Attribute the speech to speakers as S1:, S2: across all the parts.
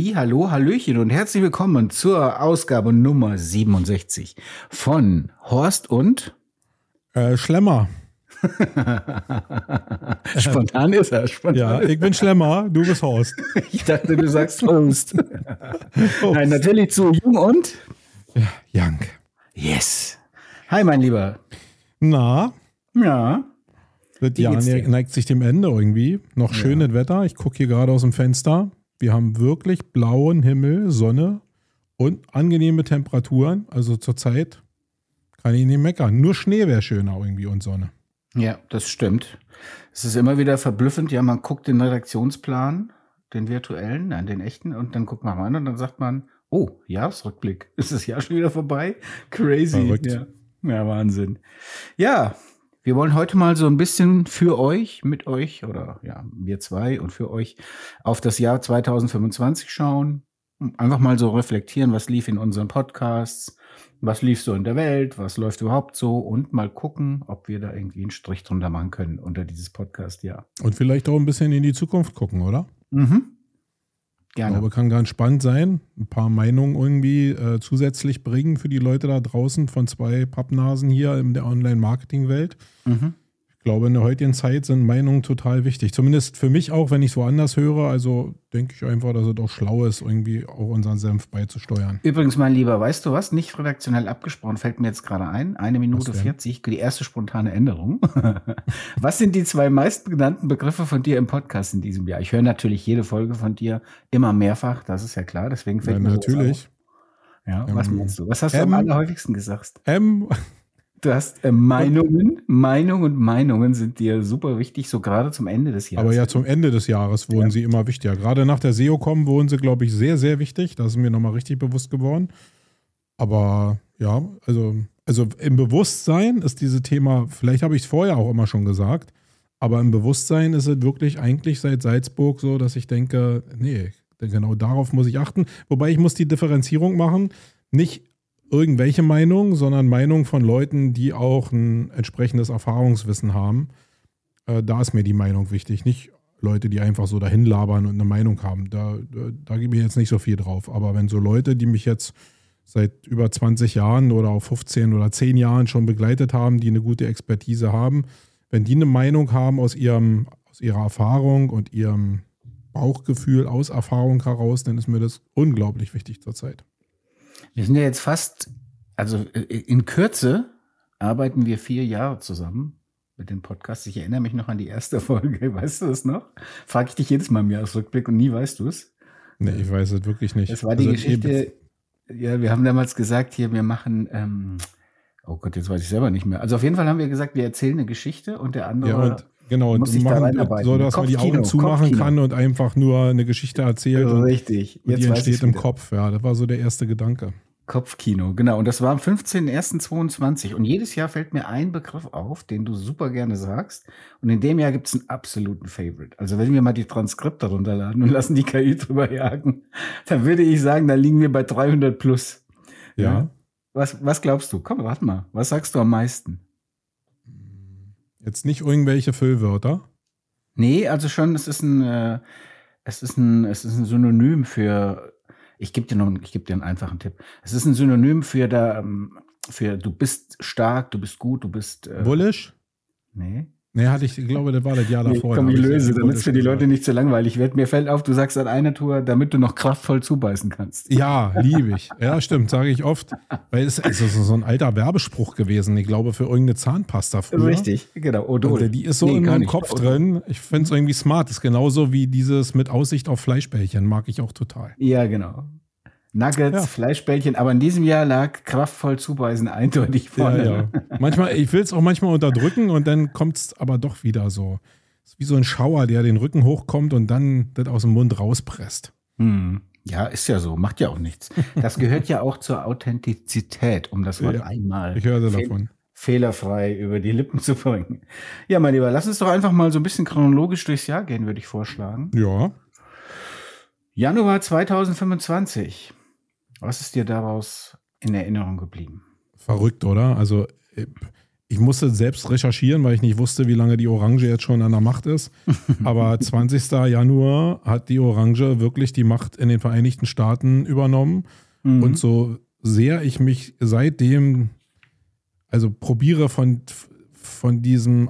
S1: Hallo, Hallöchen und herzlich willkommen zur Ausgabe Nummer 67 von Horst und
S2: Schlemmer.
S1: Spontan ist er.
S2: Ja, ich bin Schlemmer, du bist Horst.
S1: Ich dachte, du sagst Horst. Nein, natürlich zu Jung und
S2: Young.
S1: Yes. Hi, mein Lieber.
S2: Na,
S1: Ja.
S2: das Jahr neigt sich dem Ende irgendwie. Noch schönes Wetter. Ich gucke hier gerade aus dem Fenster. Wir haben wirklich blauen Himmel, Sonne und angenehme Temperaturen. Also zurzeit kann ich nicht meckern. Nur Schnee wäre schöner irgendwie und Sonne.
S1: Ja, das stimmt. Es ist immer wieder verblüffend. Ja, man guckt den Redaktionsplan, den virtuellen, nein, den echten, und dann guckt man rein und dann sagt man, oh, Jahresrückblick. Ist das Jahr schon wieder vorbei? Crazy.
S2: Verrückt.
S1: Ja, Wahnsinn. Ja, wir wollen heute mal so ein bisschen für euch, mit euch oder ja, wir zwei und für euch auf das Jahr 2025 schauen. Einfach mal so reflektieren, was lief in unseren Podcasts, was lief so in der Welt, was läuft überhaupt so und mal gucken, ob wir da irgendwie einen Strich drunter machen können unter dieses Podcast-Jahr.
S2: Und vielleicht auch ein bisschen in die Zukunft gucken, oder?
S1: Mhm.
S2: Ich
S1: Gerne.
S2: glaube, kann ganz spannend sein. Ein paar Meinungen irgendwie zusätzlich bringen für die Leute da draußen von zwei Pappnasen hier in der Online-Marketing-Welt.
S1: Mhm.
S2: Ich glaube, in der heutigen Zeit sind Meinungen total wichtig. Zumindest für mich auch, wenn ich es woanders höre. Also denke ich einfach, dass es auch schlau ist, irgendwie auch unseren Senf beizusteuern.
S1: Übrigens, mein Lieber, weißt du was? Nicht redaktionell abgesprochen, fällt mir jetzt gerade ein. 1 Minute
S2: Was denn?
S1: 40, die erste spontane Änderung. Was sind die 2 meistgenannten Begriffe von dir im Podcast in diesem Jahr? Ich höre natürlich jede Folge von dir immer mehrfach, das ist ja klar. Deswegen fällt mir sowas
S2: natürlich.
S1: auf. Ja, was meinst du? Was hast du am allerhäufigsten gesagt? Du hast Meinungen. Meinungen sind dir super wichtig, so gerade zum Ende des Jahres.
S2: Aber ja, zum Ende des Jahres wurden sie immer wichtiger. Gerade nach der SEO-Com wurden sie, glaube ich, sehr, sehr wichtig. Das ist mir nochmal richtig bewusst geworden. Aber ja, also im Bewusstsein ist dieses Thema, vielleicht habe ich es vorher auch immer schon gesagt, aber im Bewusstsein ist es wirklich eigentlich seit Salzburg so, dass ich denke, nee, genau darauf muss ich achten. Wobei ich muss die Differenzierung machen, nicht irgendwelche Meinungen, sondern Meinungen von Leuten, die auch ein entsprechendes Erfahrungswissen haben. Da ist mir die Meinung wichtig, nicht Leute, die einfach so dahin labern und eine Meinung haben. Da gebe ich jetzt nicht so viel drauf. Aber wenn so Leute, die mich jetzt seit über 20 Jahren oder auch 15 oder 10 Jahren schon begleitet haben, die eine gute Expertise haben, wenn die eine Meinung haben aus ihrer Erfahrung und ihrem Bauchgefühl aus Erfahrung heraus, dann ist mir das unglaublich wichtig zurzeit.
S1: Wir sind ja jetzt fast, also in Kürze arbeiten wir 4 Jahre zusammen mit dem Podcast. Ich erinnere mich noch an die erste Folge. Weißt du das noch? Frage ich dich jedes Mal im Jahresrückblick und nie weißt du es.
S2: Nee, ich weiß es wirklich nicht.
S1: Das war die Geschichte, ja, wir haben damals gesagt, hier, wir machen, oh Gott, jetzt weiß ich selber nicht mehr. Also auf jeden Fall haben wir gesagt, wir erzählen eine Geschichte und der andere
S2: und genau,
S1: muss sich da reinarbeiten.
S2: So, dass man die Augen zumachen kann und einfach nur eine Geschichte erzählt.
S1: Richtig.
S2: Und die entsteht im Kopf. Ja, das war so der erste Gedanke.
S1: Kopfkino, genau. Und das war am 15.01.22. Und jedes Jahr fällt mir ein Begriff auf, den du super gerne sagst. Und in dem Jahr gibt es einen absoluten Favorite. Also wenn wir mal die Transkripte runterladen und lassen die KI drüber jagen, dann würde ich sagen, da liegen wir bei 300 plus.
S2: Ja.
S1: Was glaubst du? Komm, warte mal. Was sagst du am meisten?
S2: Jetzt nicht irgendwelche Füllwörter.
S1: Nee, also schon, es ist ein Synonym für. Ich gebe dir einen einfachen Tipp. Es ist ein Synonym für du bist stark, du bist gut, du bist.
S2: Bullish?
S1: Nee.
S2: Nee, ich glaube, das war das Jahr davor.
S1: Komm, ich löse, damit es für die Leute nicht zu langweilig wird. Mir fällt auf, du sagst an einer Tour, damit du noch kraftvoll zubeißen kannst.
S2: Ja, liebe ich. Ja, stimmt, sage ich oft. Weil es ist so ein alter Werbespruch gewesen, ich glaube, für irgendeine Zahnpasta früher.
S1: Richtig, genau. Odol.
S2: Also die ist so in meinem Kopf drin. Ich finde es irgendwie smart. Das ist genauso wie dieses mit Aussicht auf Fleischbällchen. Mag ich auch total.
S1: Ja, genau. Nuggets, Fleischbällchen, aber in diesem Jahr lag kraftvoll zubeißen eindeutig vorne.
S2: Ja. Manchmal, ich will es auch manchmal unterdrücken und dann kommt es aber doch wieder so. Es ist wie so ein Schauer, der den Rücken hochkommt und dann das aus dem Mund rauspresst.
S1: Ja, ist ja so, macht ja auch nichts. Das gehört ja auch zur Authentizität, um das Wort einmal
S2: ich höre davon.
S1: Fehlerfrei über die Lippen zu bringen. Ja, mein Lieber, lass uns doch einfach mal so ein bisschen chronologisch durchs Jahr gehen, würde ich vorschlagen.
S2: Ja.
S1: Januar 2025. Was ist dir daraus in Erinnerung geblieben?
S2: Verrückt, oder? Also ich musste selbst recherchieren, weil ich nicht wusste, wie lange die Orange jetzt schon an der Macht ist. Aber 20. Januar hat die Orange wirklich die Macht in den Vereinigten Staaten übernommen. Und so sehr ich mich seitdem, also probiere von diesem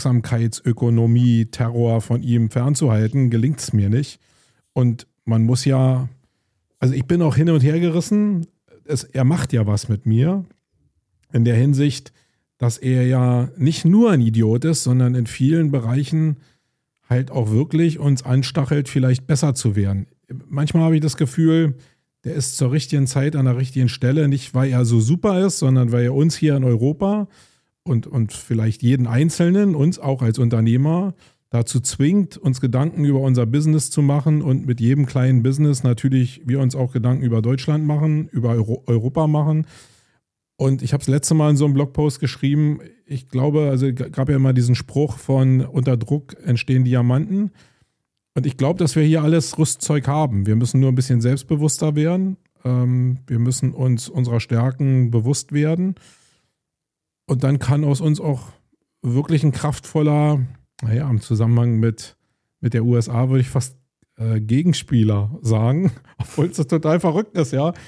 S2: Aufmerksamkeitsökonomie-Terror von ihm fernzuhalten, gelingt es mir nicht. Und man muss ja, also ich bin auch hin und her gerissen. Er macht ja was mit mir in der Hinsicht, dass er ja nicht nur ein Idiot ist, sondern in vielen Bereichen halt auch wirklich uns anstachelt, vielleicht besser zu werden. Manchmal habe ich das Gefühl, der ist zur richtigen Zeit an der richtigen Stelle, nicht weil er so super ist, sondern weil er uns hier in Europa und vielleicht jeden Einzelnen, uns auch als Unternehmer, dazu zwingt, uns Gedanken über unser Business zu machen und mit jedem kleinen Business natürlich wir uns auch Gedanken über Deutschland machen, über Europa machen. Und ich habe es letzte Mal in so einem Blogpost geschrieben, ich glaube, also gab ja immer diesen Spruch von unter Druck entstehen Diamanten. Und ich glaube, dass wir hier alles Rüstzeug haben. Wir müssen nur ein bisschen selbstbewusster werden. Wir müssen uns unserer Stärken bewusst werden. Und dann kann aus uns auch wirklich ein kraftvoller, naja, im Zusammenhang mit der USA würde ich fast Gegenspieler sagen, obwohl es total verrückt ist, ja.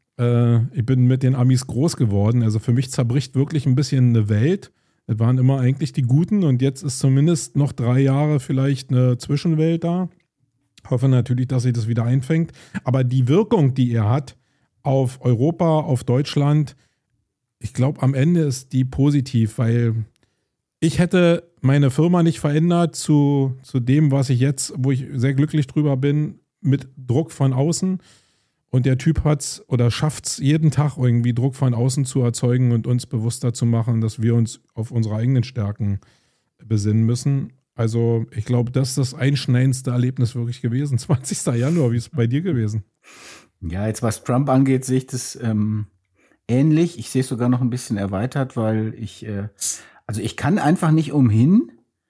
S2: Ich bin mit den Amis groß geworden, also für mich zerbricht wirklich ein bisschen eine Welt. Das waren immer eigentlich die Guten und jetzt ist zumindest noch 3 Jahre vielleicht eine Zwischenwelt da. Hoffe natürlich, dass sich das wieder einfängt. Aber die Wirkung, die er hat auf Europa, auf Deutschland, ich glaube, am Ende ist die positiv, weil ich hätte meine Firma nicht verändert zu dem, was ich jetzt, wo ich sehr glücklich drüber bin, mit Druck von außen. Und der Typ hat's oder schafft's jeden Tag irgendwie Druck von außen zu erzeugen und uns bewusster zu machen, dass wir uns auf unsere eigenen Stärken besinnen müssen. Also ich glaube, das ist das einschneidendste Erlebnis wirklich gewesen. 20. Januar, wie ist es bei dir gewesen?
S1: Ja, jetzt was Trump angeht, sehe ich das ähnlich. Ich sehe es sogar noch ein bisschen erweitert, weil ich kann einfach nicht umhin,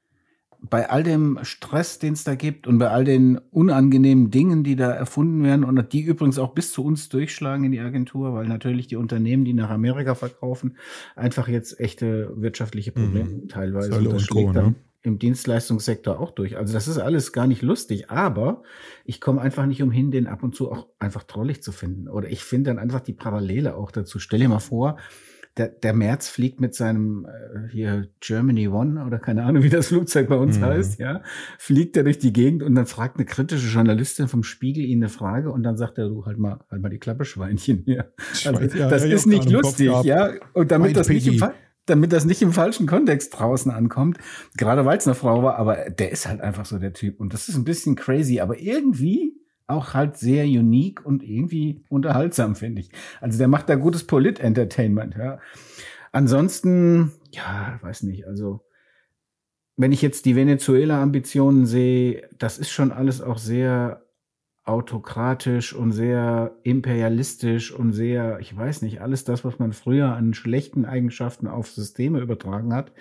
S1: bei all dem Stress, den es da gibt und bei all den unangenehmen Dingen, die da erfunden werden und die übrigens auch bis zu uns durchschlagen in die Agentur, weil natürlich die Unternehmen, die nach Amerika verkaufen, einfach jetzt echte wirtschaftliche Probleme teilweise.
S2: Zölle
S1: und das
S2: und Co.,
S1: schlägt dann
S2: ne?
S1: im Dienstleistungssektor auch durch. Also das ist alles gar nicht lustig, aber ich komme einfach nicht umhin, den ab und zu auch einfach trollig zu finden. Oder ich finde dann einfach die Parallele auch dazu. Stell dir mal vor, der Merz fliegt mit seinem hier Germany One oder keine Ahnung, wie das Flugzeug bei uns heißt, ja, fliegt er durch die Gegend und dann fragt eine kritische Journalistin vom Spiegel ihn eine Frage und dann sagt er, du halt mal die Klappe, Schweinchen. Ja. Also, das ist nicht lustig, ja. Und damit das nicht im falschen Kontext draußen ankommt, gerade weil es eine Frau war, aber der ist halt einfach so der Typ und das ist ein bisschen crazy, aber irgendwie auch halt sehr unique und irgendwie unterhaltsam, finde ich. Also der macht da gutes Polit-Entertainment, ja. Ansonsten, ja, weiß nicht, also wenn ich jetzt die Venezuela-Ambitionen sehe, das ist schon alles auch sehr autokratisch und sehr imperialistisch und sehr, ich weiß nicht, alles das, was man früher an schlechten Eigenschaften auf Systeme übertragen hat,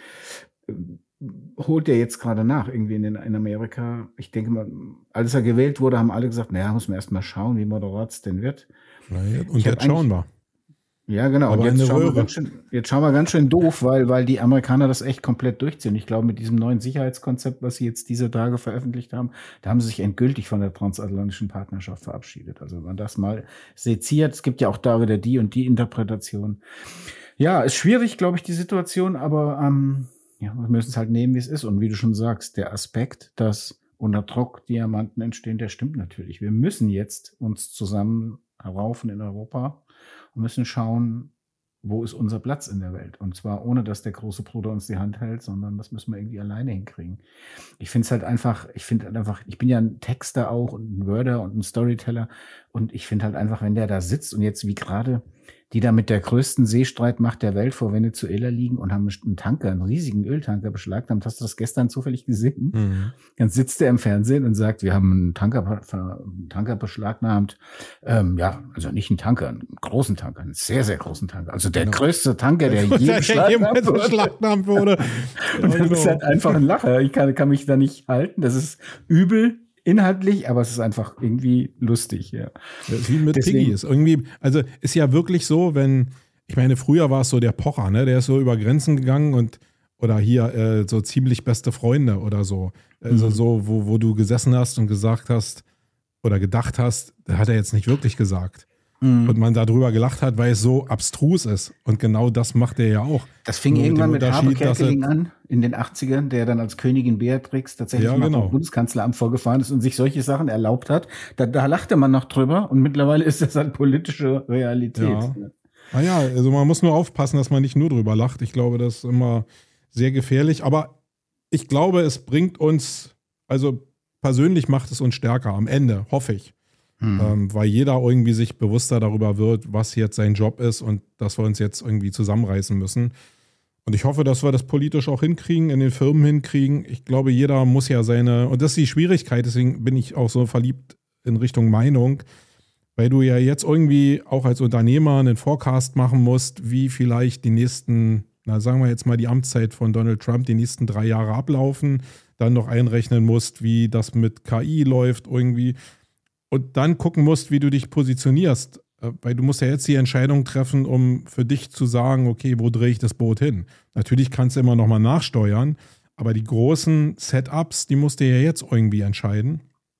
S1: holt er jetzt gerade nach, irgendwie in Amerika. Ich denke mal, als er gewählt wurde, haben alle gesagt, naja, muss man erst mal schauen, wie moderat es denn wird.
S2: Und jetzt schauen wir.
S1: Ja, genau.
S2: Aber
S1: und jetzt schauen wir ganz schön doof, weil die Amerikaner das echt komplett durchziehen. Ich glaube, mit diesem neuen Sicherheitskonzept, was sie jetzt diese Tage veröffentlicht haben, da haben sie sich endgültig von der transatlantischen Partnerschaft verabschiedet. Also wenn man das mal seziert, es gibt ja auch da wieder die und die Interpretation. Ja, ist schwierig, glaube ich, die Situation, aber ja, wir müssen es halt nehmen, wie es ist. Und wie du schon sagst, der Aspekt, dass unter Druck Diamanten entstehen, der stimmt natürlich. Wir müssen jetzt uns zusammen raufen in Europa und müssen schauen, wo ist unser Platz in der Welt. Und zwar ohne, dass der große Bruder uns die Hand hält, sondern das müssen wir irgendwie alleine hinkriegen. Ich finde einfach, ich bin ja ein Texter auch und ein Worder und ein Storyteller und ich finde halt einfach, wenn der da sitzt und jetzt wie gerade die da mit der größten Seestreitmacht der Welt vor Venezuela liegen und haben einen Tanker, einen riesigen Öltanker beschlagnahmt. Hast du das gestern zufällig gesehen? Dann sitzt er im Fernsehen und sagt, wir haben einen Tanker beschlagnahmt. Ja, also nicht einen Tanker, einen großen Tanker, einen sehr, sehr großen Tanker. Also der größte Tanker, der je beschlagnahmt wurde. Und das ist halt einfach ein Lacher. Ich kann mich da nicht halten. Das ist übel. Inhaltlich, aber es ist einfach irgendwie lustig, ja.
S2: Das ist wie mit Piggy ist irgendwie, also ist ja wirklich so, wenn ich meine, früher war es so der Pocher, ne? Der ist so über Grenzen gegangen oder hier so ziemlich beste Freunde oder so. Also so, wo du gesessen hast und gesagt hast oder gedacht hast, das hat er jetzt nicht wirklich gesagt. Und man darüber gelacht hat, weil es so abstrus ist. Und genau das macht er ja auch.
S1: Das fing irgendwann mit Harpe Kerkeling an, in den 80ern, der dann als Königin Beatrix tatsächlich mal vom Bundeskanzleramt vorgefahren ist und sich solche Sachen erlaubt hat. Da lachte man noch drüber und mittlerweile ist das halt politische Realität.
S2: Ja. Naja, also man muss nur aufpassen, dass man nicht nur drüber lacht. Ich glaube, das ist immer sehr gefährlich. Aber ich glaube, es bringt uns, also persönlich macht es uns stärker am Ende, hoffe ich. Weil jeder irgendwie sich bewusster darüber wird, was jetzt sein Job ist und dass wir uns jetzt irgendwie zusammenreißen müssen. Und ich hoffe, dass wir das politisch auch hinkriegen, in den Firmen hinkriegen. Ich glaube, jeder muss ja und das ist die Schwierigkeit, deswegen bin ich auch so verliebt in Richtung Meinung, weil du ja jetzt irgendwie auch als Unternehmer einen Forecast machen musst, wie vielleicht die nächsten, sagen wir jetzt mal die Amtszeit von Donald Trump, die nächsten 3 Jahre ablaufen, dann noch einrechnen musst, wie das mit KI läuft irgendwie. Und dann gucken musst, wie du dich positionierst. Weil du musst ja jetzt die Entscheidung treffen, um für dich zu sagen, okay, wo drehe ich das Boot hin? Natürlich kannst du immer nochmal nachsteuern, aber die großen Setups, die musst du ja jetzt irgendwie entscheiden.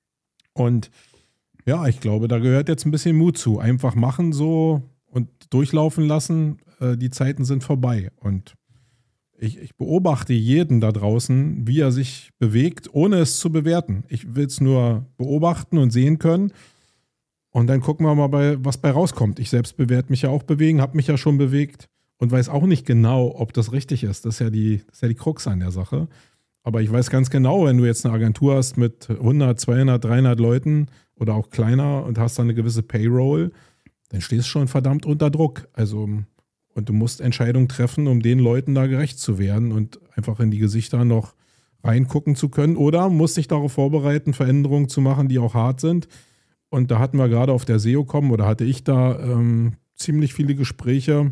S2: Und ja, ich glaube, da gehört jetzt ein bisschen Mut zu. Einfach machen so und durchlaufen lassen. Die Zeiten sind vorbei. Und ich beobachte jeden da draußen, wie er sich bewegt, ohne es zu bewerten. Ich will es nur beobachten und sehen können. Und dann gucken wir mal, was bei rauskommt. Ich selbst bewerte mich ja auch bewegen, habe mich ja schon bewegt und weiß auch nicht genau, ob das richtig ist. Das ist ja die Krux an der Sache. Aber ich weiß ganz genau, wenn du jetzt eine Agentur hast mit 100, 200, 300 Leuten oder auch kleiner und hast dann eine gewisse Payroll, dann stehst du schon verdammt unter Druck. Und du musst Entscheidungen treffen, um den Leuten da gerecht zu werden und einfach in die Gesichter noch reingucken zu können. Oder musst dich darauf vorbereiten, Veränderungen zu machen, die auch hart sind. Und da hatten wir gerade auf der SEOCom oder hatte ich da ziemlich viele Gespräche,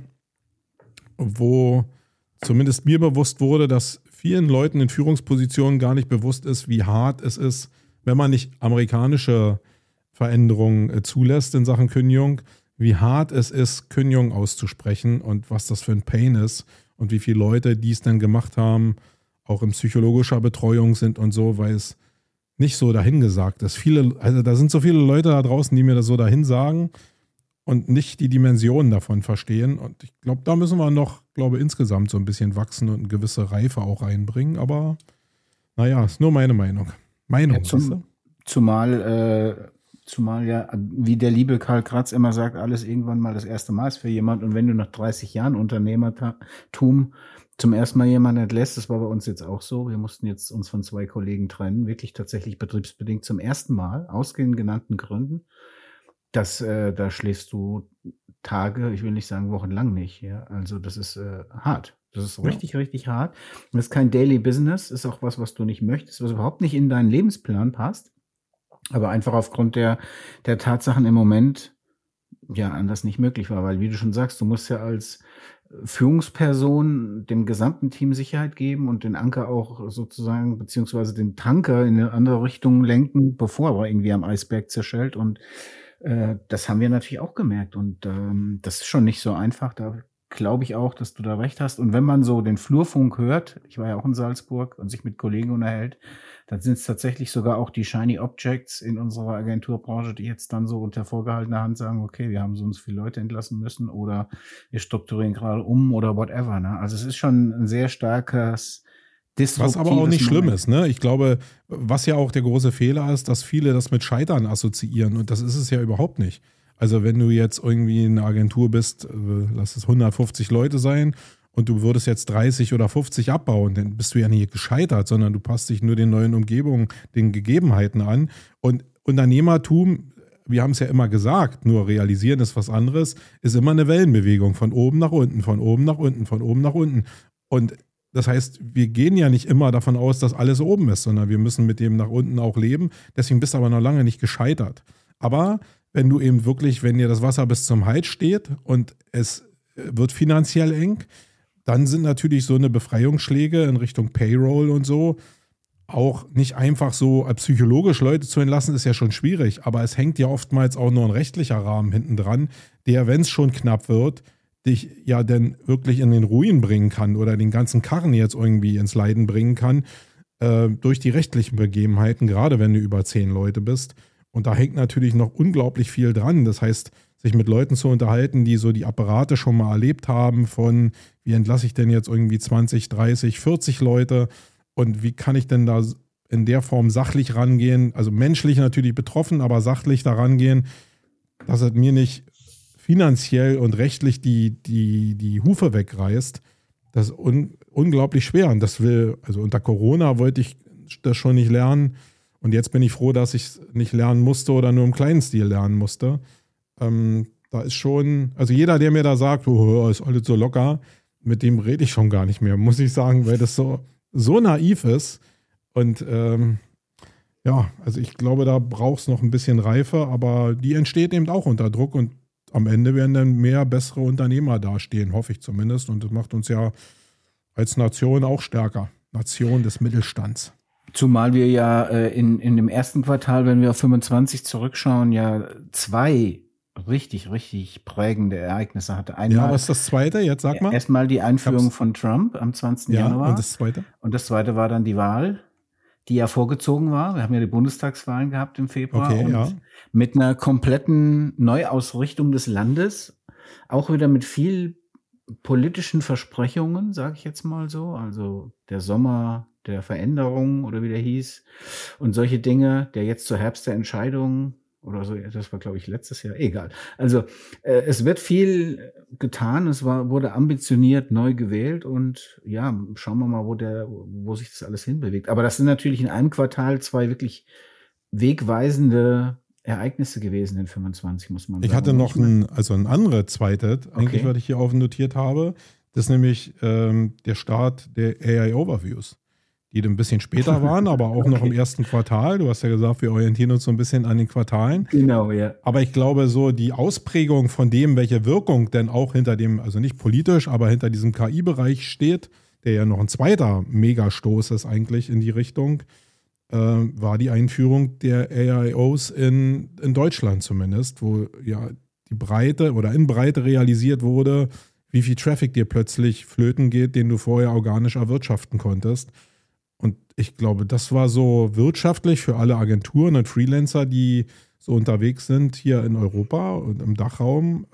S2: wo zumindest mir bewusst wurde, dass vielen Leuten in Führungspositionen gar nicht bewusst ist, wie hart es ist, wenn man nicht amerikanische Veränderungen zulässt in Sachen Kündigung, wie hart es ist, Kündigung auszusprechen und was das für ein Pain ist und wie viele Leute dies dann gemacht haben, auch in psychologischer Betreuung sind und so, weil es nicht so dahingesagt ist. Da sind so viele Leute da draußen, die mir das so dahin sagen und nicht die Dimensionen davon verstehen. Und ich glaube, da müssen wir noch, insgesamt so ein bisschen wachsen und eine gewisse Reife auch reinbringen. Aber naja, ist nur meine Meinung.
S1: Zumal ja, wie der liebe Karl Kratz immer sagt, alles irgendwann mal das erste Mal ist für jemand. Und wenn du nach 30 Jahren Unternehmertum zum ersten Mal jemanden entlässt, das war bei uns jetzt auch so, wir mussten jetzt uns von 2 Kollegen trennen, wirklich tatsächlich betriebsbedingt zum ersten Mal, aus den genannten Gründen, da schläfst du Tage, ich will nicht sagen wochenlang nicht. Ja? Also das ist hart. Das ist richtig, richtig hart. Das ist kein Daily Business, ist auch was du nicht möchtest, was überhaupt nicht in deinen Lebensplan passt. Aber einfach aufgrund der Tatsachen im Moment ja anders nicht möglich war, weil wie du schon sagst, du musst ja als Führungsperson dem gesamten Team Sicherheit geben und den Anker auch sozusagen, beziehungsweise den Tanker in eine andere Richtung lenken, bevor er irgendwie am Eisberg zerschellt. Und das haben wir natürlich auch gemerkt. Und das ist schon nicht so einfach. Da glaube ich auch, dass du da recht hast. Und wenn man so den Flurfunk hört, ich war ja auch in Salzburg und sich mit Kollegen unterhält, dann sind es tatsächlich sogar auch die Shiny Objects in unserer Agenturbranche, die jetzt dann so unter vorgehaltener Hand sagen, okay, wir haben so und so viele Leute entlassen müssen oder wir strukturieren gerade um oder whatever. Ne? Also es ist schon ein sehr starkes disruptives
S2: Was aber auch nicht schlimm
S1: Moment.
S2: ist, ne? Ich glaube, was ja auch der große Fehler ist, dass viele das mit Scheitern assoziieren und das ist es ja überhaupt nicht. Also wenn du jetzt irgendwie in einer Agentur bist, lass es 150 Leute sein und du würdest jetzt 30 oder 50 abbauen, dann bist du ja nicht gescheitert, sondern du passt dich nur den neuen Umgebungen, den Gegebenheiten an. Und Unternehmertum, wir haben es ja immer gesagt, nur realisieren ist was anderes, ist immer eine Wellenbewegung von oben nach unten, von oben nach unten, von oben nach unten. Und das heißt, wir gehen ja nicht immer davon aus, dass alles oben ist, sondern wir müssen mit dem nach unten auch leben. Deswegen bist du aber noch lange nicht gescheitert. Aber wenn du eben wirklich, wenn dir das Wasser bis zum Hals steht und es wird finanziell eng, dann sind natürlich so eine Befreiungsschläge in Richtung Payroll und so auch nicht einfach so psychologisch Leute zu entlassen, ist ja schon schwierig. Aber es hängt ja oftmals auch nur ein rechtlicher Rahmen hinten dran, der, wenn es schon knapp wird, dich ja dann wirklich in den Ruin bringen kann oder den ganzen Karren jetzt irgendwie ins Leiden bringen kann, durch die rechtlichen Begebenheiten, gerade wenn du über 10 Leute bist. Und da hängt natürlich noch unglaublich viel dran. Das heißt, sich mit Leuten zu unterhalten, die so die Apparate schon mal erlebt haben von, wie entlasse ich denn jetzt irgendwie 20, 30, 40 Leute und wie kann ich denn da in der Form sachlich rangehen, also menschlich natürlich betroffen, aber sachlich da rangehen, dass es mir nicht finanziell und rechtlich die Hufe wegreißt. Das ist unglaublich schwer. Und also unter Corona wollte ich das schon nicht lernen. Und jetzt bin ich froh, dass ich es nicht lernen musste oder nur im kleinen Stil lernen musste. Da ist schon, also jeder, der mir da sagt, oh, ist alles so locker, mit dem rede ich schon gar nicht mehr, muss ich sagen, weil das so naiv ist. Und ja, also ich glaube, da braucht es noch ein bisschen Reife, aber die entsteht eben auch unter Druck und am Ende werden dann mehr bessere Unternehmer dastehen, hoffe ich zumindest. Und das macht uns ja als Nation auch stärker. Nation des Mittelstands.
S1: Zumal wir ja in dem ersten Quartal, wenn wir auf 25 zurückschauen, ja 2 richtig prägende Ereignisse hatte. Einmal,
S2: ja, was ist das zweite? Jetzt sag mal.
S1: Erstmal die Einführung von Trump am 20. Januar.
S2: Und das zweite?
S1: Und das zweite war dann die Wahl, die ja vorgezogen war. Wir haben ja die Bundestagswahlen gehabt im Februar.
S2: Okay,
S1: und mit einer kompletten Neuausrichtung des Landes, auch wieder mit viel politischen Versprechungen, sage ich jetzt mal so. Also der Sommer der Veränderung oder wie der hieß und solche Dinge, der jetzt zur Herbst der Entscheidung oder so, das war glaube ich letztes Jahr, egal. Also es wird viel getan, wurde ambitioniert neu gewählt und ja, schauen wir mal, wo sich das alles hinbewegt. Aber das sind natürlich in einem Quartal 2 wirklich wegweisende Ereignisse gewesen in 25, muss man sagen.
S2: Ich hatte noch ein anderes zweites, eigentlich, was ich hier aufnotiert habe. Das ist nämlich der Start der AI Overviews, die ein bisschen später waren, aber auch noch im ersten Quartal. Du hast ja gesagt, wir orientieren uns so ein bisschen an den Quartalen.
S1: Genau, ja.
S2: Aber ich glaube, so die Ausprägung von dem, welche Wirkung denn auch hinter dem, also nicht politisch, aber hinter diesem KI-Bereich steht, der ja noch ein zweiter Megastoß ist eigentlich in die Richtung, war die Einführung der AIOs in Deutschland zumindest, wo ja die Breite oder in Breite realisiert wurde, wie viel Traffic dir plötzlich flöten geht, den du vorher organisch erwirtschaften konntest. Und ich glaube, das war so wirtschaftlich für alle Agenturen und Freelancer, die so unterwegs sind hier in Europa und im Dachraum,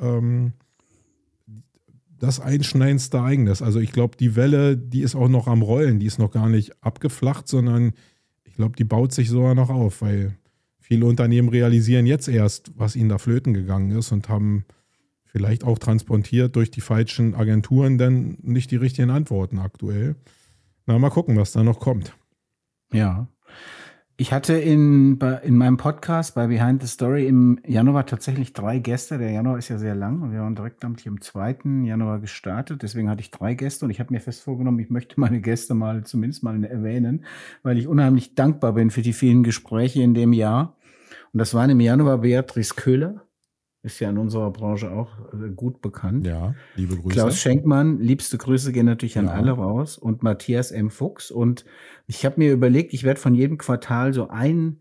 S2: das einschneidendste Ereignis. Also ich glaube, die Welle, die ist auch noch am Rollen, die ist noch gar nicht abgeflacht, sondern ich glaube, die baut sich sogar noch auf, weil viele Unternehmen realisieren jetzt erst, was ihnen da flöten gegangen ist und haben vielleicht auch transportiert durch die falschen Agenturen dann nicht die richtigen Antworten aktuell. Na, mal gucken, was da noch kommt.
S1: Ja. Ich hatte in meinem Podcast bei Behind the Story im Januar tatsächlich 3 Gäste. Der Januar ist ja sehr lang und wir waren direkt am 2. Januar gestartet. Deswegen hatte ich 3 Gäste und ich habe mir fest vorgenommen, ich möchte meine Gäste zumindest mal erwähnen, weil ich unheimlich dankbar bin für die vielen Gespräche in dem Jahr. Und das waren im Januar Beatrice Köhler. Ist ja in unserer Branche auch gut bekannt.
S2: Ja, liebe Grüße.
S1: Klaus Schenkmann, liebste Grüße gehen natürlich an alle raus. Und Matthias M. Fuchs. Und ich habe mir überlegt, ich werde von jedem Quartal so ein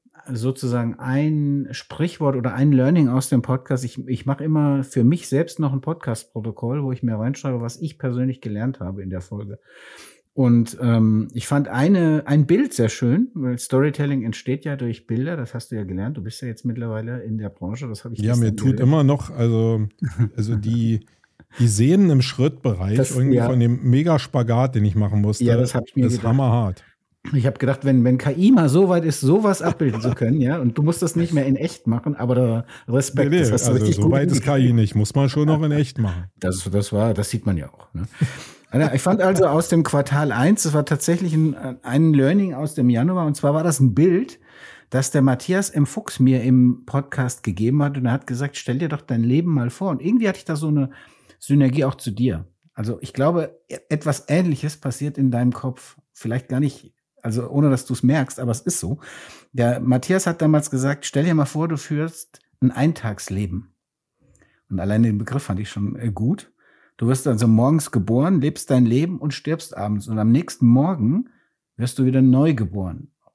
S1: Sprichwort oder ein Learning aus dem Podcast. Ich mache immer für mich selbst noch ein Podcast-Protokoll, wo ich mir reinschreibe, was ich persönlich gelernt habe in der Folge. Und ich fand ein Bild sehr schön, weil Storytelling entsteht ja durch Bilder, das hast du ja gelernt. Du bist ja jetzt mittlerweile in der Branche, das habe ich
S2: ja, mir tut immer noch, also die Sehnen im Schrittbereich von dem Megaspagat, den ich machen musste,
S1: ja, das habe ich mir
S2: ist hammerhart.
S1: Ich habe gedacht, wenn KI mal so weit ist, sowas abbilden zu können, ja, und du musst das nicht mehr in echt machen, aber da Respekt.
S2: Nee, das hast du also so weit ist KI nicht, muss man schon noch in echt machen.
S1: Das sieht man ja auch. Ne? Ich fand also aus dem Quartal 1, das war tatsächlich ein Learning aus dem Januar, und zwar war das ein Bild, das der Matthias M. Fuchs mir im Podcast gegeben hat, und er hat gesagt, stell dir doch dein Leben mal vor, und irgendwie hatte ich da so eine Synergie auch zu dir. Also ich glaube, etwas Ähnliches passiert in deinem Kopf, vielleicht gar nicht, also ohne dass du es merkst, aber es ist so. Der Matthias hat damals gesagt, stell dir mal vor, du führst ein Eintagsleben. Und allein den Begriff fand ich schon gut. Du wirst also morgens geboren, lebst dein Leben und stirbst abends. Und am nächsten Morgen wirst du wieder neu geboren. Und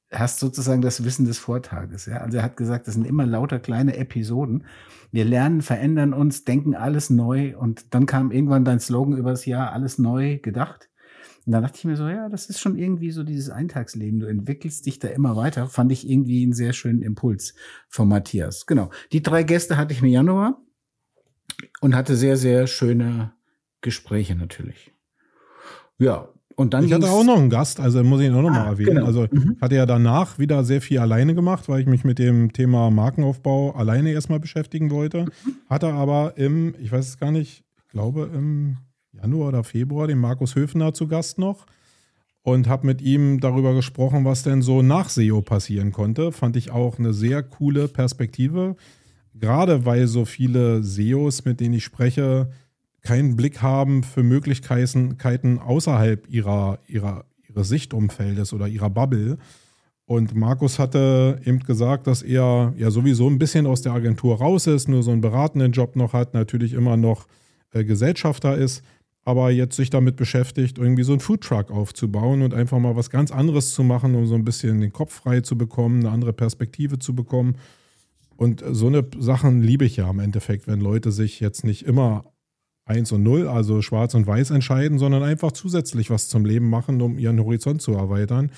S1: hast sozusagen das Wissen des Vortages. Ja? Also er hat gesagt, das sind immer lauter kleine Episoden. Wir lernen, verändern uns, denken alles neu. Und dann kam irgendwann dein Slogan über das Jahr, alles neu gedacht. Und da dachte ich mir so, ja, das ist schon irgendwie so dieses Eintagsleben. Du entwickelst dich da immer weiter. Fand ich irgendwie einen sehr schönen Impuls von Matthias. Genau. Die 3 Gäste hatte ich im Januar und hatte sehr, sehr schöne Gespräche natürlich. Ja. Und dann
S2: ich hatte auch noch einen Gast, also muss ich ihn auch noch mal erwähnen.
S1: Genau.
S2: Also hatte ja danach wieder sehr viel alleine gemacht, weil ich mich mit dem Thema Markenaufbau alleine erstmal beschäftigen wollte. Hatte aber ich weiß es gar nicht, ich glaube im Januar oder Februar den Markus Höfner zu Gast noch und habe mit ihm darüber gesprochen, was denn so nach SEO passieren konnte. Fand ich auch eine sehr coole Perspektive, gerade weil so viele SEOs, mit denen ich spreche, keinen Blick haben für Möglichkeiten außerhalb ihres Sichtumfeldes oder ihrer Bubble. Und Markus hatte eben gesagt, dass er ja sowieso ein bisschen aus der Agentur raus ist, nur so einen beratenden Job noch hat, natürlich immer noch Gesellschafter ist, aber jetzt sich damit beschäftigt, irgendwie so einen Foodtruck aufzubauen und einfach mal was ganz anderes zu machen, um so ein bisschen den Kopf frei zu bekommen, eine andere Perspektive zu bekommen. Und so eine Sachen liebe ich ja im Endeffekt, wenn Leute sich jetzt nicht immer 1 und 0, also schwarz und weiß entscheiden, sondern einfach zusätzlich was zum Leben machen, um ihren Horizont zu erweitern.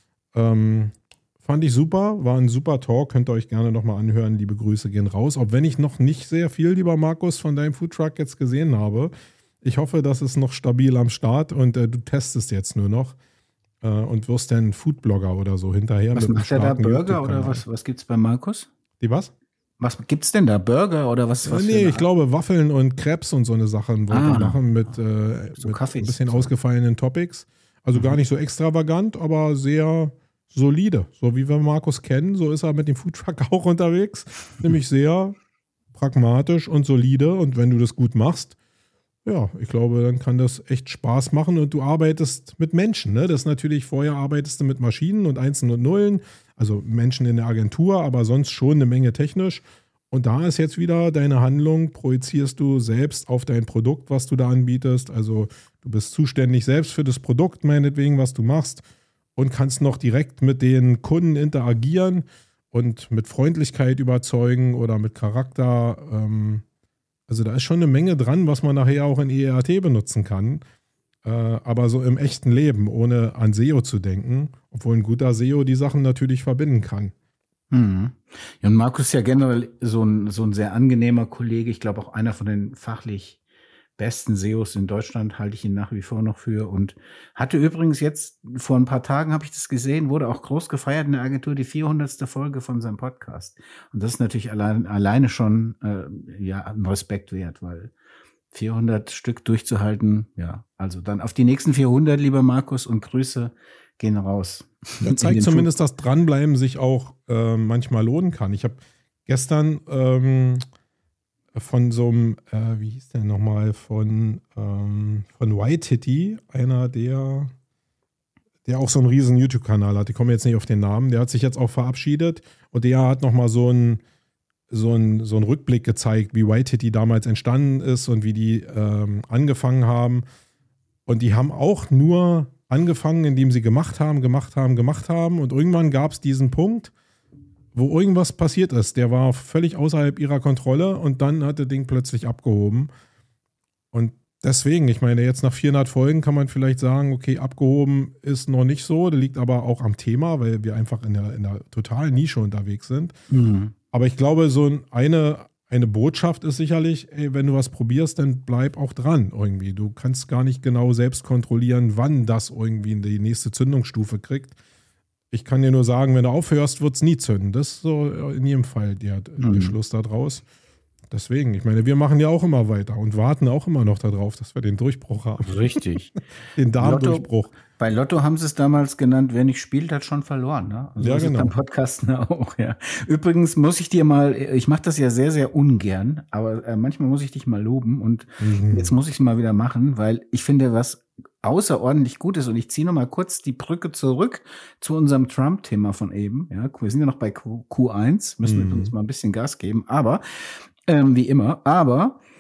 S2: Fand ich super, war ein super Talk, könnt ihr euch gerne nochmal anhören. Liebe Grüße gehen raus, auch wenn ich noch nicht sehr viel, lieber Markus, von deinem Foodtruck jetzt gesehen habe. Ich hoffe, das ist noch stabil am Start und du testest jetzt nur noch und wirst dann Foodblogger oder so hinterher.
S1: Was macht der da, Burger oder was gibt's bei Markus?
S2: Die was?
S1: Was gibt's denn da? Burger oder was?
S2: Nee, ich glaube Waffeln und Crepes und so eine Sachen wollte ich machen mit,
S1: so
S2: mit
S1: Kaffees,
S2: ein bisschen ausgefallenen Topics. Also gar nicht so extravagant, aber sehr solide. So wie wir Markus kennen, so ist er mit dem Foodtruck auch unterwegs. Nämlich sehr pragmatisch und solide. Und wenn du das gut machst, ja, ich glaube, dann kann das echt Spaß machen. Und du arbeitest mit Menschen. Ne? Das ist natürlich, vorher arbeitest du mit Maschinen und Einsen und Nullen. Also Menschen in der Agentur, aber sonst schon eine Menge technisch. Und da ist jetzt wieder deine Handlung, projizierst du selbst auf dein Produkt, was du da anbietest. Also du bist zuständig selbst für das Produkt, meinetwegen, was du machst und kannst noch direkt mit den Kunden interagieren und mit Freundlichkeit überzeugen oder mit Charakter. Also da ist schon eine Menge dran, was man nachher auch in ERT benutzen kann. Aber so im echten Leben, ohne an SEO zu denken, obwohl ein guter SEO die Sachen natürlich verbinden kann.
S1: Mhm. Ja, und Markus ist ja generell so ein sehr angenehmer Kollege. Ich glaube auch einer von den fachlich besten SEOs in Deutschland, halte ich ihn nach wie vor noch für. Und hatte übrigens jetzt, vor ein paar Tagen habe ich das gesehen, wurde auch groß gefeiert in der Agentur, die 400. Folge von seinem Podcast. Und das ist natürlich alleine schon ein Respekt wert, weil 400 Stück durchzuhalten, ja, also dann auf die nächsten 400, lieber Markus, und Grüße gehen raus.
S2: Das zeigt zumindest, dass Dranbleiben sich auch manchmal lohnen kann. Ich habe gestern von so einem, wie hieß der nochmal, von White-Hitty, einer der auch so einen riesen YouTube-Kanal hat. Ich komme jetzt nicht auf den Namen. Der hat sich jetzt auch verabschiedet und der hat nochmal so einen Rückblick gezeigt, wie White-Hitty damals entstanden ist und wie die angefangen haben. Und die haben auch nur angefangen, indem sie gemacht haben. Und irgendwann gab es diesen Punkt, wo irgendwas passiert ist. Der war völlig außerhalb ihrer Kontrolle und dann hat das Ding plötzlich abgehoben. Und deswegen, ich meine, jetzt nach 400 Folgen kann man vielleicht sagen, okay, abgehoben ist noch nicht so. Das liegt aber auch am Thema, weil wir einfach in der totalen Nische unterwegs sind. Mhm. Aber ich glaube, so eine Botschaft ist sicherlich, ey, wenn du was probierst, dann bleib auch dran irgendwie. Du kannst gar nicht genau selbst kontrollieren, wann das irgendwie in die nächste Zündungsstufe kriegt. Ich kann dir nur sagen, wenn du aufhörst, wird es nie zünden. Das ist so in jedem Fall der Schluss da draus. Deswegen, ich meine, wir machen ja auch immer weiter und warten auch immer noch darauf, dass wir den Durchbruch haben.
S1: Richtig.
S2: Den Darmdurchbruch.
S1: Bei Lotto haben sie es damals genannt, wer nicht spielt, hat schon verloren. Ne? Also
S2: ja, genau.
S1: Beim Podcasten auch, ja. Übrigens muss ich dir mal, ich mache das ja sehr, sehr ungern, aber manchmal muss ich dich mal loben und jetzt muss ich es mal wieder machen, weil ich finde, was außerordentlich gut ist, und ich ziehe noch mal kurz die Brücke zurück zu unserem Trump-Thema von eben. Ja, wir sind ja noch bei Q1, müssen wir uns mal ein bisschen Gas geben, aber wie immer, aber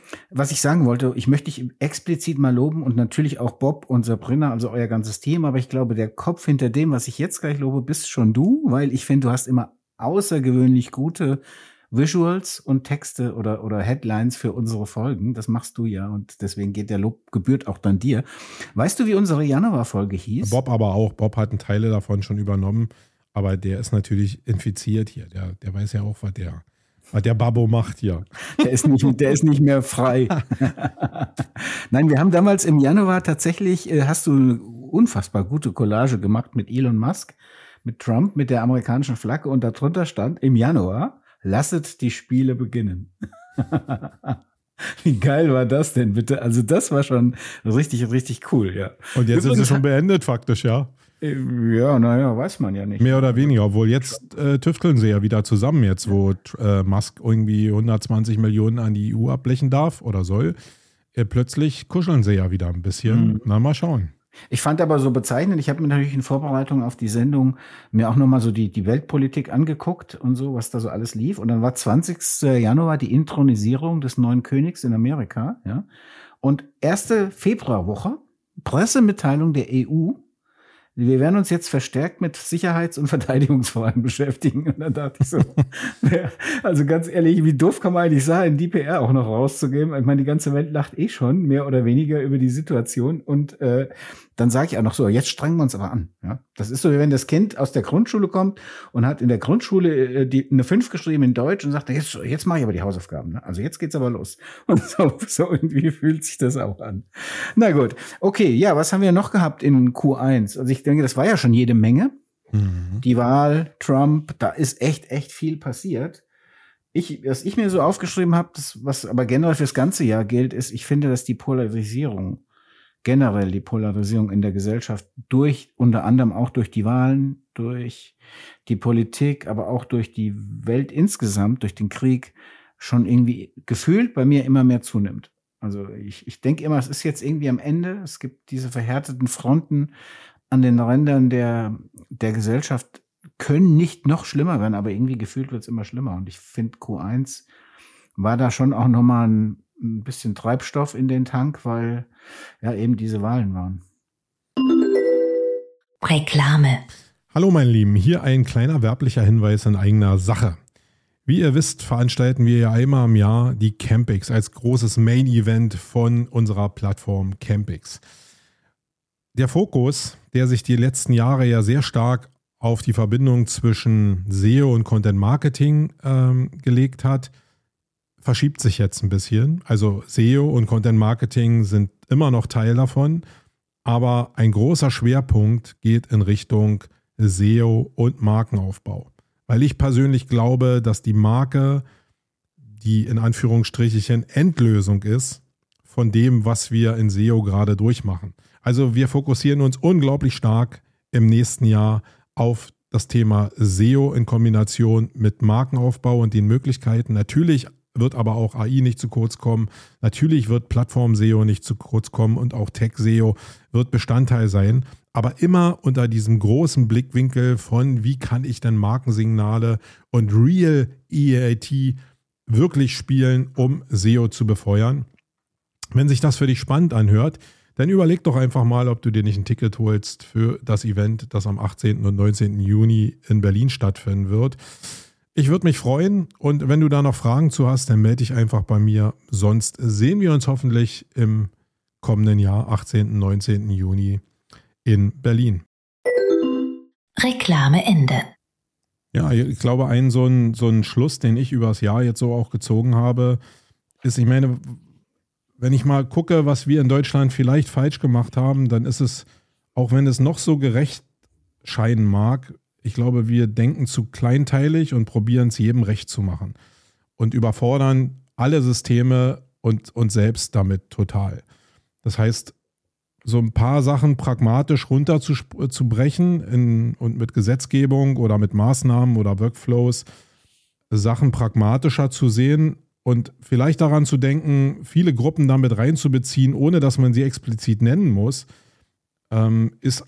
S1: was ich sagen wollte, ich möchte dich explizit mal loben und natürlich auch Bob und Sabrina, also euer ganzes Team, aber ich glaube, der Kopf hinter dem, was ich jetzt gleich lobe, bist schon du, weil ich finde, du hast immer außergewöhnlich gute Visuals und Texte oder Headlines für unsere Folgen. Das machst du ja und deswegen geht der Lob gebührt auch dann dir. Weißt du, wie unsere Januar-Folge hieß?
S2: Bob aber auch. Bob hat einen Teile davon schon übernommen, aber der ist natürlich infiziert hier. Der weiß ja auch, was der Babbo macht hier.
S1: Der ist nicht mehr frei. Nein, wir haben damals im Januar tatsächlich, hast du eine unfassbar gute Collage gemacht mit Elon Musk, mit Trump, mit der amerikanischen Flagge und darunter stand im Januar, lasset die Spiele beginnen. Wie geil war das denn bitte? Also das war schon richtig, richtig cool, ja.
S2: Und jetzt ist es schon beendet faktisch, ja.
S1: Ja, naja, weiß man ja nicht.
S2: Mehr oder weniger, obwohl jetzt tüfteln sie ja wieder zusammen jetzt, wo Musk irgendwie 120 Millionen an die EU abblechen darf oder soll. Plötzlich kuscheln sie ja wieder ein bisschen. Na, mal schauen.
S1: Ich fand aber so bezeichnend, ich habe mir natürlich in Vorbereitung auf die Sendung mir auch nochmal so die Weltpolitik angeguckt und so, was da so alles lief. Und dann war 20. Januar die Inthronisierung des neuen Königs in Amerika, ja. Und erste Februarwoche, Pressemitteilung der EU, wir werden uns jetzt verstärkt mit Sicherheits- und Verteidigungsfragen beschäftigen. Und dann dachte ich so, also ganz ehrlich, wie doof kann man eigentlich sein, die PR auch noch rauszugeben? Ich meine, die ganze Welt lacht schon, mehr oder weniger, über die Situation. Und dann sage ich auch noch so, jetzt strengen wir uns aber an. Ja? Das ist so, wie wenn das Kind aus der Grundschule kommt und hat in der Grundschule eine 5 geschrieben in Deutsch und sagt, jetzt mache ich aber die Hausaufgaben. Ne? Also jetzt geht's aber los. Und so irgendwie fühlt sich das auch an. Na gut, okay, ja, was haben wir noch gehabt in Q1? Also ich denke, das war ja schon jede Menge. Die Wahl, Trump, da ist echt viel passiert. Was ich mir so aufgeschrieben habe, was aber generell fürs ganze Jahr gilt, ist, ich finde, dass die Polarisierung in der Gesellschaft unter anderem auch durch die Wahlen, durch die Politik, aber auch durch die Welt insgesamt, durch den Krieg, schon irgendwie gefühlt bei mir immer mehr zunimmt. Also ich denke immer, es ist jetzt irgendwie am Ende. Es gibt diese verhärteten Fronten an den Rändern der Gesellschaft, können nicht noch schlimmer werden, aber irgendwie gefühlt wird es immer schlimmer. Und ich finde, Q1 war da schon auch nochmal ein bisschen Treibstoff in den Tank, weil ja eben diese Wahlen waren.
S3: Reklame.
S2: Hallo mein Lieben, hier ein kleiner werblicher Hinweis in eigener Sache. Wie ihr wisst, veranstalten wir ja einmal im Jahr die Campix als großes Main-Event von unserer Plattform Campix. Der Fokus, der sich die letzten Jahre ja sehr stark auf die Verbindung zwischen SEO und Content Marketing gelegt hat, verschiebt sich jetzt ein bisschen. Also SEO und Content Marketing sind immer noch Teil davon, aber ein großer Schwerpunkt geht in Richtung SEO und Markenaufbau. Weil ich persönlich glaube, dass die Marke die in Anführungsstrichen Endlösung ist von dem, was wir in SEO gerade durchmachen. Also wir fokussieren uns unglaublich stark im nächsten Jahr auf das Thema SEO in Kombination mit Markenaufbau und den Möglichkeiten. Natürlich wird aber auch AI nicht zu kurz kommen. Natürlich wird Plattform-SEO nicht zu kurz kommen und auch Tech-SEO wird Bestandteil sein. Aber immer unter diesem großen Blickwinkel von, wie kann ich denn Markensignale und Real EAT wirklich spielen, um SEO zu befeuern. Wenn sich das für dich spannend anhört, dann überleg doch einfach mal, ob du dir nicht ein Ticket holst für das Event, das am 18. und 19. Juni in Berlin stattfinden wird. Ich würde mich freuen und wenn du da noch Fragen zu hast, dann melde dich einfach bei mir. Sonst sehen wir uns hoffentlich im kommenden Jahr, 18. und 19. Juni in Berlin.
S3: Reklame Ende.
S2: Ja, ich glaube, so ein Schluss, den ich übers Jahr jetzt so auch gezogen habe, ist, ich meine, wenn ich mal gucke, was wir in Deutschland vielleicht falsch gemacht haben, dann ist es, auch wenn es noch so gerecht scheinen mag, ich glaube, wir denken zu kleinteilig und probieren es jedem recht zu machen und überfordern alle Systeme und uns selbst damit total. Das heißt, so ein paar Sachen pragmatisch runterzubrechen und mit Gesetzgebung oder mit Maßnahmen oder Workflows Sachen pragmatischer zu sehen und vielleicht daran zu denken, viele Gruppen damit reinzubeziehen, ohne dass man sie explizit nennen muss, ist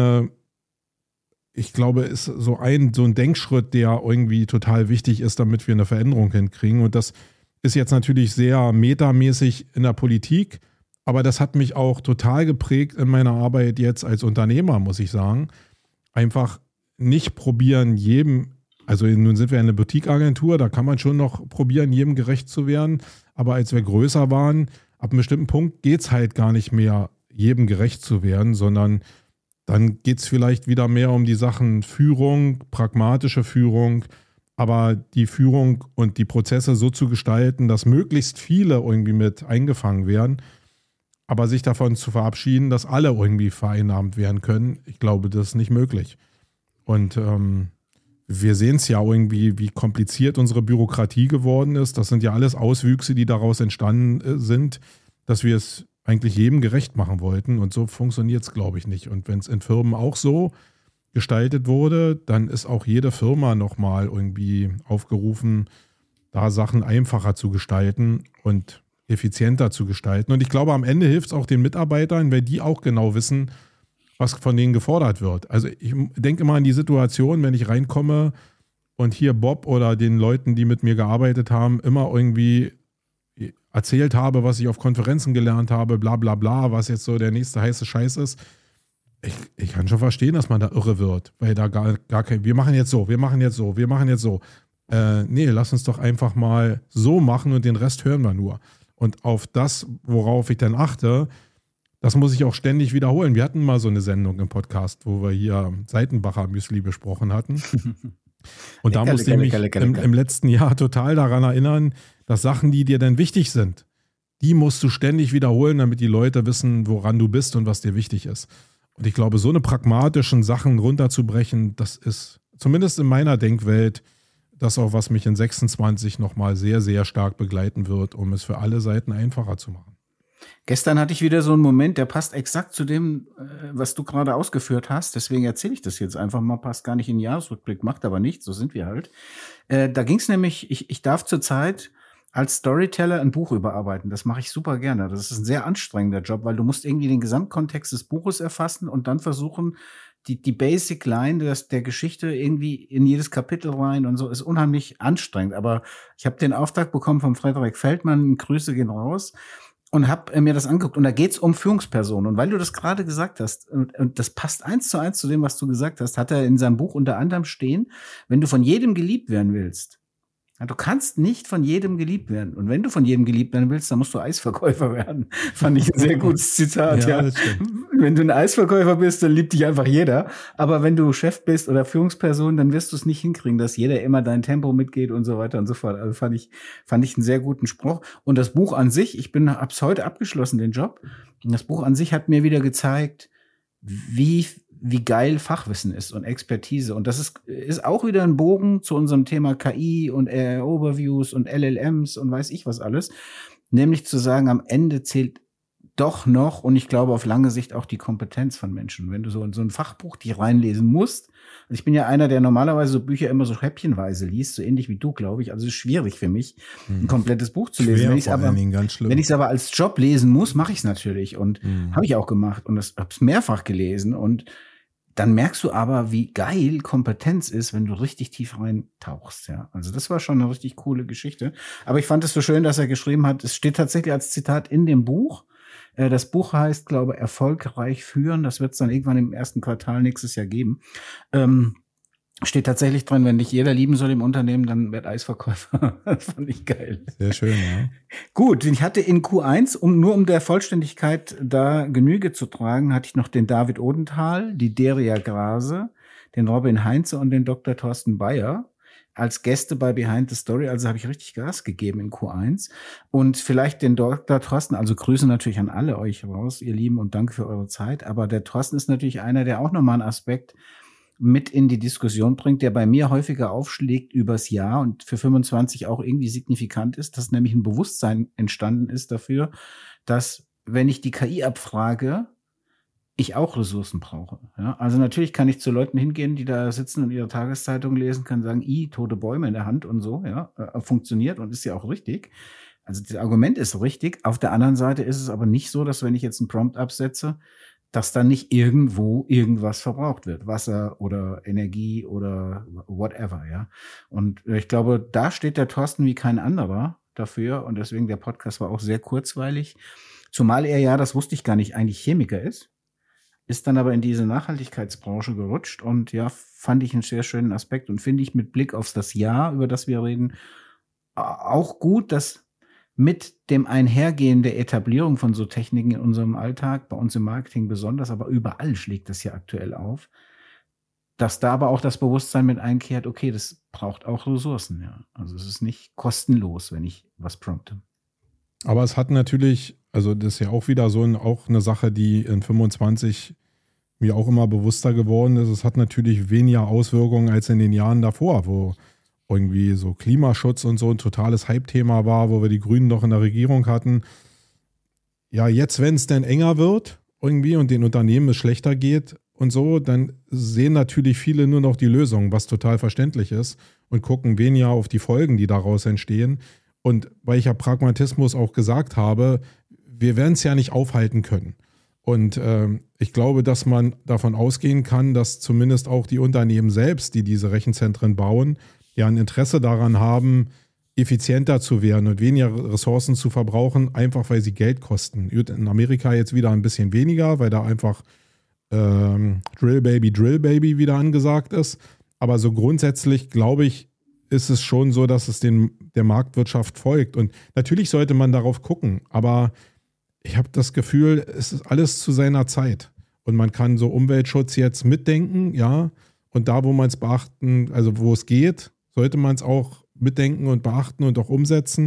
S2: ich glaube, ist so ein Denkschritt, der irgendwie total wichtig ist, damit wir eine Veränderung hinkriegen. Und das ist jetzt natürlich sehr metamäßig in der Politik, aber das hat mich auch total geprägt in meiner Arbeit jetzt als Unternehmer, muss ich sagen. Einfach nicht probieren, also nun sind wir eine Boutique-Agentur, da kann man schon noch probieren, jedem gerecht zu werden. Aber als wir größer waren, ab einem bestimmten Punkt geht es halt gar nicht mehr, jedem gerecht zu werden, sondern dann geht es vielleicht wieder mehr um die Sachen Führung, pragmatische Führung, aber die Führung und die Prozesse so zu gestalten, dass möglichst viele irgendwie mit eingefangen werden, aber sich davon zu verabschieden, dass alle irgendwie vereinnahmt werden können, ich glaube, das ist nicht möglich. Und wir sehen es ja irgendwie, wie kompliziert unsere Bürokratie geworden ist. Das sind ja alles Auswüchse, die daraus entstanden sind, dass wir es eigentlich jedem gerecht machen wollten. Und so funktioniert es, glaube ich, nicht. Und wenn es in Firmen auch so gestaltet wurde, dann ist auch jede Firma nochmal irgendwie aufgerufen, da Sachen einfacher zu gestalten und effizienter zu gestalten. Und ich glaube, am Ende hilft es auch den Mitarbeitern, weil die auch genau wissen, was von denen gefordert wird. Also ich denke immer an die Situation, wenn ich reinkomme und hier Bob oder den Leuten, die mit mir gearbeitet haben, immer irgendwie erzählt habe, was ich auf Konferenzen gelernt habe, bla bla bla, was jetzt so der nächste heiße Scheiß ist. Ich kann schon verstehen, dass man da irre wird, weil da gar kein, wir machen jetzt so. Nee, lass uns doch einfach mal so machen und den Rest hören wir nur. Und auf das, worauf ich dann achte, das muss ich auch ständig wiederholen. Wir hatten mal so eine Sendung im Podcast, wo wir hier Seitenbacher Müsli besprochen hatten. Und da musste ich mich im letzten Jahr total daran erinnern, dass Sachen, die dir dann wichtig sind, die musst du ständig wiederholen, damit die Leute wissen, woran du bist und was dir wichtig ist. Und ich glaube, so eine pragmatischen Sachen runterzubrechen, das ist zumindest in meiner Denkwelt das auch, was mich in 26 nochmal sehr, sehr stark begleiten wird, um es für alle Seiten einfacher zu machen.
S1: Gestern hatte ich wieder so einen Moment, der passt exakt zu dem, was du gerade ausgeführt hast. Deswegen erzähle ich das jetzt einfach mal, passt gar nicht in den Jahresrückblick, macht aber nichts, so sind wir halt. Da ging es nämlich, ich darf zurzeit als Storyteller ein Buch überarbeiten. Das mache ich super gerne. Das ist ein sehr anstrengender Job, weil du musst irgendwie den Gesamtkontext des Buches erfassen und dann versuchen, die Basic Line der Geschichte irgendwie in jedes Kapitel rein und so, ist unheimlich anstrengend. Aber ich habe den Auftrag bekommen von Frederik Feldmann, Grüße gehen raus, und habe mir das angeguckt. Und da geht's um Führungspersonen. Und weil du das gerade gesagt hast, und das passt 1:1 zu dem, was du gesagt hast, hat er in seinem Buch unter anderem stehen, wenn du von jedem geliebt werden willst, ja, du kannst nicht von jedem geliebt werden. Und wenn du von jedem geliebt werden willst, dann musst du Eisverkäufer werden. Fand ich ein sehr gutes Zitat. Ja. Wenn du ein Eisverkäufer bist, dann liebt dich einfach jeder. Aber wenn du Chef bist oder Führungsperson, dann wirst du es nicht hinkriegen, dass jeder immer dein Tempo mitgeht und so weiter und so fort. Also fand ich einen sehr guten Spruch. Und das Buch an sich, hab's heute abgeschlossen, den Job. Und das Buch an sich hat mir wieder gezeigt, wie geil Fachwissen ist und Expertise. Und das ist auch wieder ein Bogen zu unserem Thema KI und Overviews und LLMs und weiß ich was alles. Nämlich zu sagen, am Ende zählt doch noch, und ich glaube auf lange Sicht auch die Kompetenz von Menschen. Wenn du so ein Fachbuch dich reinlesen musst, also ich bin ja einer, der normalerweise so Bücher immer so häppchenweise liest, so ähnlich wie du, glaube ich. Also es ist schwierig für mich, ein komplettes Buch zu lesen. Wenn ich es aber als Job lesen muss, mache ich es natürlich. Und habe ich auch gemacht und habe es mehrfach gelesen. Und dann merkst du aber, wie geil Kompetenz ist, wenn du richtig tief reintauchst. Ja, also das war schon eine richtig coole Geschichte. Aber ich fand es so schön, dass er geschrieben hat, es steht tatsächlich als Zitat in dem Buch. Das Buch heißt, glaube ich, Erfolgreich führen. Das wird es dann irgendwann im ersten Quartal nächstes Jahr geben. Steht tatsächlich drin, wenn dich jeder lieben soll im Unternehmen, dann werd Eisverkäufer. Das fand ich geil.
S2: Sehr schön, ja.
S1: Gut, ich hatte in Q1, um der Vollständigkeit da Genüge zu tragen, hatte ich noch den David Odenthal, die Deria Grase, den Robin Heinze und den Dr. Thorsten Bayer als Gäste bei Behind the Story. Also habe ich richtig Gas gegeben in Q1. Und vielleicht den Dr. Thorsten, also Grüße natürlich an alle euch raus, ihr Lieben, und danke für eure Zeit. Aber der Thorsten ist natürlich einer, der auch nochmal einen Aspekt mit in die Diskussion bringt, der bei mir häufiger aufschlägt übers Jahr und für 25 auch irgendwie signifikant ist, dass nämlich ein Bewusstsein entstanden ist dafür, dass, wenn ich die KI abfrage, ich auch Ressourcen brauche. Ja? Also natürlich kann ich zu Leuten hingehen, die da sitzen und ihre Tageszeitung lesen, kann sagen, tote Bäume in der Hand und so, ja, funktioniert und ist ja auch richtig. Also das Argument ist richtig. Auf der anderen Seite ist es aber nicht so, dass wenn ich jetzt einen Prompt absetze, dass dann nicht irgendwo irgendwas verbraucht wird. Wasser oder Energie oder whatever, ja. Und ich glaube, da steht der Thorsten wie kein anderer dafür und deswegen der Podcast war auch sehr kurzweilig. Zumal er ja, das wusste ich gar nicht, eigentlich Chemiker ist dann aber in diese Nachhaltigkeitsbranche gerutscht und ja, fand ich einen sehr schönen Aspekt und finde ich mit Blick auf das Jahr, über das wir reden, auch gut, dass mit dem Einhergehen der Etablierung von so Techniken in unserem Alltag, bei uns im Marketing besonders, aber überall schlägt das ja aktuell auf, dass da aber auch das Bewusstsein mit einkehrt, okay, das braucht auch Ressourcen, ja. Also es ist nicht kostenlos, wenn ich was prompte.
S2: Aber es hat natürlich, also das ist ja auch wieder so auch eine Sache, die in 25 mir auch immer bewusster geworden ist. Es hat natürlich weniger Auswirkungen als in den Jahren davor, wo irgendwie so Klimaschutz und so ein totales Hype-Thema war, wo wir die Grünen noch in der Regierung hatten. Ja, jetzt, wenn es dann enger wird irgendwie und den Unternehmen es schlechter geht und so, dann sehen natürlich viele nur noch die Lösung, was total verständlich ist und gucken weniger auf die Folgen, die daraus entstehen. Und weil ich ja Pragmatismus auch gesagt habe, wir werden es ja nicht aufhalten können. Und ich glaube, dass man davon ausgehen kann, dass zumindest auch die Unternehmen selbst, die diese Rechenzentren bauen, ja ein Interesse daran haben, effizienter zu werden und weniger Ressourcen zu verbrauchen, einfach weil sie Geld kosten. In Amerika jetzt wieder ein bisschen weniger, weil da einfach Drill Baby wieder angesagt ist. Aber so grundsätzlich, glaube ich, ist es schon so, dass es der Marktwirtschaft folgt. Und natürlich sollte man darauf gucken, aber ich habe das Gefühl, es ist alles zu seiner Zeit. Und man kann so Umweltschutz jetzt mitdenken, ja. Und da, wo man es beachten, also wo es geht, sollte man es auch mitdenken und beachten und auch umsetzen.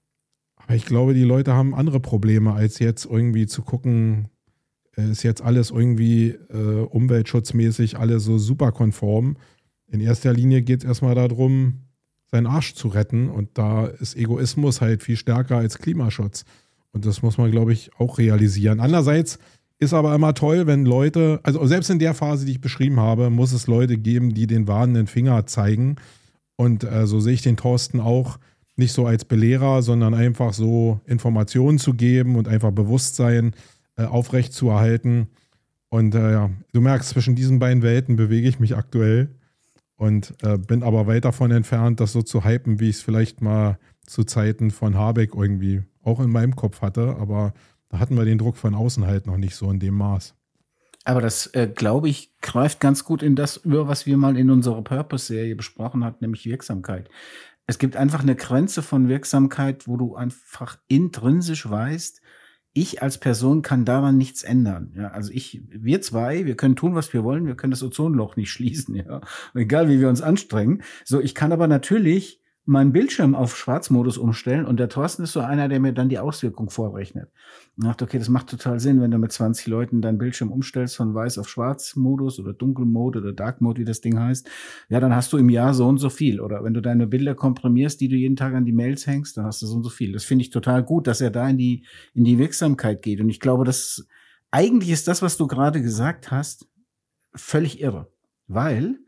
S2: Aber ich glaube, die Leute haben andere Probleme, als jetzt irgendwie zu gucken, ist jetzt alles irgendwie umweltschutzmäßig, alles so super konform. In erster Linie geht es erstmal darum, seinen Arsch zu retten. Und da ist Egoismus halt viel stärker als Klimaschutz. Und das muss man, glaube ich, auch realisieren. Andererseits ist aber immer toll, wenn Leute, also selbst in der Phase, die ich beschrieben habe, muss es Leute geben, die den warnenden Finger zeigen. Und so sehe ich den Thorsten auch nicht so als Belehrer, sondern einfach so Informationen zu geben und einfach Bewusstsein aufrecht zu erhalten. Und ja, du merkst, zwischen diesen beiden Welten bewege ich mich aktuell und bin aber weit davon entfernt, das so zu hypen, wie ich es vielleicht mal zu Zeiten von Habeck irgendwie auch in meinem Kopf hatte. Aber da hatten wir den Druck von außen halt noch nicht so in dem Maß.
S1: Aber das, glaube ich, greift ganz gut in das über, was wir mal in unserer Purpose-Serie besprochen hatten, nämlich Wirksamkeit. Es gibt einfach eine Grenze von Wirksamkeit, wo du einfach intrinsisch weißt, ich als Person kann daran nichts ändern. Ja, also wir zwei, wir können tun, was wir wollen, wir können das Ozonloch nicht schließen, ja. Egal wie wir uns anstrengen. So, ich kann aber natürlich meinen Bildschirm auf Schwarzmodus umstellen und der Thorsten ist so einer, der mir dann die Auswirkung vorrechnet. Und sagt, okay, das macht total Sinn, wenn du mit 20 Leuten deinen Bildschirm umstellst von weiß auf Schwarzmodus oder Dunkelmode oder Dark Mode, wie das Ding heißt. Ja, dann hast du im Jahr so und so viel. Oder wenn du deine Bilder komprimierst, die du jeden Tag an die Mails hängst, dann hast du so und so viel. Das finde ich total gut, dass er da in die Wirksamkeit geht. Und ich glaube, eigentlich ist das, was du gerade gesagt hast, völlig irre. Weil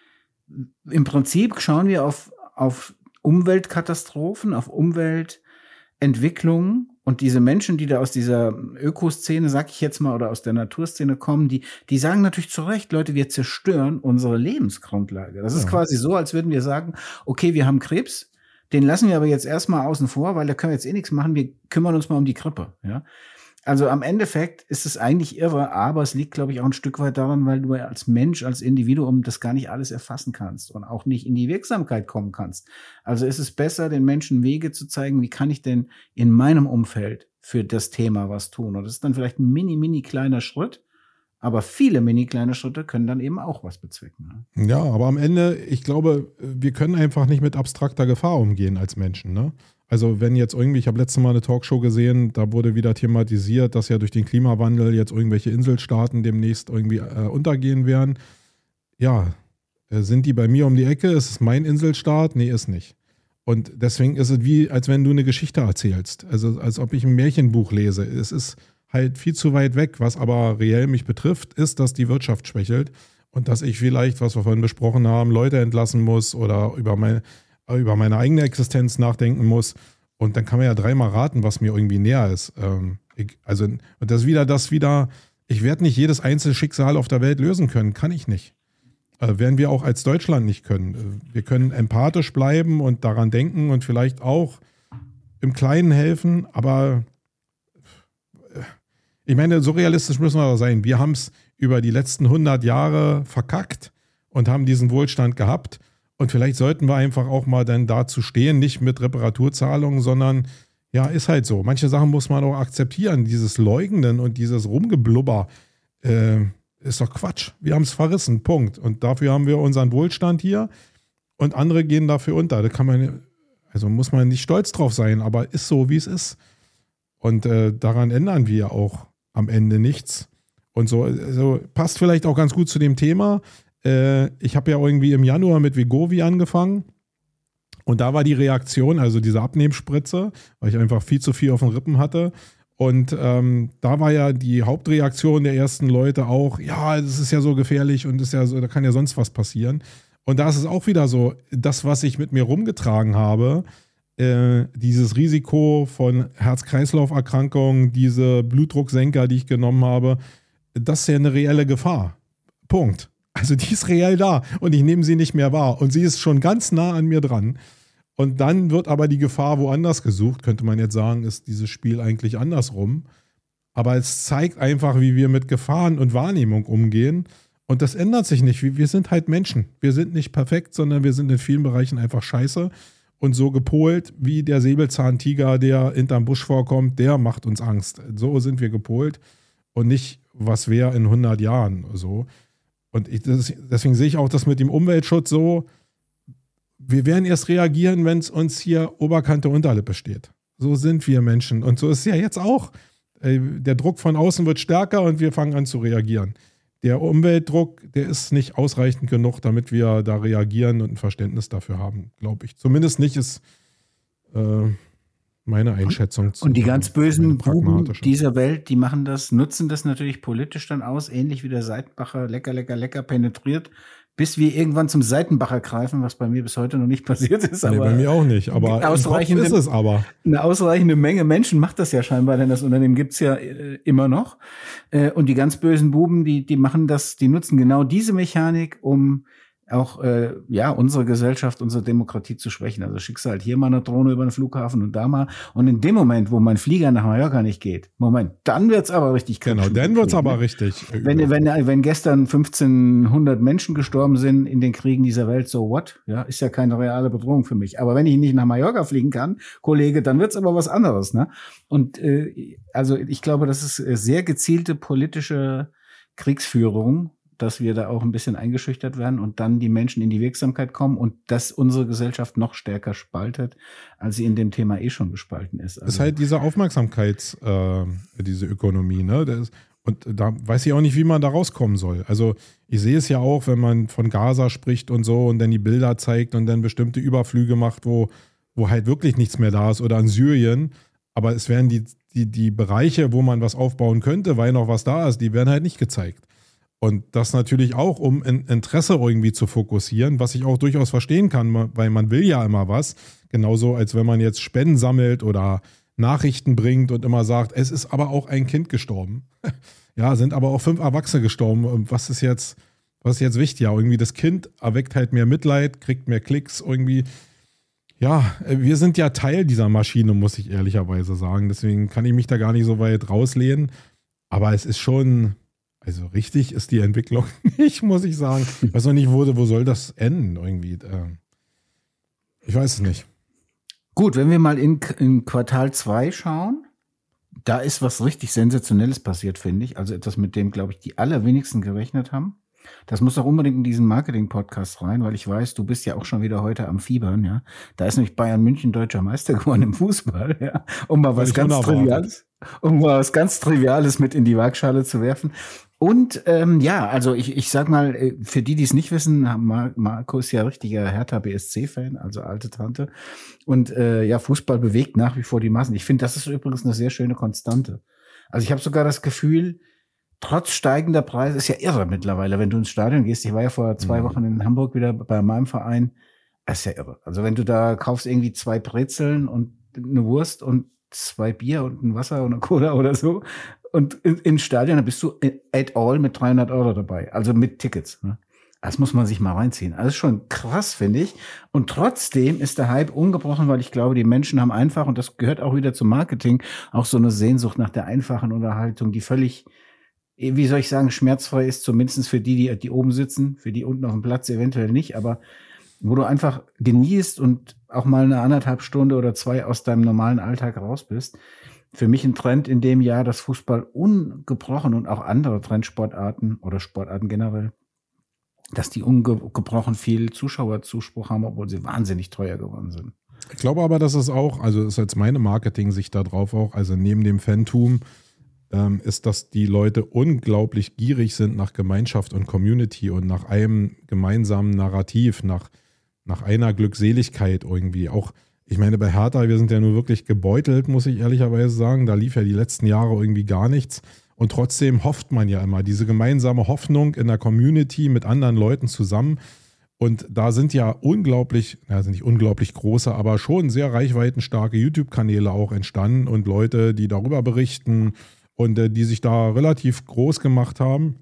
S1: im Prinzip schauen wir auf Umweltkatastrophen, auf Umweltentwicklungen und diese Menschen, die da aus dieser Ökoszene, sag ich jetzt mal, oder aus der Naturszene kommen, die sagen natürlich zu Recht, Leute, wir zerstören unsere Lebensgrundlage. Das ist quasi so, als würden wir sagen, okay, wir haben Krebs, den lassen wir aber jetzt erstmal außen vor, weil da können wir jetzt eh nichts machen, wir kümmern uns mal um die Grippe, ja. Also am Endeffekt ist es eigentlich irre, aber es liegt, glaube ich, auch ein Stück weit daran, weil du als Mensch, als Individuum das gar nicht alles erfassen kannst und auch nicht in die Wirksamkeit kommen kannst. Also ist es besser, den Menschen Wege zu zeigen, wie kann ich denn in meinem Umfeld für das Thema was tun? Und das ist dann vielleicht ein mini kleiner Schritt, aber viele mini kleine Schritte können dann eben auch was bezwecken. Ne?
S2: Ja, aber am Ende, ich glaube, wir können einfach nicht mit abstrakter Gefahr umgehen als Menschen, ne? Also wenn jetzt irgendwie, ich habe letztes Mal eine Talkshow gesehen, da wurde wieder thematisiert, dass ja durch den Klimawandel jetzt irgendwelche Inselstaaten demnächst irgendwie untergehen werden. Ja, sind die bei mir um die Ecke? Ist es mein Inselstaat? Nee, ist nicht. Und deswegen ist es wie, als wenn du eine Geschichte erzählst. Also als ob ich ein Märchenbuch lese. Es ist halt viel zu weit weg. Was aber reell mich betrifft, ist, dass die Wirtschaft schwächelt und dass ich vielleicht, was wir vorhin besprochen haben, Leute entlassen muss oder über meine eigene Existenz nachdenken muss. Und dann kann man ja dreimal raten, was mir irgendwie näher ist. Und das ist wieder, ich werde nicht jedes einzelne Schicksal auf der Welt lösen können. Kann ich nicht. Werden wir auch als Deutschland nicht können. Wir können empathisch bleiben und daran denken und vielleicht auch im Kleinen helfen, aber ich meine, so realistisch müssen wir sein. Wir haben es über die letzten 100 Jahre verkackt und haben diesen Wohlstand gehabt. Und vielleicht sollten wir einfach auch mal dann dazu stehen, nicht mit Reparaturzahlungen, sondern ja, ist halt so. Manche Sachen muss man auch akzeptieren. Dieses Leugnen und dieses Rumgeblubber ist doch Quatsch. Wir haben es verrissen, Punkt. Und dafür haben wir unseren Wohlstand hier und andere gehen dafür unter. Da kann man, also muss man nicht stolz drauf sein, aber ist so, wie es ist. Und daran ändern wir auch am Ende nichts. Und so passt vielleicht auch ganz gut zu dem Thema. Ich habe ja irgendwie im Januar mit Wegovy angefangen. Und da war die Reaktion, also diese Abnehmspritze, weil ich einfach viel zu viel auf den Rippen hatte. Und da war ja die Hauptreaktion der ersten Leute auch, ja, das ist ja so gefährlich und ist ja so, da kann ja sonst was passieren. Und da ist es auch wieder so, das, was ich mit mir rumgetragen habe, dieses Risiko von Herz-Kreislauf-Erkrankungen, diese Blutdrucksenker, die ich genommen habe, das ist ja eine reelle Gefahr. Punkt. Also die ist reell da und ich nehme sie nicht mehr wahr. Und sie ist schon ganz nah an mir dran. Und dann wird aber die Gefahr woanders gesucht. Könnte man jetzt sagen, ist dieses Spiel eigentlich andersrum. Aber es zeigt einfach, wie wir mit Gefahren und Wahrnehmung umgehen. Und das ändert sich nicht. Wir sind halt Menschen. Wir sind nicht perfekt, sondern wir sind in vielen Bereichen einfach scheiße. Und so gepolt wie der Säbelzahntiger, der hinterm Busch vorkommt, der macht uns Angst. So sind wir gepolt. Und nicht, was wäre in 100 Jahren so. Und deswegen sehe ich auch das mit dem Umweltschutz so, wir werden erst reagieren, wenn es uns hier Oberkante Unterlippe steht. So sind wir Menschen. Und so ist es ja jetzt auch. Der Druck von außen wird stärker und wir fangen an zu reagieren. Der Umweltdruck, der ist nicht ausreichend genug, damit wir da reagieren und ein Verständnis dafür haben, glaube ich. Zumindest nicht ist meine Einschätzung.
S1: Und die ganz bösen Buben dieser Welt, die machen das, nutzen das natürlich politisch dann aus, ähnlich wie der Seitenbacher lecker penetriert, bis wir irgendwann zum Seitenbacher greifen, was bei mir bis heute noch nicht passiert ist.
S2: Nee, bei mir auch nicht, aber
S1: ausreichende,
S2: ist es aber.
S1: Eine ausreichende Menge Menschen macht das ja scheinbar, denn das Unternehmen gibt's ja immer noch. Und die ganz bösen Buben, die machen das, die nutzen genau diese Mechanik, um auch unsere Gesellschaft, unsere Demokratie zu schwächen. Also schickst du halt hier mal eine Drohne über den Flughafen und da mal. Und in dem Moment, wo mein Flieger nach Mallorca nicht geht, dann wird's aber richtig
S2: kritisch. Genau, dann wird's aber richtig.
S1: Wenn gestern 1500 Menschen gestorben sind in den Kriegen dieser Welt, so what? Ja, ist ja keine reale Bedrohung für mich. Aber wenn ich nicht nach Mallorca fliegen kann, Kollege, dann wird's aber was anderes, ne? Und also ich glaube, das ist sehr gezielte politische Kriegsführung, dass wir da auch ein bisschen eingeschüchtert werden und dann die Menschen in die Wirksamkeit kommen und dass unsere Gesellschaft noch stärker spaltet, als sie in dem Thema schon gespalten ist. Also
S2: ist halt diese diese Ökonomie, ne? Und da weiß ich auch nicht, wie man da rauskommen soll. Also ich sehe es ja auch, wenn man von Gaza spricht und so und dann die Bilder zeigt und dann bestimmte Überflüge macht, wo halt wirklich nichts mehr da ist oder an Syrien. Aber es werden die Bereiche, wo man was aufbauen könnte, weil noch was da ist, die werden halt nicht gezeigt. Und das natürlich auch, um Interesse irgendwie zu fokussieren, was ich auch durchaus verstehen kann, weil man will ja immer was. Genauso, als wenn man jetzt Spenden sammelt oder Nachrichten bringt und immer sagt, es ist aber auch ein Kind gestorben. Ja, sind aber auch 5 Erwachsene gestorben. Und was ist jetzt wichtig? Ja, irgendwie das Kind erweckt halt mehr Mitleid, kriegt mehr Klicks irgendwie. Ja, wir sind ja Teil dieser Maschine, muss ich ehrlicherweise sagen. Deswegen kann ich mich da gar nicht so weit rauslehnen. Aber es ist schon... Also richtig ist die Entwicklung nicht, muss ich sagen. Ich weiß noch nicht, wo soll das enden irgendwie. Ich weiß es nicht.
S1: Gut, wenn wir mal in Quartal 2 schauen, da ist was richtig Sensationelles passiert, finde ich. Also etwas, mit dem, glaube ich, die allerwenigsten gerechnet haben. Das muss auch unbedingt in diesen Marketing-Podcast rein, weil ich weiß, du bist ja auch schon wieder heute am Fiebern, ja. Da ist nämlich Bayern München deutscher Meister geworden im Fußball, ja. Um mal was ganz Triviales mit in die Waagschale zu werfen. Und also ich sag mal, für die es nicht wissen, Marco ist ja richtiger Hertha BSC-Fan, also alte Tante. Und Fußball bewegt nach wie vor die Massen. Ich finde, das ist übrigens eine sehr schöne Konstante. Also ich habe sogar das Gefühl, trotz steigender Preise, ist ja irre mittlerweile, wenn du ins Stadion gehst. Ich war ja vor 2 Wochen in Hamburg wieder bei meinem Verein. Das ist ja irre. Also wenn du da kaufst irgendwie 2 Brezeln und eine Wurst und 2 Bier und ein Wasser und eine Cola oder so und ins Stadion, dann bist du at all mit 300 € dabei. Also mit Tickets. Ne? Das muss man sich mal reinziehen. Also schon krass, finde ich. Und trotzdem ist der Hype ungebrochen, weil ich glaube, die Menschen haben einfach, und das gehört auch wieder zum Marketing, auch so eine Sehnsucht nach der einfachen Unterhaltung, die völlig, wie soll ich sagen, schmerzfrei ist, zumindest für die oben sitzen, für die unten auf dem Platz eventuell nicht, aber wo du einfach genießt und auch mal eine 1,5 Stunde oder 2 aus deinem normalen Alltag raus bist. Für mich ein Trend in dem Jahr, dass Fußball ungebrochen und auch andere Trendsportarten oder Sportarten generell, dass die ungebrochen viel Zuschauerzuspruch haben, obwohl sie wahnsinnig teuer geworden sind.
S2: Ich glaube aber, dass es auch, also ist jetzt meine Marketing-Sicht da drauf auch, also neben dem Fantum, ist, dass die Leute unglaublich gierig sind nach Gemeinschaft und Community und nach einem gemeinsamen Narrativ, nach einer Glückseligkeit irgendwie. Auch, ich meine, bei Hertha, wir sind ja nur wirklich gebeutelt, muss ich ehrlicherweise sagen. Da lief ja die letzten Jahre irgendwie gar nichts. Und trotzdem hofft man ja immer, diese gemeinsame Hoffnung in der Community mit anderen Leuten zusammen. Und da sind ja unglaublich, sind nicht unglaublich große, aber schon sehr reichweitenstarke YouTube-Kanäle auch entstanden und Leute, die darüber berichten und die sich da relativ groß gemacht haben.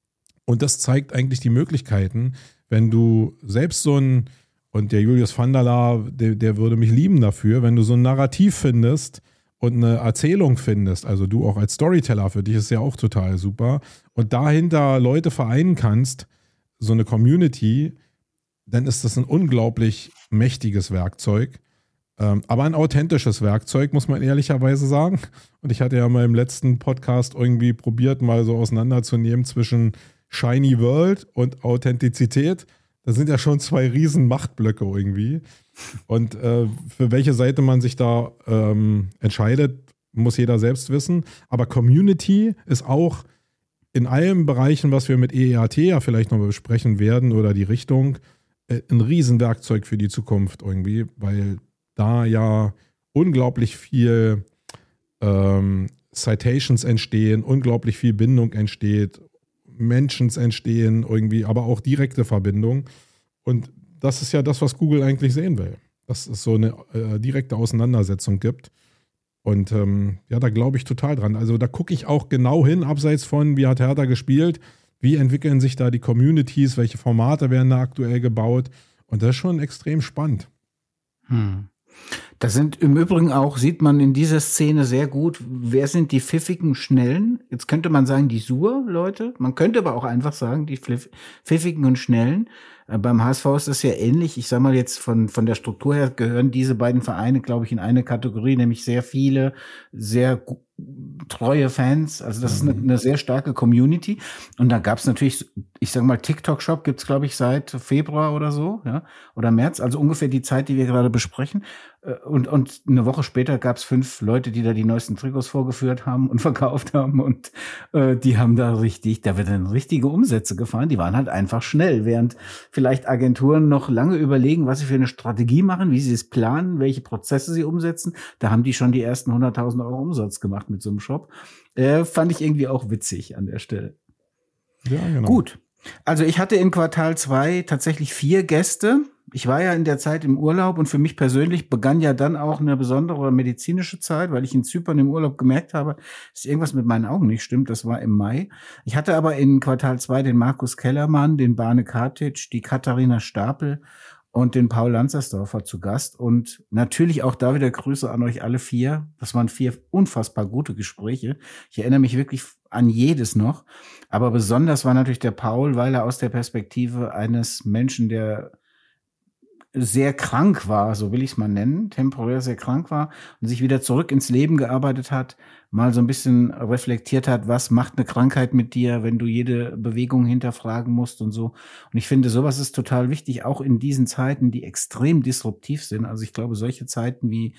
S2: Und das zeigt eigentlich die Möglichkeiten, wenn du selbst so ein, und der Julius van der Laar, der würde mich lieben dafür, wenn du so ein Narrativ findest und eine Erzählung findest, also du auch als Storyteller, für dich ist ja auch total super, und dahinter Leute vereinen kannst, so eine Community, dann ist das ein unglaublich mächtiges Werkzeug. Aber ein authentisches Werkzeug, muss man ehrlicherweise sagen. Und ich hatte ja mal im letzten Podcast irgendwie probiert, mal so auseinanderzunehmen zwischen Shiny World und Authentizität. Das sind ja schon 2 riesen Machtblöcke irgendwie. Und für welche Seite man sich da entscheidet, muss jeder selbst wissen. Aber Community ist auch in allen Bereichen, was wir mit EEAT ja vielleicht noch besprechen werden oder die Richtung, ein Riesenwerkzeug für die Zukunft irgendwie, weil da ja unglaublich viel Citations entstehen, unglaublich viel Bindung entsteht, Mentions entstehen irgendwie, aber auch direkte Verbindung. Und das ist ja das, was Google eigentlich sehen will, dass es so eine direkte Auseinandersetzung gibt. Und da glaube ich total dran. Also da gucke ich auch genau hin, abseits von, wie hat Hertha gespielt, wie entwickeln sich da die Communities, welche Formate werden da aktuell gebaut. Und das ist schon extrem spannend.
S1: Das sind im Übrigen auch, sieht man in dieser Szene sehr gut, wer sind die pfiffigen Schnellen? Jetzt könnte man sagen, die Sur-Leute. Man könnte aber auch einfach sagen, die pfiffigen und Schnellen. Beim HSV ist das ja ähnlich. Ich sag mal jetzt von der Struktur her gehören diese beiden Vereine, glaube ich, in eine Kategorie, nämlich sehr viele, sehr treue Fans. Also das ist eine sehr starke Community. Und da gab es natürlich, ich sag mal, TikTok-Shop gibt's, glaube ich, seit Februar oder so, ja, oder März, also ungefähr die Zeit, die wir gerade besprechen. Und eine Woche später gab es 5 Leute, die da die neuesten Trikots vorgeführt haben und verkauft haben. Und die haben da wird dann richtige Umsätze gefahren. Die waren halt einfach schnell, während vielleicht Agenturen noch lange überlegen, was sie für eine Strategie machen, wie sie es planen, welche Prozesse sie umsetzen. Da haben die schon die ersten 100.000 Euro Umsatz gemacht mit so einem Shop. Fand ich irgendwie auch witzig an der Stelle.
S2: Ja, genau.
S1: Gut. Also ich hatte in Quartal 2 tatsächlich 4 Gäste. Ich war ja in der Zeit im Urlaub und für mich persönlich begann ja dann auch eine besondere medizinische Zeit, weil ich in Zypern im Urlaub gemerkt habe, dass irgendwas mit meinen Augen nicht stimmt. Das war im Mai. Ich hatte aber in Quartal 2 den Markus Kellermann, den Bane Katic, die Katharina Stapel und den Paul Lanzersdorfer zu Gast. Und natürlich auch da wieder Grüße an euch alle 4. Das waren 4 unfassbar gute Gespräche. Ich erinnere mich wirklich an jedes noch. Aber besonders war natürlich der Paul, weil er aus der Perspektive eines Menschen, der sehr krank war, so will ich es mal nennen, temporär sehr krank war und sich wieder zurück ins Leben gearbeitet hat, mal so ein bisschen reflektiert hat, was macht eine Krankheit mit dir, wenn du jede Bewegung hinterfragen musst und so. Und ich finde, sowas ist total wichtig, auch in diesen Zeiten, die extrem disruptiv sind. Also ich glaube, solche Zeiten wie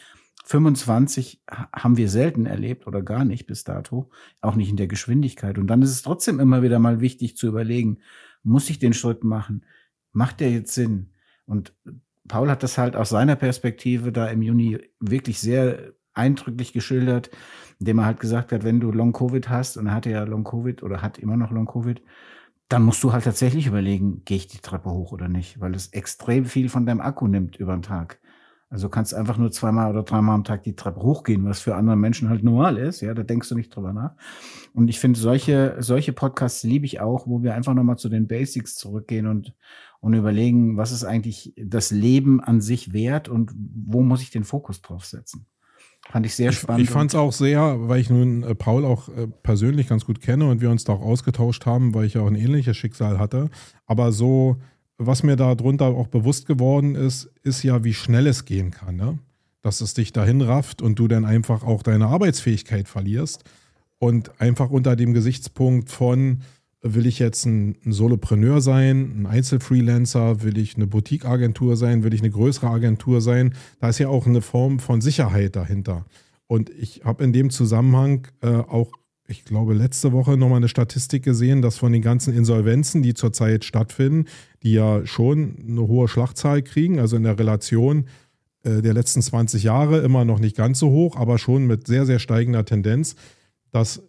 S1: 25 haben wir selten erlebt oder gar nicht bis dato, auch nicht in der Geschwindigkeit. Und dann ist es trotzdem immer wieder mal wichtig zu überlegen, muss ich den Schritt machen? Macht der jetzt Sinn? Und Paul hat das halt aus seiner Perspektive da im Juni wirklich sehr eindrücklich geschildert, indem er halt gesagt hat, wenn du Long-Covid hast, und er hatte ja Long-Covid oder hat immer noch Long-Covid, dann musst du halt tatsächlich überlegen, gehe ich die Treppe hoch oder nicht, weil es extrem viel von deinem Akku nimmt über den Tag. Also kannst einfach nur 2-mal oder 3-mal am Tag die Treppe hochgehen, was für andere Menschen halt normal ist. Ja, da denkst du nicht drüber nach. Und ich finde, solche Podcasts liebe ich auch, wo wir einfach nochmal zu den Basics zurückgehen und überlegen, was ist eigentlich das Leben an sich wert und wo muss ich den Fokus drauf setzen. Fand ich sehr spannend.
S2: Ich fand es auch sehr, weil ich nun Paul auch persönlich ganz gut kenne und wir uns da auch ausgetauscht haben, weil ich ja auch ein ähnliches Schicksal hatte. Aber so, was mir da drunter auch bewusst geworden ist, ist ja, wie schnell es gehen kann, ne? Dass es dich dahin rafft und du dann einfach auch deine Arbeitsfähigkeit verlierst. Und einfach unter dem Gesichtspunkt von, will ich jetzt ein Solopreneur sein, ein Einzelfreelancer, will ich eine Boutique-Agentur sein, will ich eine größere Agentur sein? Da ist ja auch eine Form von Sicherheit dahinter. Und ich habe in dem Zusammenhang auch, ich glaube, letzte Woche nochmal eine Statistik gesehen, dass von den ganzen Insolvenzen, die zurzeit stattfinden, die ja schon eine hohe Schlagzahl kriegen, also in der Relation der letzten 20 Jahre immer noch nicht ganz so hoch, aber schon mit sehr, sehr steigender Tendenz, dass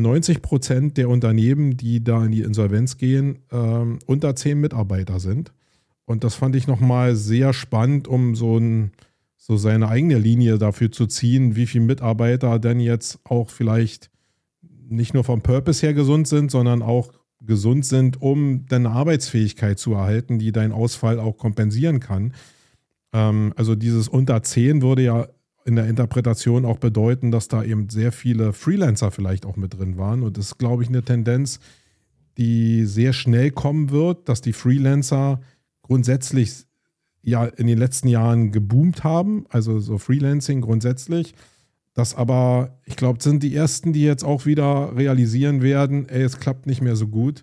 S2: 90% der Unternehmen, die da in die Insolvenz gehen, unter 10 Mitarbeiter sind. Und das fand ich nochmal sehr spannend, um so seine eigene Linie dafür zu ziehen, wie viele Mitarbeiter denn jetzt auch vielleicht nicht nur vom Purpose her gesund sind, sondern auch gesund sind, um deine Arbeitsfähigkeit zu erhalten, die deinen Ausfall auch kompensieren kann. Also dieses unter 10 würde ja in der Interpretation auch bedeuten, dass da eben sehr viele Freelancer vielleicht auch mit drin waren. Und das ist, glaube ich, eine Tendenz, die sehr schnell kommen wird, dass die Freelancer grundsätzlich ja in den letzten Jahren geboomt haben, also so Freelancing grundsätzlich. Das aber, ich glaube, sind die ersten, die jetzt auch wieder realisieren werden, es klappt nicht mehr so gut.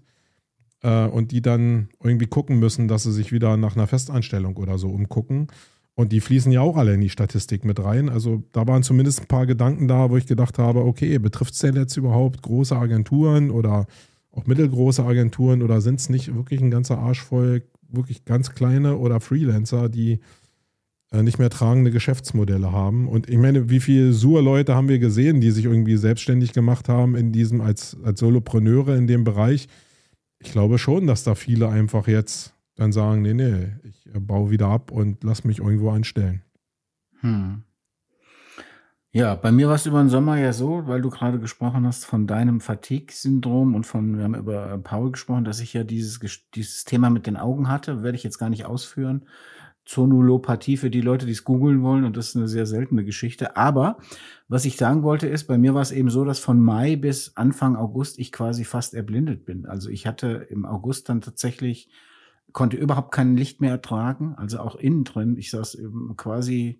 S2: Und die dann irgendwie gucken müssen, dass sie sich wieder nach einer Festanstellung oder so umgucken. Und die fließen ja auch alle in die Statistik mit rein. Also da waren zumindest ein paar Gedanken da, wo ich gedacht habe, okay, betrifft es denn jetzt überhaupt große Agenturen oder auch mittelgroße Agenturen oder sind es nicht wirklich ein ganzer Arsch voll wirklich ganz kleine oder Freelancer, die nicht mehr tragende Geschäftsmodelle haben? Und ich meine, wie viele Sur-Leute haben wir gesehen, die sich irgendwie selbstständig gemacht haben in diesem als Solopreneure in dem Bereich? Ich glaube schon, dass da viele einfach jetzt dann sagen, nee, ich baue wieder ab und lass mich irgendwo anstellen.
S1: Ja, bei mir war es über den Sommer ja so, weil du gerade gesprochen hast von deinem Fatigue-Syndrom und wir haben über Paul gesprochen, dass ich ja dieses Thema mit den Augen hatte, werde ich jetzt gar nicht ausführen. Zonulopathie für die Leute, die es googeln wollen, und das ist eine sehr seltene Geschichte. Aber was ich sagen wollte ist, bei mir war es eben so, dass von Mai bis Anfang August ich quasi fast erblindet bin. Also ich hatte im August dann tatsächlich, konnte überhaupt kein Licht mehr ertragen, also auch innen drin. Ich saß eben quasi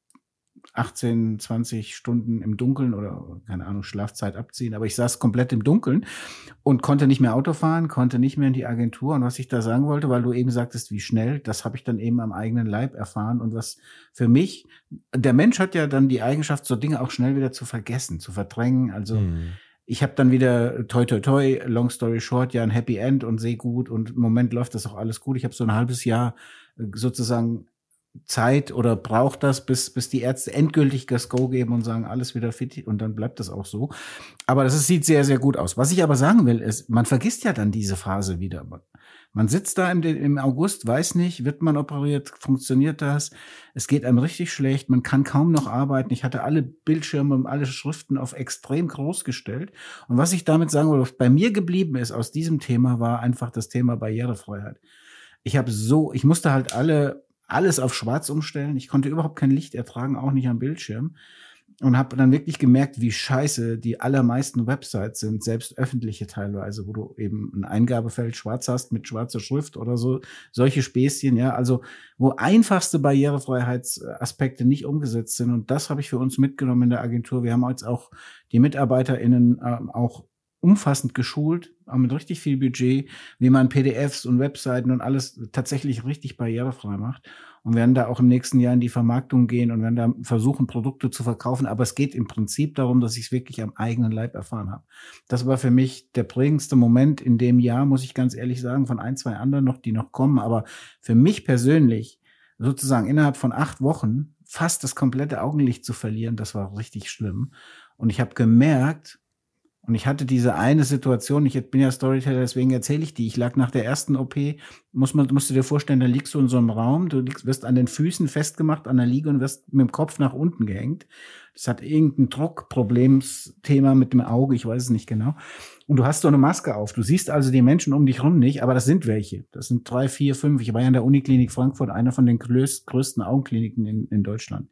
S1: 18, 20 Stunden im Dunkeln oder, keine Ahnung, Schlafzeit abziehen. Aber ich saß komplett im Dunkeln und konnte nicht mehr Auto fahren, konnte nicht mehr in die Agentur. Und was ich da sagen wollte, weil du eben sagtest, wie schnell, das habe ich dann eben am eigenen Leib erfahren. Und was für mich, der Mensch hat ja dann die Eigenschaft, so Dinge auch schnell wieder zu vergessen, zu verdrängen. Also ich habe dann wieder toi, toi, toi, long story short, ja ein Happy End und sehe gut und im Moment läuft das auch alles gut. Ich habe so ein halbes Jahr sozusagen Zeit oder braucht das, bis die Ärzte endgültig das Go geben und sagen, alles wieder fit, und dann bleibt das auch so. Aber sieht sehr, sehr gut aus. Was ich aber sagen will, ist, man vergisst ja dann diese Phase wieder. Man sitzt da im August, weiß nicht, wird man operiert, funktioniert das? Es geht einem richtig schlecht, man kann kaum noch arbeiten. Ich hatte alle Bildschirme und alle Schriften auf extrem groß gestellt. Und was ich damit sagen will, was bei mir geblieben ist aus diesem Thema, war einfach das Thema Barrierefreiheit. Ich musste halt alles auf schwarz umstellen. Ich konnte überhaupt kein Licht ertragen, auch nicht am Bildschirm. Und habe dann wirklich gemerkt, wie scheiße die allermeisten Websites sind, selbst öffentliche teilweise, wo du eben ein Eingabefeld schwarz hast mit schwarzer Schrift oder so, solche Späßchen, ja, also wo einfachste Barrierefreiheitsaspekte nicht umgesetzt sind. Und das habe ich für uns mitgenommen in der Agentur. Wir haben jetzt auch die MitarbeiterInnen auch umfassend geschult, mit richtig viel Budget, wie man PDFs und Webseiten und alles tatsächlich richtig barrierefrei macht. Und werden da auch im nächsten Jahr in die Vermarktung gehen und werden da versuchen, Produkte zu verkaufen. Aber es geht im Prinzip darum, dass ich es wirklich am eigenen Leib erfahren habe. Das war für mich der prägendste Moment in dem Jahr, muss ich ganz ehrlich sagen, von 1, 2 anderen noch, die noch kommen. Aber für mich persönlich, sozusagen innerhalb von 8 Wochen, fast das komplette Augenlicht zu verlieren, das war richtig schlimm. Und ich habe gemerkt, Und ich hatte diese eine Situation, ich bin ja Storyteller, deswegen erzähle ich die. Ich lag nach der ersten OP, musst du dir vorstellen, da liegst du in so einem Raum, wirst an den Füßen festgemacht, an der Liege und wirst mit dem Kopf nach unten gehängt. Das hat irgendein Druckproblemsthema mit dem Auge, ich weiß es nicht genau. Und du hast so eine Maske auf. Du siehst also die Menschen um dich rum nicht, aber das sind welche. Das sind 3, 4, 5. Ich war ja in der Uniklinik Frankfurt, einer von den größten Augenkliniken in Deutschland.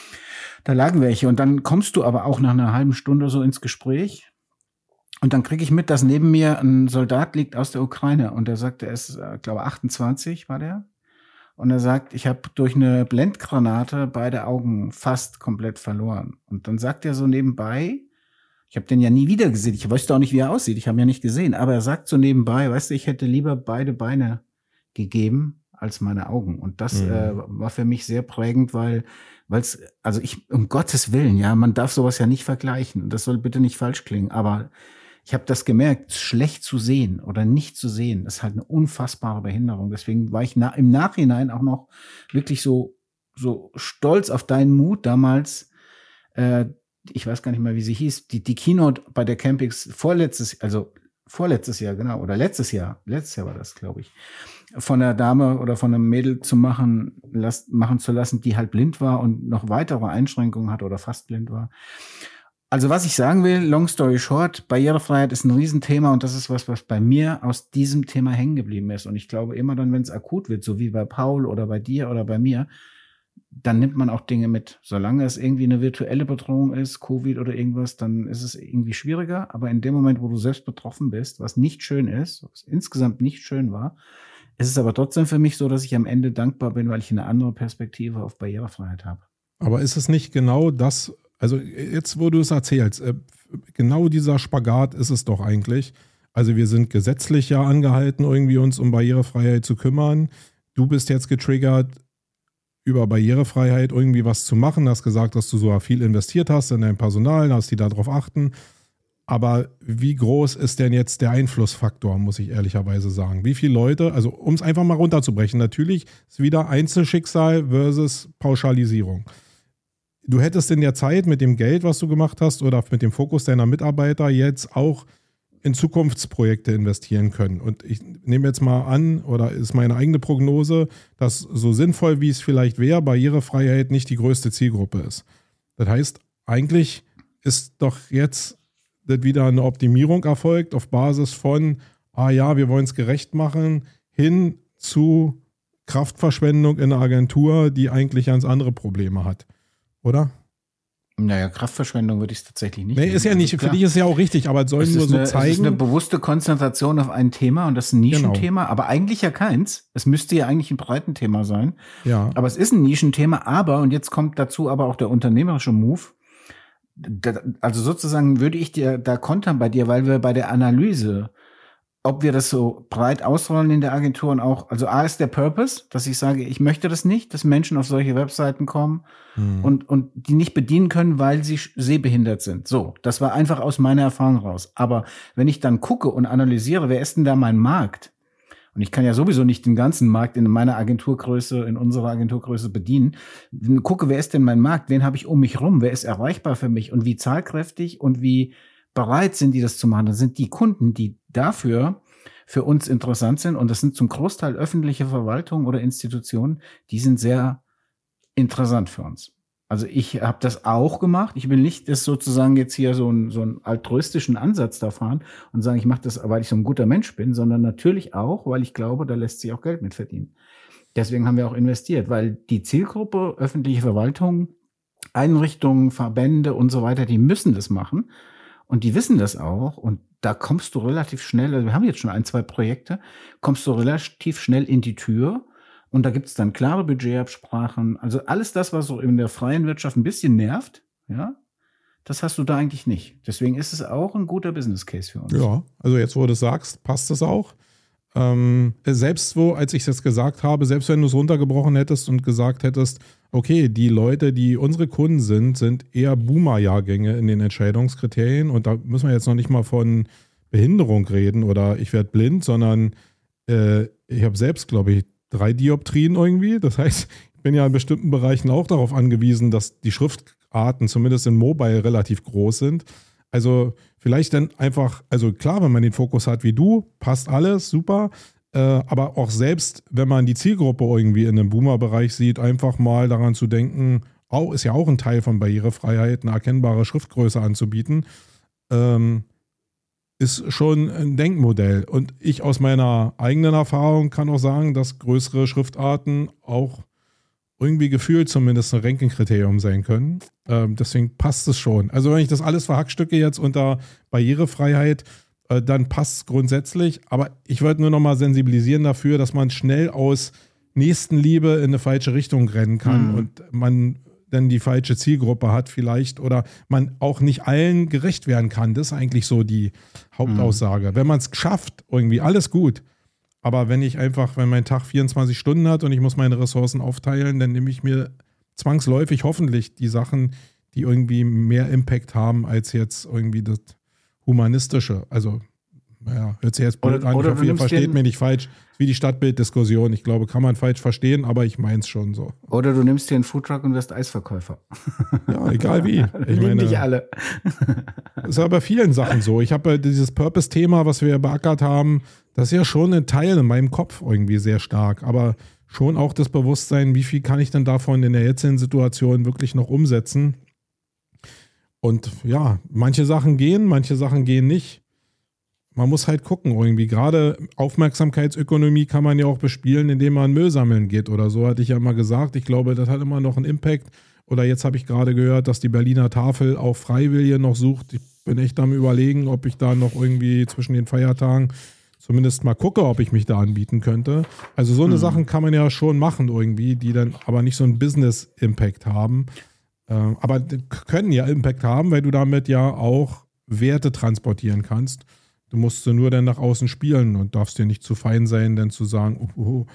S1: Da lagen welche. Und dann kommst du aber auch nach einer halben Stunde so ins Gespräch. Und dann kriege ich mit, dass neben mir ein Soldat liegt aus der Ukraine. Und der sagt, er ist, glaube 28 war der. Und er sagt, ich habe durch eine Blendgranate beide Augen fast komplett verloren. Und dann sagt er so nebenbei, ich habe den ja nie wieder gesehen. Ich wusste auch nicht, wie er aussieht. Ich habe ihn ja nicht gesehen. Aber er sagt so nebenbei, weißt du, ich hätte lieber beide Beine gegeben als meine Augen. Und das war für mich sehr prägend, weil es, also um Gottes Willen, ja, man darf sowas ja nicht vergleichen. Das soll bitte nicht falsch klingen. Aber ich habe das gemerkt, schlecht zu sehen oder nicht zu sehen, ist halt eine unfassbare Behinderung. Deswegen war ich im Nachhinein auch noch wirklich so stolz auf deinen Mut damals. Ich weiß gar nicht mehr, wie sie hieß, die Keynote bei der Campix vorletztes Jahr, genau, oder letztes Jahr war das, glaube ich, von einer Dame oder von einem Mädel machen zu lassen, die halt blind war und noch weitere Einschränkungen hat oder fast blind war. Also was ich sagen will, long story short, Barrierefreiheit ist ein Riesenthema und das ist was bei mir aus diesem Thema hängen geblieben ist. Und ich glaube immer dann, wenn es akut wird, so wie bei Paul oder bei dir oder bei mir, dann nimmt man auch Dinge mit. Solange es irgendwie eine virtuelle Bedrohung ist, Covid oder irgendwas, dann ist es irgendwie schwieriger. Aber in dem Moment, wo du selbst betroffen bist, was nicht schön ist, was insgesamt nicht schön war, ist es aber trotzdem für mich so, dass ich am Ende dankbar bin, weil ich eine andere Perspektive auf Barrierefreiheit habe.
S2: Aber ist es nicht genau das, also jetzt, wo du es erzählst, genau dieser Spagat ist es doch eigentlich. Also wir sind gesetzlich ja angehalten, irgendwie uns um Barrierefreiheit zu kümmern. Du bist jetzt getriggert, über Barrierefreiheit irgendwie was zu machen. Hast gesagt, dass du so viel investiert hast in dein Personal, dass die darauf achten. Aber wie groß ist denn jetzt der Einflussfaktor, muss ich ehrlicherweise sagen? Wie viele Leute, also um es einfach mal runterzubrechen, natürlich ist wieder Einzelschicksal versus Pauschalisierung. Du hättest in der Zeit mit dem Geld, was du gemacht hast oder mit dem Fokus deiner Mitarbeiter jetzt auch in Zukunftsprojekte investieren können. Und ich nehme jetzt mal an, oder ist meine eigene Prognose, dass so sinnvoll, wie es vielleicht wäre, Barrierefreiheit nicht die größte Zielgruppe ist. Das heißt, eigentlich ist doch jetzt wieder eine Optimierung erfolgt auf Basis von, wir wollen es gerecht machen, hin zu Kraftverschwendung in einer Agentur, die eigentlich ganz andere Probleme hat. Oder?
S1: Naja, Kraftverschwendung würde ich es tatsächlich nicht.
S2: Nee, ist ja nicht, für dich ist es ja auch richtig, aber es soll nur so zeigen. Es ist
S1: eine bewusste Konzentration auf ein Thema und das ist ein Nischenthema,
S2: genau.
S1: Aber eigentlich ja keins. Es müsste ja eigentlich ein Breitenthema sein.
S2: Ja.
S1: Aber es ist ein Nischenthema, und jetzt kommt dazu aber auch der unternehmerische Move. Also sozusagen würde ich dir da kontern bei dir, weil wir bei der Analyse, ob wir das so breit ausrollen in der Agentur und auch, also A ist der Purpose, dass ich sage, ich möchte das nicht, dass Menschen auf solche Webseiten kommen und die nicht bedienen können, weil sie sehbehindert sind. So, das war einfach aus meiner Erfahrung raus. Aber wenn ich dann gucke und analysiere, wer ist denn da mein Markt? Und ich kann ja sowieso nicht den ganzen Markt in meiner Agenturgröße, in unserer Agenturgröße bedienen. Gucke, wer ist denn mein Markt? Wen habe ich um mich rum? Wer ist erreichbar für mich? Und wie zahlkräftig und wie bereit sind die, das zu machen? Das sind die Kunden, die dafür für uns interessant sind. Und das sind zum Großteil öffentliche Verwaltungen oder Institutionen. Die sind sehr interessant für uns. Also ich habe das auch gemacht. Ich will nicht das sozusagen jetzt hier so einen altruistischen Ansatz da fahren und sagen, ich mache das, weil ich so ein guter Mensch bin, sondern natürlich auch, weil ich glaube, da lässt sich auch Geld mit verdienen. Deswegen haben wir auch investiert, weil die Zielgruppe, öffentliche Verwaltung, Einrichtungen, Verbände und so weiter, die müssen das machen und die wissen das auch und da kommst du relativ schnell, also wir haben jetzt schon 1, 2 Projekte, kommst du relativ schnell in die Tür. Und da gibt es dann klare Budgetabsprachen. Also alles das, was so in der freien Wirtschaft ein bisschen nervt, ja, das hast du da eigentlich nicht. Deswegen ist es auch ein guter Business Case für uns.
S2: Ja, also jetzt, wo du es sagst, passt es auch. Selbst als ich das gesagt habe, selbst wenn du es runtergebrochen hättest und gesagt hättest, okay, die Leute, die unsere Kunden sind eher Boomer-Jahrgänge in den Entscheidungskriterien. Und da müssen wir jetzt noch nicht mal von Behinderung reden oder ich werde blind, sondern ich habe selbst, glaube ich, 3 Dioptrien irgendwie. Das heißt, ich bin ja in bestimmten Bereichen auch darauf angewiesen, dass die Schriftarten zumindest in Mobile relativ groß sind. Also vielleicht dann einfach, also klar, wenn man den Fokus hat wie du, passt alles, super. Aber auch selbst, wenn man die Zielgruppe irgendwie in einem Boomer-Bereich sieht, einfach mal daran zu denken, ist ja auch ein Teil von Barrierefreiheit, eine erkennbare Schriftgröße anzubieten, ist schon ein Denkmodell. Und ich aus meiner eigenen Erfahrung kann auch sagen, dass größere Schriftarten auch irgendwie gefühlt zumindest ein Ranking-Kriterium sein können. Deswegen passt es schon. Also wenn ich das alles verhackstücke jetzt unter Barrierefreiheit, dann passt es grundsätzlich. Aber ich wollte nur noch mal sensibilisieren dafür, dass man schnell aus Nächstenliebe in eine falsche Richtung rennen kann und man dann die falsche Zielgruppe hat vielleicht oder man auch nicht allen gerecht werden kann. Das ist eigentlich so die Hauptaussage. Wenn man es schafft, irgendwie alles gut. Aber wenn mein Tag 24 Stunden hat und ich muss meine Ressourcen aufteilen, dann nehme ich mir zwangsläufig hoffentlich die Sachen, die irgendwie mehr Impact haben als jetzt irgendwie das Humanistische. Also, naja, hört sich jetzt blöd an, ich hoffe, ihr versteht mich nicht falsch. Wie die Stadtbilddiskussion. Ich glaube, kann man falsch verstehen, aber ich meine es schon so.
S1: Oder du nimmst dir einen Foodtruck und wirst Eisverkäufer.
S2: Ja, egal wie.
S1: Ich meine, nicht alle.
S2: Das ist ja bei vielen Sachen so. Ich habe dieses Purpose-Thema, was wir beackert haben, das ist ja schon ein Teil in meinem Kopf irgendwie sehr stark. Aber schon auch das Bewusstsein, wie viel kann ich denn davon in der jetzigen Situation wirklich noch umsetzen? Und ja, manche Sachen gehen nicht. Man muss halt gucken irgendwie. Gerade Aufmerksamkeitsökonomie kann man ja auch bespielen, indem man Müll sammeln geht oder so, hatte ich ja mal gesagt. Ich glaube, das hat immer noch einen Impact. Oder jetzt habe ich gerade gehört, dass die Berliner Tafel auch Freiwillige noch sucht. Ich bin echt am Überlegen, ob ich da noch irgendwie zwischen den Feiertagen zumindest mal gucke, ob ich mich da anbieten könnte. Also so eine Sachen kann man ja schon machen irgendwie, die dann aber nicht so einen Business-Impact haben. Aber können ja Impact haben, weil du damit ja auch Werte transportieren kannst. Du musst sie nur dann nach außen spielen und darfst dir nicht zu fein sein, dann zu sagen,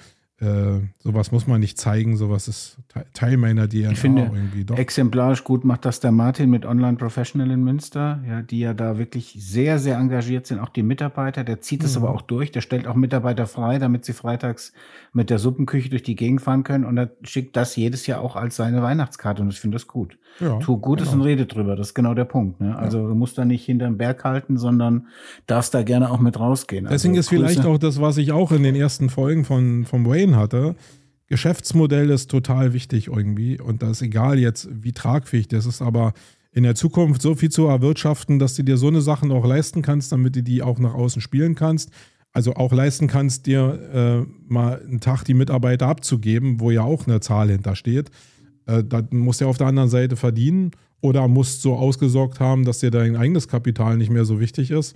S2: sowas muss man nicht zeigen, sowas ist Teil meiner DNA.
S1: Ich finde,
S2: irgendwie doch.
S1: Exemplarisch gut macht das der Martin mit Online Professional in Münster, ja, die ja da wirklich sehr, sehr engagiert sind, auch die Mitarbeiter. Der zieht es aber auch durch, der stellt auch Mitarbeiter frei, damit sie freitags mit der Suppenküche durch die Gegend fahren können und er schickt das jedes Jahr auch als seine Weihnachtskarte und ich finde das gut.
S2: Ja,
S1: tu Gutes und rede drüber, das ist genau der Punkt. Ne? Also du musst da nicht hinterm Berg halten, sondern darfst da gerne auch mit rausgehen.
S2: Deswegen ist vielleicht auch das, was ich auch in den ersten Folgen vom Wayne hatte, Geschäftsmodell ist total wichtig irgendwie und das ist egal jetzt, wie tragfähig das ist, aber in der Zukunft so viel zu erwirtschaften, dass du dir so eine Sachen auch leisten kannst, damit du die auch nach außen spielen kannst. Also auch leisten kannst, dir mal einen Tag die Mitarbeiter abzugeben, wo ja auch eine Zahl hintersteht. Da musst du ja auf der anderen Seite verdienen oder musst so ausgesorgt haben, dass dir dein eigenes Kapital nicht mehr so wichtig ist.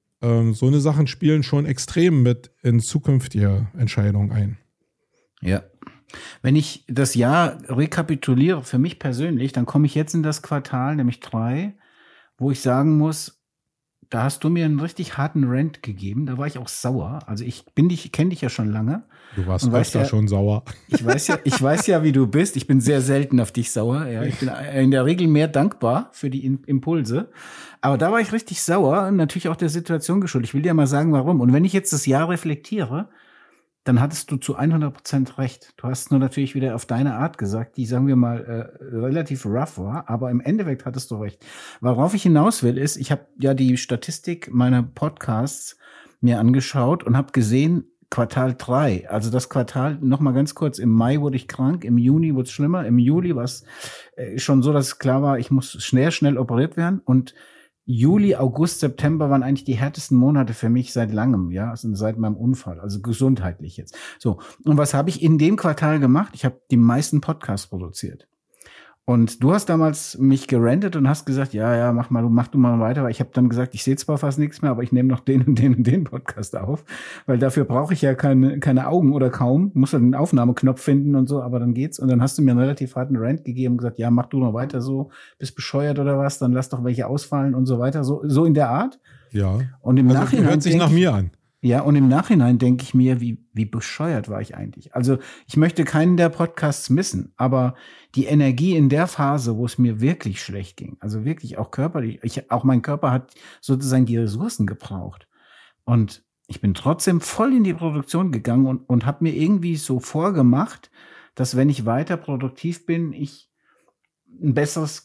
S2: So eine Sachen spielen schon extrem mit in zukünftige Entscheidungen ein.
S1: Ja. Wenn ich das Jahr rekapituliere für mich persönlich, dann komme ich jetzt in das Quartal, nämlich 3, wo ich sagen muss, da hast du mir einen richtig harten Rant gegeben. Da war ich auch sauer. Also ich kenne dich ja schon lange.
S2: Du warst öfter schon sauer.
S1: Ich weiß ja, wie du bist. Ich bin sehr selten auf dich sauer. Ja, ich bin in der Regel mehr dankbar für die Impulse. Aber da war ich richtig sauer und natürlich auch der Situation geschuldet. Ich will dir mal sagen, warum. Und wenn ich jetzt das Jahr reflektiere, dann hattest du zu 100% recht. Du hast nur natürlich wieder auf deine Art gesagt, die, sagen wir mal, relativ rough war, aber im Endeffekt hattest du recht. Worauf ich hinaus will, ist, ich habe ja die Statistik meiner Podcasts mir angeschaut und habe gesehen, Quartal 3, also das Quartal, noch mal ganz kurz, im Mai wurde ich krank, im Juni wurde es schlimmer, im Juli war es schon so, dass klar war, ich muss schnell operiert werden und Juli, August, September waren eigentlich die härtesten Monate für mich seit langem, ja, also seit meinem Unfall, also gesundheitlich jetzt. So, und was habe ich in dem Quartal gemacht? Ich habe die meisten Podcasts produziert. Und du hast damals mich gerantet und hast gesagt, ja, mach du mal weiter. Weil ich habe dann gesagt, ich sehe zwar fast nichts mehr, aber ich nehme noch den und den und den Podcast auf. Weil dafür brauche ich ja keine Augen oder kaum. Muss ja den Aufnahmeknopf finden und so, aber dann geht's. Und dann hast du mir einen relativ harten Rant gegeben und gesagt, ja, mach du noch weiter so, bist bescheuert oder was, dann lass doch welche ausfallen und so weiter. So in der Art.
S2: Ja.
S1: Und im Nachhinein
S2: hört sich nach mir an.
S1: Ja, und im Nachhinein denke ich mir, wie bescheuert war ich eigentlich? Also ich möchte keinen der Podcasts missen, aber die Energie in der Phase, wo es mir wirklich schlecht ging, also wirklich auch körperlich, auch mein Körper hat sozusagen die Ressourcen gebraucht. Und ich bin trotzdem voll in die Produktion gegangen und habe mir irgendwie so vorgemacht, dass wenn ich weiter produktiv bin, ich ein besseres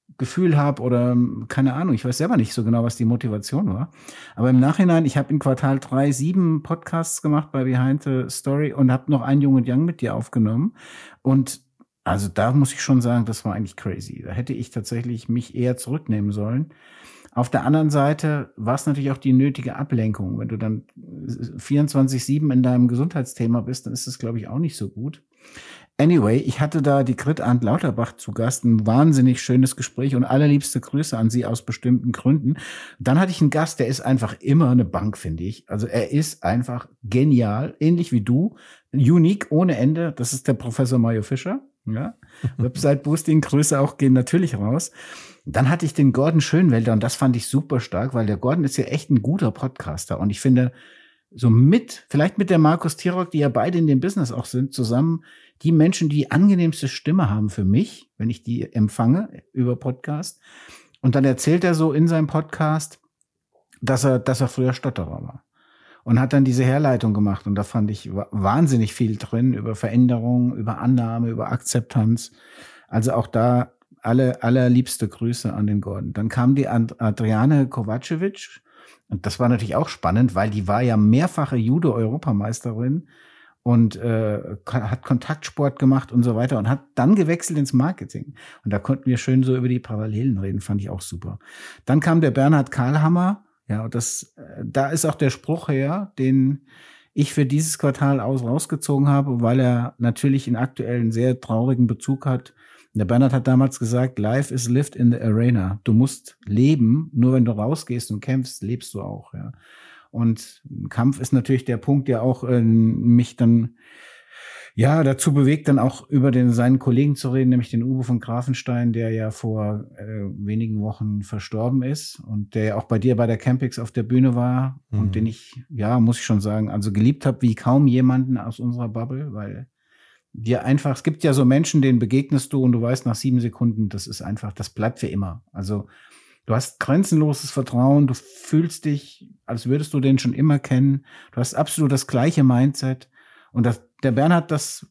S1: Gefühl habe oder keine Ahnung, ich weiß selber nicht so genau, was die Motivation war. Aber im Nachhinein, ich habe in Quartal 3 7 Podcasts gemacht bei Behind the Story und habe noch ein Jung und Young mit dir aufgenommen. Und also da muss ich schon sagen, das war eigentlich crazy. Da hätte ich tatsächlich mich eher zurücknehmen sollen. Auf der anderen Seite war es natürlich auch die nötige Ablenkung. Wenn du dann 24/7 in deinem Gesundheitsthema bist, dann ist das, glaube ich, auch nicht so gut. Anyway, ich hatte da die Grit Arndt Lauterbach zu Gast, ein wahnsinnig schönes Gespräch und allerliebste Grüße an sie aus bestimmten Gründen. Dann hatte ich einen Gast, der ist einfach immer eine Bank, finde ich. Also er ist einfach genial, ähnlich wie du, unique ohne Ende. Das ist der Professor Mario Fischer. Ja, Website-Boosting, Grüße auch gehen natürlich raus. Dann hatte ich den Gordon Schönwelder und das fand ich super stark, weil der Gordon ist ja echt ein guter Podcaster und ich finde, vielleicht mit der Markus Tirok, die ja beide in dem Business auch sind, zusammen die Menschen, die angenehmste Stimme haben für mich, wenn ich die empfange über Podcast. Und dann erzählt er so in seinem Podcast, dass er früher Stotterer war. Und hat dann diese Herleitung gemacht. Und da fand ich wahnsinnig viel drin über Veränderung, über Annahme, über Akzeptanz. Also auch da allerliebste Grüße an den Gordon. Dann kam die Adriane Kovacevic. Und das war natürlich auch spannend, weil die war ja mehrfache Judo-Europameisterin und hat Kontaktsport gemacht und so weiter und hat dann gewechselt ins Marketing. Und da konnten wir schön so über die Parallelen reden, fand ich auch super. Dann kam der Bernhard Karlhammer. Ja, und da ist auch der Spruch her, den ich für dieses Quartal rausgezogen habe, weil er natürlich einen aktuellen sehr traurigen Bezug hat. Der Bernhard hat damals gesagt, Life is lived in the arena. Du musst leben, nur wenn du rausgehst und kämpfst, lebst du auch. Ja. Und Kampf ist natürlich der Punkt, der auch mich dann dazu bewegt, dann auch über seinen Kollegen zu reden, nämlich den Uwe von Grafenstein, der ja vor wenigen Wochen verstorben ist und der ja auch bei dir bei der Campix auf der Bühne war und den ich, muss ich schon sagen, also geliebt habe wie kaum jemanden aus unserer Bubble, weil es gibt ja so Menschen, denen begegnest du und du weißt nach 7 Sekunden, das bleibt für immer. Also du hast grenzenloses Vertrauen, du fühlst dich, als würdest du den schon immer kennen, du hast absolut das gleiche Mindset und der Bernhard,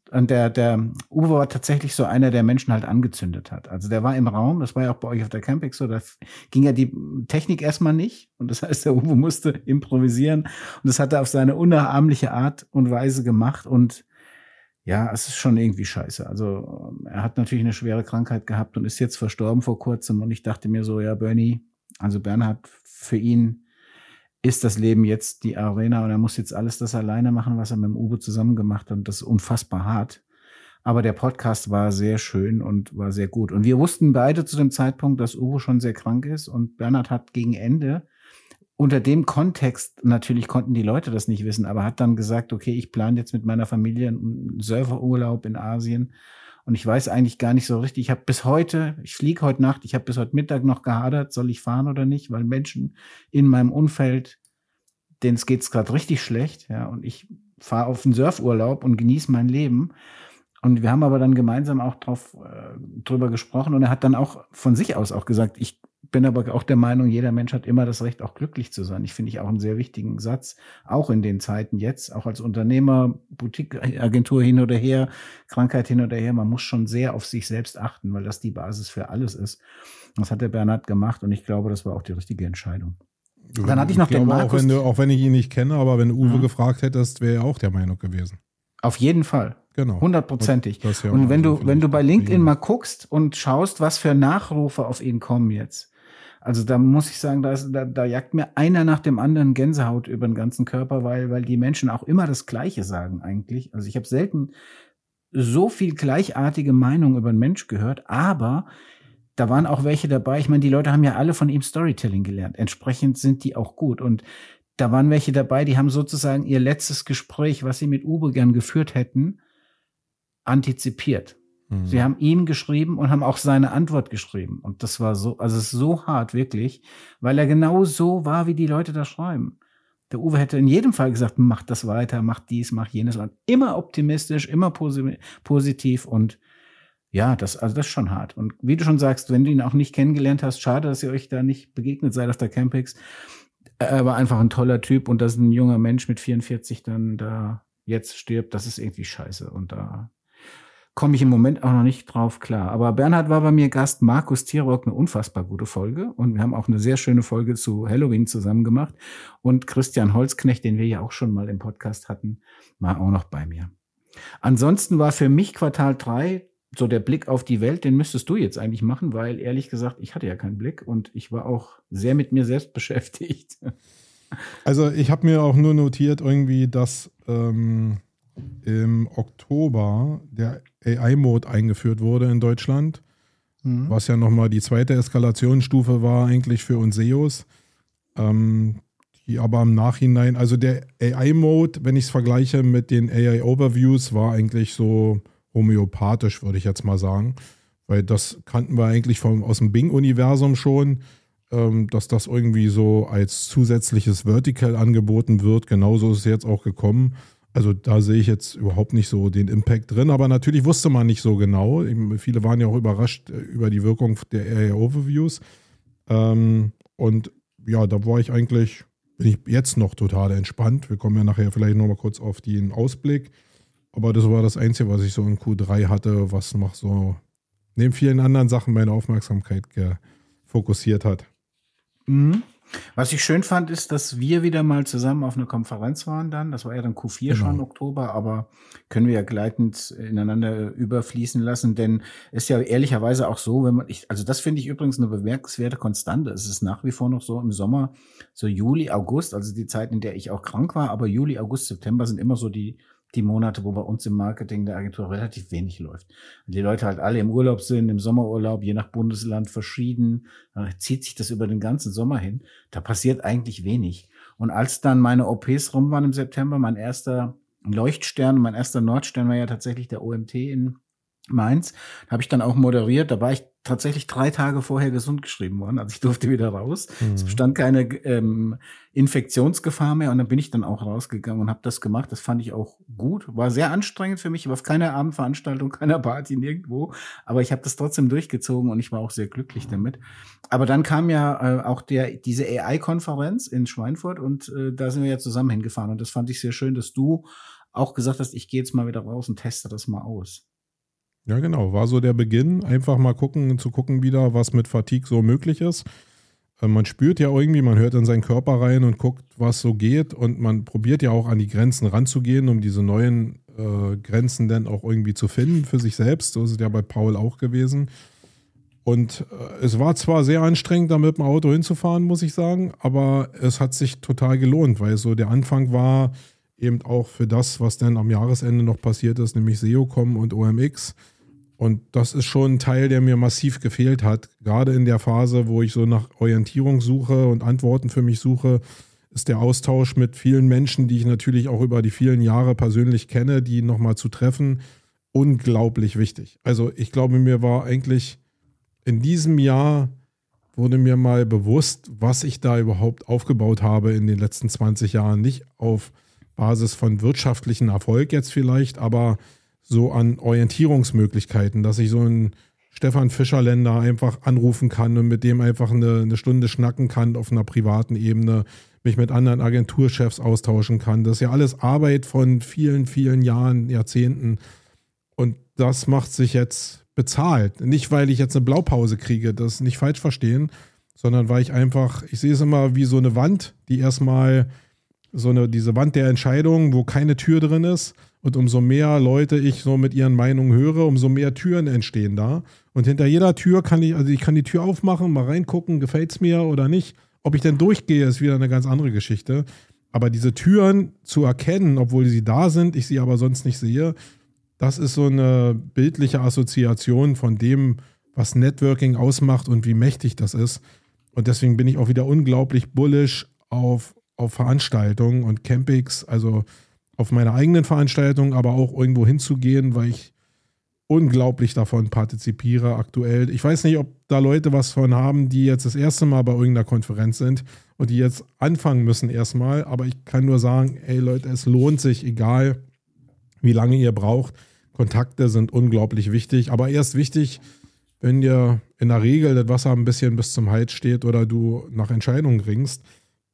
S1: der Uwe war tatsächlich so einer, der Menschen halt angezündet hat. Also der war im Raum, das war ja auch bei euch auf der Campix so, da ging ja die Technik erstmal nicht und das heißt, der Uwe musste improvisieren und das hat er auf seine unnachahmliche Art und Weise gemacht und ja, es ist schon irgendwie scheiße. Also er hat natürlich eine schwere Krankheit gehabt und ist jetzt verstorben vor kurzem. Und ich dachte mir so, ja, Bernhard, für ihn ist das Leben jetzt die Arena und er muss jetzt alles das alleine machen, was er mit dem Uwe zusammen gemacht hat. Und das ist unfassbar hart. Aber der Podcast war sehr schön und war sehr gut. Und wir wussten beide zu dem Zeitpunkt, dass Uwe schon sehr krank ist. Und Bernhard hat gegen Ende unter dem Kontext, natürlich konnten die Leute das nicht wissen, aber hat dann gesagt, okay, ich plane jetzt mit meiner Familie einen Surferurlaub in Asien und ich weiß eigentlich gar nicht so richtig, ich fliege heute Nacht, ich habe bis heute Mittag noch gehadert, soll ich fahren oder nicht, weil Menschen in meinem Umfeld, denen geht's gerade richtig schlecht, ja, und ich fahre auf einen Surfurlaub und genieße mein Leben. Und wir haben aber dann gemeinsam auch drüber gesprochen und er hat dann auch von sich aus auch gesagt, ich bin aber auch der Meinung, jeder Mensch hat immer das Recht, auch glücklich zu sein. Ich finde auch einen sehr wichtigen Satz, auch in den Zeiten jetzt, auch als Unternehmer, Boutique-Agentur hin oder her, Krankheit hin oder her, man muss schon sehr auf sich selbst achten, weil das die Basis für alles ist. Das hat der Bernhard gemacht und ich glaube, das war auch die richtige Entscheidung. Dann hatte ich noch den Markus.
S2: Auch wenn ich ihn nicht kenne, aber wenn Uwe gefragt hättest, wäre er auch der Meinung gewesen.
S1: Auf jeden Fall.
S2: Genau.
S1: 100%. Und wenn du bei LinkedIn mal guckst und schaust, was für Nachrufe auf ihn kommen jetzt. Also da muss ich sagen, da jagt mir einer nach dem anderen Gänsehaut über den ganzen Körper, weil die Menschen auch immer das Gleiche sagen eigentlich. Also ich habe selten so viel gleichartige Meinungen über einen Mensch gehört, aber da waren auch welche dabei. Ich meine, die Leute haben ja alle von ihm Storytelling gelernt. Entsprechend sind die auch gut. Und da waren welche dabei, die haben sozusagen ihr letztes Gespräch, was sie mit Uwe gern geführt hätten, antizipiert. Sie haben ihm geschrieben und haben auch seine Antwort geschrieben. Und das war so, also es ist so hart, wirklich, weil er genau so war, wie die Leute da schreiben. Der Uwe hätte in jedem Fall gesagt, mach das weiter, mach dies, mach jenes. Und immer optimistisch, immer positiv. Und ja, das ist schon hart. Und wie du schon sagst, wenn du ihn auch nicht kennengelernt hast, schade, dass ihr euch da nicht begegnet seid auf der Campix. Er war einfach ein toller Typ und dass ein junger Mensch mit 44 dann da jetzt stirbt, das ist irgendwie scheiße. Und da komme ich im Moment auch noch nicht drauf klar. Aber Bernhard war bei mir Gast, Markus Tierock, eine unfassbar gute Folge. Und wir haben auch eine sehr schöne Folge zu Halloween zusammen gemacht. Und Christian Holzknecht, den wir ja auch schon mal im Podcast hatten, war auch noch bei mir. Ansonsten war für mich Quartal 3 so der Blick auf die Welt, den müsstest du jetzt eigentlich machen, weil ehrlich gesagt, ich hatte ja keinen Blick und ich war auch sehr mit mir selbst beschäftigt.
S2: Also ich habe mir auch nur notiert irgendwie, dass im Oktober der AI-Mode eingeführt wurde in Deutschland, was ja nochmal die zweite Eskalationsstufe war eigentlich für uns SEOs, die aber im Nachhinein, also der AI-Mode, wenn ich es vergleiche mit den AI-Overviews, war eigentlich so homöopathisch, würde ich jetzt mal sagen, weil das kannten wir eigentlich aus dem Bing-Universum schon, dass das irgendwie so als zusätzliches Vertical angeboten wird. Genauso ist es jetzt auch gekommen. Also da sehe ich jetzt überhaupt nicht so den Impact drin, aber natürlich wusste man nicht so genau. Viele waren ja auch überrascht über die Wirkung der AI-Overviews. Und ja, da war ich eigentlich, bin ich jetzt noch total entspannt. Wir kommen ja nachher vielleicht nochmal kurz auf den Ausblick. Aber das war das Einzige, was ich so in Q3 hatte, was noch so neben vielen anderen Sachen meine Aufmerksamkeit fokussiert hat.
S1: Mhm. Was ich schön fand, ist, dass wir wieder mal zusammen auf einer Konferenz waren dann. Das war ja dann Q4 schon Oktober, aber können wir ja gleitend ineinander überfließen lassen, denn ist ja ehrlicherweise auch so, also das finde ich übrigens eine bemerkenswerte Konstante. Es ist nach wie vor noch so im Sommer, so Juli, August, also die Zeit, in der ich auch krank war, aber Juli, August, September sind immer so die Monate, wo bei uns im Marketing der Agentur relativ wenig läuft. Und die Leute halt alle im Urlaub sind, im Sommerurlaub, je nach Bundesland verschieden, dann zieht sich das über den ganzen Sommer hin. Da passiert eigentlich wenig. Und als dann meine OPs rum waren im September, mein erster Leuchtstern, mein erster Nordstern war ja tatsächlich der OMT in Mainz, habe ich dann auch moderiert. Da war ich tatsächlich 3 Tage vorher gesund geschrieben worden. Also ich durfte wieder raus. Es bestand keine Infektionsgefahr mehr und dann bin ich dann auch rausgegangen und habe das gemacht. Das fand ich auch gut. War sehr anstrengend für mich. Ich war auf keiner Abendveranstaltung, keiner Party, nirgendwo. Aber ich habe das trotzdem durchgezogen und ich war auch sehr glücklich damit. Aber dann kam ja auch diese AI-Konferenz in Schweinfurt und da sind wir ja zusammen hingefahren. Und das fand ich sehr schön, dass du auch gesagt hast, ich gehe jetzt mal wieder raus und teste das mal aus.
S2: Ja, genau. War so der Beginn. Einfach mal zu gucken wieder, was mit Fatigue so möglich ist. Man spürt ja irgendwie, man hört in seinen Körper rein und guckt, was so geht. Und man probiert ja auch an die Grenzen ranzugehen, um diese neuen Grenzen dann auch irgendwie zu finden für sich selbst. So ist es ja bei Paul auch gewesen. Und es war zwar sehr anstrengend, da mit dem Auto hinzufahren, muss ich sagen, aber es hat sich total gelohnt, weil so der Anfang war eben auch für das, was dann am Jahresende noch passiert ist, nämlich SEOCom und OMX. Und das ist schon ein Teil, der mir massiv gefehlt hat. Gerade in der Phase, wo ich so nach Orientierung suche und Antworten für mich suche, ist der Austausch mit vielen Menschen, die ich natürlich auch über die vielen Jahre persönlich kenne, die nochmal zu treffen, unglaublich wichtig. Also ich glaube, mir war eigentlich in diesem Jahr wurde mir mal bewusst, was ich da überhaupt aufgebaut habe in den letzten 20 Jahren. Nicht auf Basis von wirtschaftlichen Erfolg jetzt vielleicht, aber so an Orientierungsmöglichkeiten, dass ich so einen Stefan Fischerländer einfach anrufen kann und mit dem einfach eine Stunde schnacken kann auf einer privaten Ebene, mich mit anderen Agenturchefs austauschen kann. Das ist ja alles Arbeit von vielen, vielen Jahren, Jahrzehnten. Und das macht sich jetzt bezahlt. Nicht, weil ich jetzt eine Blaupause kriege, das nicht falsch verstehen, sondern weil ich sehe es immer wie so eine Wand, die erstmal diese Wand der Entscheidungen, wo keine Tür drin ist. Und umso mehr Leute ich so mit ihren Meinungen höre, umso mehr Türen entstehen da. Und hinter jeder Tür kann ich die Tür aufmachen, mal reingucken, gefällt es mir oder nicht. Ob ich denn durchgehe, ist wieder eine ganz andere Geschichte. Aber diese Türen zu erkennen, obwohl sie da sind, ich sie aber sonst nicht sehe, das ist so eine bildliche Assoziation von dem, was Networking ausmacht und wie mächtig das ist. Und deswegen bin ich auch wieder unglaublich bullish auf Veranstaltungen und Campings, also auf meine eigenen Veranstaltungen, aber auch irgendwo hinzugehen, weil ich unglaublich davon partizipiere aktuell. Ich weiß nicht, ob da Leute was von haben, die jetzt das erste Mal bei irgendeiner Konferenz sind und die jetzt anfangen müssen erstmal, aber ich kann nur sagen, ey Leute, es lohnt sich, egal wie lange ihr braucht. Kontakte sind unglaublich wichtig, aber erst wichtig, wenn dir in der Regel das Wasser ein bisschen bis zum Hals steht oder du nach Entscheidungen ringst.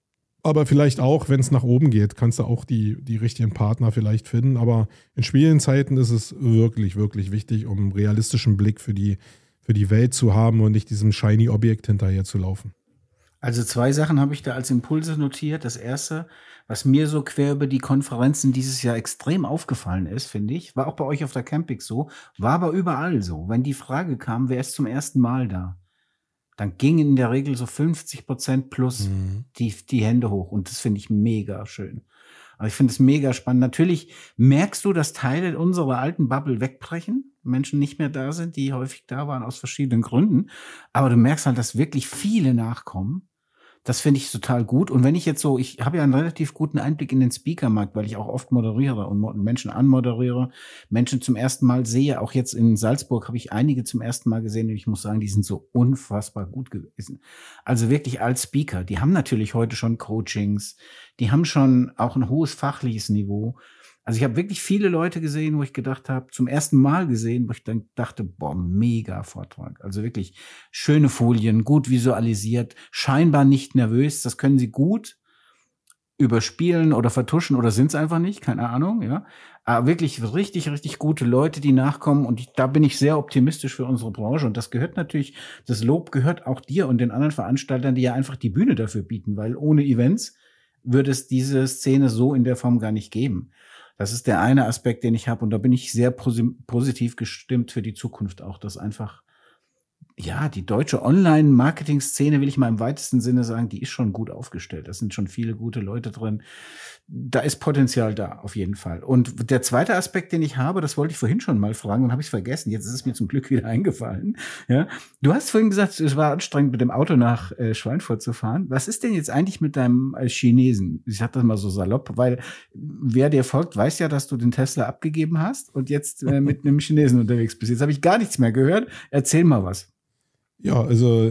S2: Aber vielleicht auch, wenn es nach oben geht, kannst du auch die richtigen Partner vielleicht finden. Aber in schwierigen Zeiten ist es wirklich, wirklich wichtig, um einen realistischen Blick für die Welt zu haben und nicht diesem shiny Objekt hinterher zu laufen.
S1: Also 2 Sachen habe ich da als Impulse notiert. Das erste, was mir so quer über die Konferenzen dieses Jahr extrem aufgefallen ist, finde ich, war auch bei euch auf der Campix so, war aber überall so. Wenn die Frage kam, wer ist zum ersten Mal da, dann gingen in der Regel so 50% plus die Hände hoch. Und das finde ich mega schön. Aber ich finde es mega spannend. Natürlich merkst du, dass Teile unserer alten Bubble wegbrechen, Menschen nicht mehr da sind, die häufig da waren aus verschiedenen Gründen. Aber du merkst halt, dass wirklich viele nachkommen. Das finde ich total gut. Und wenn ich jetzt so, ich habe ja einen relativ guten Einblick in den Speakermarkt, weil ich auch oft moderiere und Menschen anmoderiere, Menschen zum ersten Mal sehe. Auch jetzt in Salzburg habe ich einige zum ersten Mal gesehen und ich muss sagen, die sind so unfassbar gut gewesen. Also wirklich als Speaker. Die haben natürlich heute schon Coachings, die haben schon auch ein hohes fachliches Niveau. Also ich habe wirklich viele Leute gesehen, wo ich gedacht habe, zum ersten Mal gesehen, wo ich dann dachte, boah, mega Vortrag. Also wirklich schöne Folien, gut visualisiert, scheinbar nicht nervös. Das können sie gut überspielen oder vertuschen oder sind es einfach nicht, keine Ahnung, ja. Aber wirklich richtig, richtig gute Leute, die nachkommen und da bin ich sehr optimistisch für unsere Branche und das gehört natürlich, das Lob gehört auch dir und den anderen Veranstaltern, die ja einfach die Bühne dafür bieten, weil ohne Events würde es diese Szene so in der Form gar nicht geben. Das ist der eine Aspekt, den ich habe. Und da bin ich sehr positiv gestimmt für die Zukunft auch, dass einfach, ja, die deutsche Online-Marketing-Szene, will ich mal im weitesten Sinne sagen, die ist schon gut aufgestellt. Da sind schon viele gute Leute drin. Da ist Potenzial da, auf jeden Fall. Und der zweite Aspekt, den ich habe, das wollte ich vorhin schon mal fragen und habe ich vergessen. Jetzt ist es mir zum Glück wieder eingefallen. Ja, du hast vorhin gesagt, es war anstrengend, mit dem Auto nach Schweinfurt zu fahren. Was ist denn jetzt eigentlich mit deinem Chinesen? Ich sag das mal so salopp, weil wer dir folgt, weiß ja, dass du den Tesla abgegeben hast und jetzt mit einem Chinesen unterwegs bist. Jetzt habe ich gar nichts mehr gehört. Erzähl mal was.
S2: Ja, also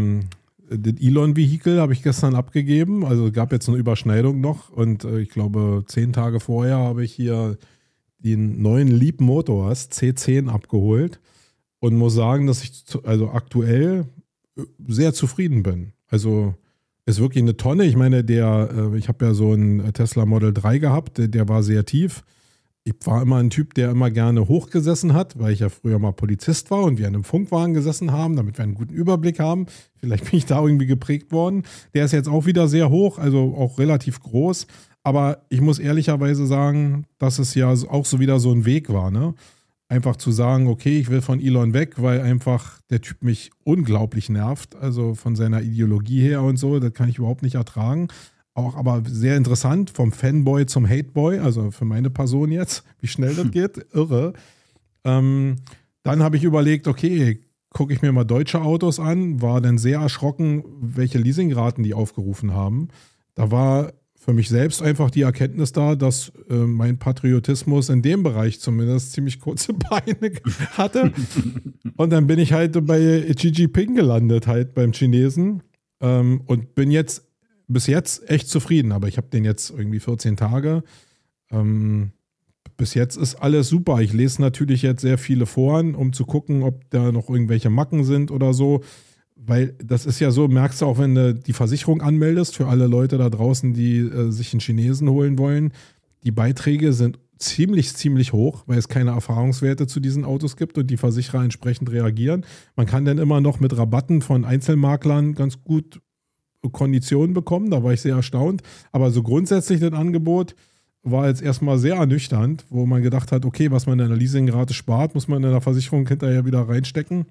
S2: das Elon-Vehikel habe ich gestern abgegeben. Also gab jetzt eine Überschneidung noch und ich glaube 10 Tage vorher habe ich hier den neuen Leap Motors C10 abgeholt und muss sagen, dass ich also aktuell sehr zufrieden bin. Also ist wirklich eine Tonne. Ich meine, ich habe ja so einen Tesla Model 3 gehabt, der war sehr tief. Ich war immer ein Typ, der immer gerne hochgesessen hat, weil ich ja früher mal Polizist war und wir an einem Funkwagen gesessen haben, damit wir einen guten Überblick haben. Vielleicht bin ich da irgendwie geprägt worden. Der ist jetzt auch wieder sehr hoch, also auch relativ groß. Aber ich muss ehrlicherweise sagen, dass es ja auch so wieder so ein Weg war, ne? Einfach zu sagen, okay, ich will von Elon weg, weil einfach der Typ mich unglaublich nervt. Also von seiner Ideologie her und so, das kann ich überhaupt nicht ertragen. Auch aber sehr interessant, vom Fanboy zum Hateboy, also für meine Person jetzt, wie schnell das geht, irre. Dann habe ich überlegt, okay, gucke ich mir mal deutsche Autos an, war dann sehr erschrocken, welche Leasingraten die aufgerufen haben. Da war für mich selbst einfach die Erkenntnis da, dass mein Patriotismus in dem Bereich zumindest ziemlich kurze Beine hatte. Und dann bin ich halt bei Xi Jinping gelandet, halt beim Chinesen und bin jetzt bis jetzt echt zufrieden, aber ich habe den jetzt irgendwie 14 Tage. Bis jetzt ist alles super. Ich lese natürlich jetzt sehr viele Foren, um zu gucken, ob da noch irgendwelche Macken sind oder so. Weil das ist ja so, merkst du auch, wenn du die Versicherung anmeldest, für alle Leute da draußen, die sich einen Chinesen holen wollen, die Beiträge sind ziemlich hoch, weil es keine Erfahrungswerte zu diesen Autos gibt und die Versicherer entsprechend reagieren. Man kann dann immer noch mit Rabatten von Einzelmaklern ganz gut Konditionen bekommen, da war ich sehr erstaunt. Aber so grundsätzlich das Angebot war jetzt erstmal sehr ernüchternd, wo man gedacht hat, okay, was man in der Leasingrate spart, muss man in der Versicherung hinterher wieder reinstecken.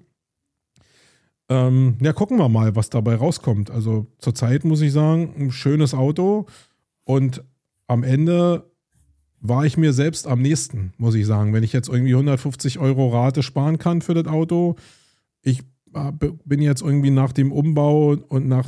S2: Ja, gucken wir mal, was dabei rauskommt. Also zurzeit muss ich sagen, ein schönes Auto und am Ende war ich mir selbst am nächsten, muss ich sagen. Wenn ich jetzt irgendwie 150 € Rate sparen kann für das Auto, ich bin jetzt irgendwie nach dem Umbau und nach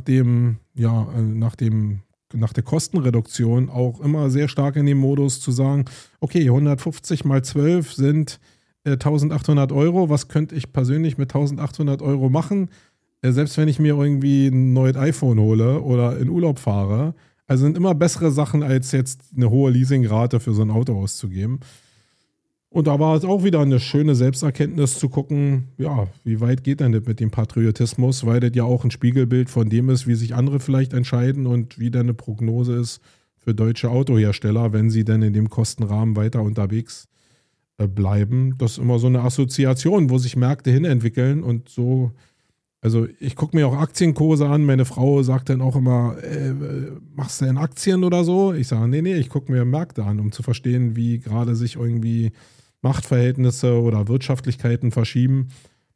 S2: der Kostenreduktion auch immer sehr stark in dem Modus zu sagen, okay, 150 mal 12 sind 1.800 €. Was könnte ich persönlich mit 1.800 € machen? Selbst wenn ich mir irgendwie ein neues iPhone hole oder in Urlaub fahre. Also sind immer bessere Sachen, als jetzt eine hohe Leasingrate für so ein Auto auszugeben. Und da war es auch wieder eine schöne Selbsterkenntnis zu gucken, ja, wie weit geht denn das mit dem Patriotismus, weil das ja auch ein Spiegelbild von dem ist, wie sich andere vielleicht entscheiden und wie dann eine Prognose ist für deutsche Autohersteller, wenn sie denn in dem Kostenrahmen weiter unterwegs bleiben. Das ist immer so eine Assoziation, wo sich Märkte hinentwickeln und so. Also ich gucke mir auch Aktienkurse an. Meine Frau sagt dann auch immer, machst du denn Aktien oder so? Ich sage, nee, ich gucke mir Märkte an, um zu verstehen, wie gerade sich irgendwie Machtverhältnisse oder Wirtschaftlichkeiten verschieben.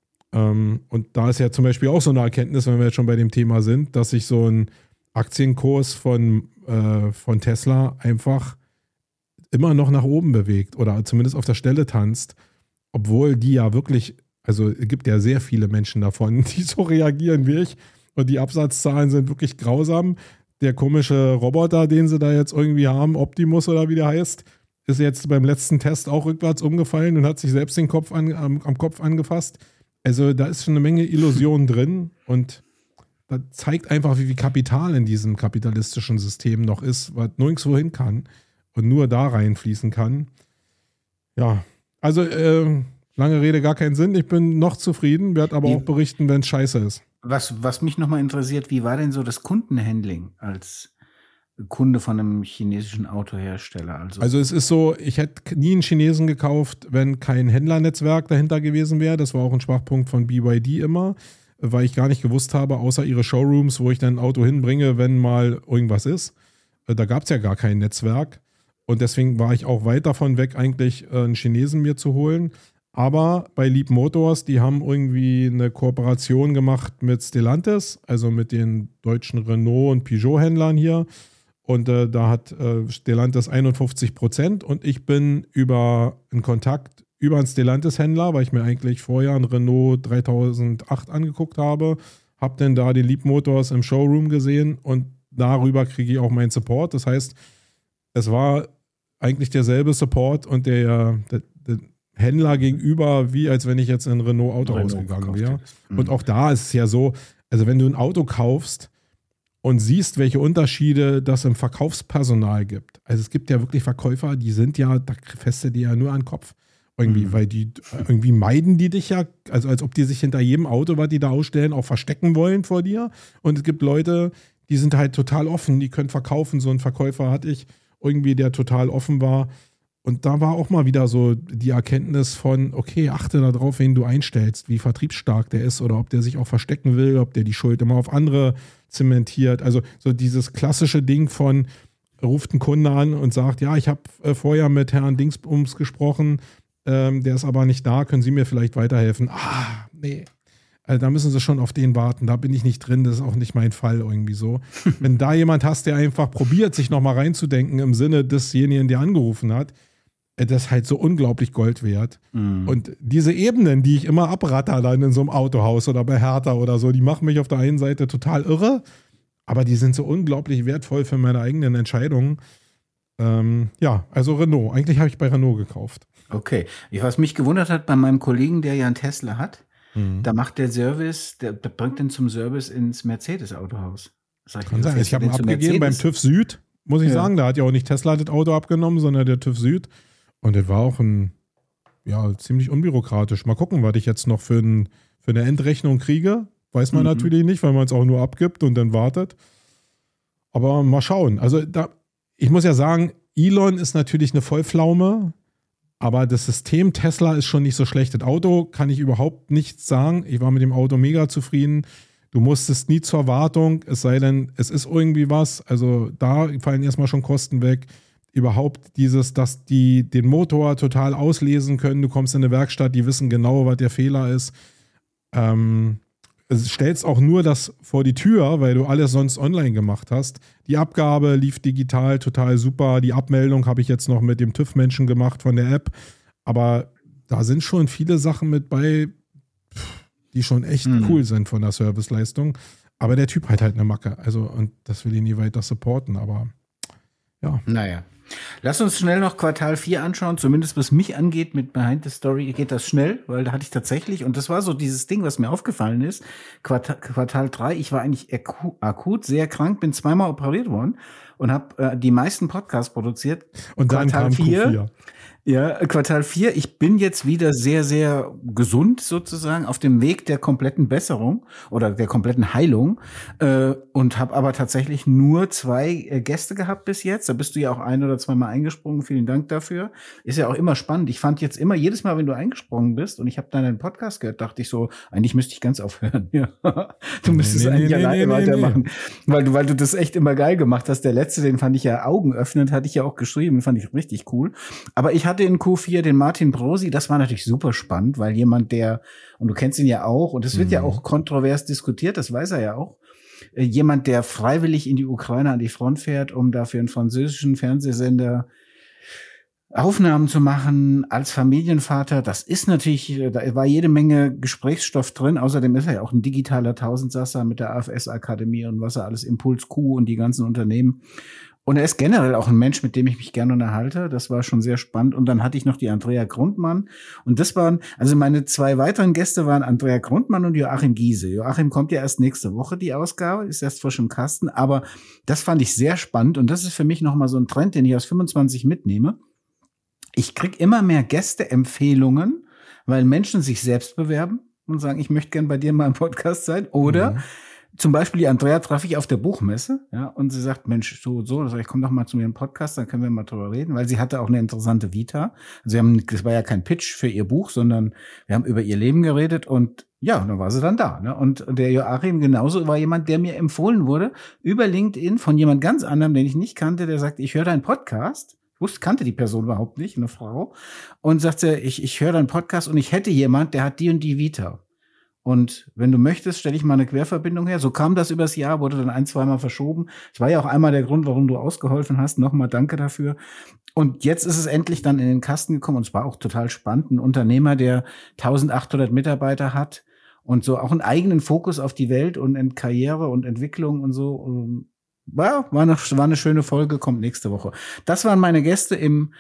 S2: Und da ist ja zum Beispiel auch so eine Erkenntnis, wenn wir jetzt schon bei dem Thema sind, dass sich so ein Aktienkurs von Tesla einfach immer noch nach oben bewegt oder zumindest auf der Stelle tanzt, obwohl die ja wirklich, also es gibt ja sehr viele Menschen davon, die so reagieren wie ich und die Absatzzahlen sind wirklich grausam. Der komische Roboter, den sie da jetzt irgendwie haben, Optimus oder wie der heißt, ist jetzt beim letzten Test auch rückwärts umgefallen und hat sich selbst den Kopf am Kopf angefasst. Also da ist schon eine Menge Illusion drin und das zeigt einfach, wie viel Kapital in diesem kapitalistischen System noch ist, was nirgendwo hin kann und nur da reinfließen kann. Ja, also lange Rede, gar keinen Sinn. Ich bin noch zufrieden, werde aber auch berichten, wenn es scheiße ist.
S1: Was mich nochmal interessiert, wie war denn so das Kundenhandling als Kunde von einem chinesischen Autohersteller?
S2: Also es ist so, ich hätte nie einen Chinesen gekauft, wenn kein Händlernetzwerk dahinter gewesen wäre. Das war auch ein Schwachpunkt von BYD immer, weil ich gar nicht gewusst habe, außer ihre Showrooms, wo ich dann ein Auto hinbringe, wenn mal irgendwas ist. Da gab es ja gar kein Netzwerk. Und deswegen war ich auch weit davon weg, eigentlich einen Chinesen mir zu holen. Aber bei Leapmotor, die haben irgendwie eine Kooperation gemacht mit Stellantis, also mit den deutschen Renault- und Peugeot-Händlern hier. Und da hat Stellantis 51% und ich bin über einen Kontakt über einen Stellantis-Händler, weil ich mir eigentlich vorher einen Renault 3008 angeguckt habe dann da den Leapmotor im Showroom gesehen und darüber kriege ich auch meinen Support. Das heißt, es war eigentlich derselbe Support und der Händler gegenüber, wie als wenn ich jetzt in ein Renault-Autohaus gegangen wäre. Und auch da ist es ja so, also wenn du ein Auto kaufst und siehst, welche Unterschiede das im Verkaufspersonal gibt. Also es gibt ja wirklich Verkäufer, die sind ja, da fässt du dir ja nur an den Kopf. Irgendwie, weil die irgendwie meiden die dich ja, also als ob die sich hinter jedem Auto, was die da ausstellen, auch verstecken wollen vor dir. Und es gibt Leute, die sind halt total offen, die können verkaufen. So einen Verkäufer hatte ich irgendwie, der total offen war. Und da war auch mal wieder so die Erkenntnis von, okay, achte darauf, wen du einstellst, wie vertriebsstark der ist oder ob der sich auch verstecken will, ob der die Schuld immer auf andere zementiert. Also so dieses klassische Ding von, ruft ein Kunde an und sagt, ja, ich habe vorher mit Herrn Dingsbums gesprochen, der ist aber nicht da, können Sie mir vielleicht weiterhelfen? Nee. Also da müssen Sie schon auf den warten, da bin ich nicht drin, das ist auch nicht mein Fall irgendwie so. Wenn da jemand hast, der einfach probiert, sich nochmal reinzudenken im Sinne desjenigen, der angerufen hat, das ist halt so unglaublich Gold wert. Und diese Ebenen, die ich immer abratter dann in so einem Autohaus oder bei Hertha oder so, die machen mich auf der einen Seite total irre, aber die sind so unglaublich wertvoll für meine eigenen Entscheidungen. Ja, also Renault. Eigentlich habe ich bei Renault gekauft.
S1: Okay. Was mich gewundert hat bei meinem Kollegen, der ja einen Tesla hat, da macht der Service, der bringt den zum Service ins Mercedes-Autohaus.
S2: Kann sein. Ich habe ihn abgegeben beim TÜV Süd, muss ich sagen. Da hat ja auch nicht Tesla das Auto abgenommen, sondern der TÜV Süd. Und das war auch ziemlich unbürokratisch. Mal gucken, was ich jetzt noch für eine Endrechnung kriege. Weiß man natürlich nicht, weil man es auch nur abgibt und dann wartet. Aber mal schauen. Also ich muss ja sagen, Elon ist natürlich eine Vollpflaume, aber das System Tesla ist schon nicht so schlecht. Das Auto kann ich überhaupt nichts sagen. Ich war mit dem Auto mega zufrieden. Du musstest nie zur Wartung, es sei denn, es ist irgendwie was. Also da fallen erstmal schon Kosten weg. Überhaupt dass die den Motor total auslesen können. Du kommst in eine Werkstatt, die wissen genau, was der Fehler ist. Es stellst auch nur das vor die Tür, weil du alles sonst online gemacht hast. Die Abgabe lief digital total super. Die Abmeldung habe ich jetzt noch mit dem TÜV-Menschen gemacht von der App. Aber da sind schon viele Sachen mit bei, die schon echt cool sind von der Serviceleistung. Aber der Typ hat halt eine Macke. Also, und das will ich nie weiter supporten, aber ja.
S1: Naja. Lass uns schnell noch Quartal 4 anschauen, zumindest was mich angeht mit Behind the Story geht das schnell, weil da hatte ich tatsächlich, und das war so dieses Ding, was mir aufgefallen ist, Quartal 3, ich war eigentlich akut sehr krank, bin zweimal operiert worden und habe die meisten Podcasts produziert.
S2: Und dann
S1: Quartal
S2: kam Q4.
S1: Ja, Quartal 4. Ich bin jetzt wieder sehr, sehr gesund sozusagen auf dem Weg der kompletten Besserung oder der kompletten Heilung und habe aber tatsächlich nur 2 Gäste gehabt bis jetzt. Da bist du ja auch 1 oder zweimal eingesprungen. Vielen Dank dafür. Ist ja auch immer spannend. Ich fand jetzt immer jedes Mal, wenn du eingesprungen bist und ich habe deinen Podcast gehört, dachte ich so, eigentlich müsste ich ganz aufhören. Ja. Du müsstest eigentlich alleine weitermachen, weil du das echt immer geil gemacht hast. Der letzte, den fand ich ja augenöffnend, hatte ich ja auch geschrieben, fand ich richtig cool. Aber ich hatte in Q4 den Martin Brosi, das war natürlich super spannend, weil jemand, und du kennst ihn ja auch, und es wird ja auch kontrovers diskutiert, das weiß er ja auch, jemand, der freiwillig in die Ukraine an die Front fährt, um dafür einen französischen Fernsehsender Aufnahmen zu machen als Familienvater, das ist natürlich, da war jede Menge Gesprächsstoff drin. Außerdem ist er ja auch ein digitaler Tausendsasser mit der AFS-Akademie und was er alles, Impuls Q und die ganzen Unternehmen. Und er ist generell auch ein Mensch, mit dem ich mich gerne unterhalte. Das war schon sehr spannend. Und dann hatte ich noch die Andrea Grundmann. Und das waren, also meine 2 weiteren Gäste waren Andrea Grundmann und Joachim Giese. Joachim kommt ja erst nächste Woche, die Ausgabe, ist erst frisch im Kasten. Aber das fand ich sehr spannend. Und das ist für mich nochmal so ein Trend, den ich aus 25 mitnehme. Ich krieg immer mehr Gästeempfehlungen, weil Menschen sich selbst bewerben und sagen, ich möchte gern bei dir mal im Podcast sein. Oder zum Beispiel die Andrea traf ich auf der Buchmesse, ja, und sie sagt, Mensch, so, da sag ich, komm doch mal zu mir im Podcast, dann können wir mal drüber reden, weil sie hatte auch eine interessante Vita. Also das war ja kein Pitch für ihr Buch, sondern wir haben über ihr Leben geredet und ja, dann war sie dann da, ne? Und der Joachim genauso war jemand, der mir empfohlen wurde über LinkedIn von jemand ganz anderem, den ich nicht kannte, der sagt, ich höre deinen Podcast. Kannte die Person überhaupt nicht, eine Frau, und sagte, ich höre deinen Podcast und ich hätte jemand, der hat die und die Vita. Und wenn du möchtest, stelle ich mal eine Querverbindung her. So kam das übers Jahr, wurde dann 1-, zweimal verschoben. Das war ja auch einmal der Grund, warum du ausgeholfen hast. Nochmal danke dafür. Und jetzt ist es endlich dann in den Kasten gekommen und es war auch total spannend. Ein Unternehmer, der 1800 Mitarbeiter hat und so auch einen eigenen Fokus auf die Welt und in Karriere und Entwicklung und so. War eine schöne Folge, kommt nächste Woche. Das waren meine Gäste in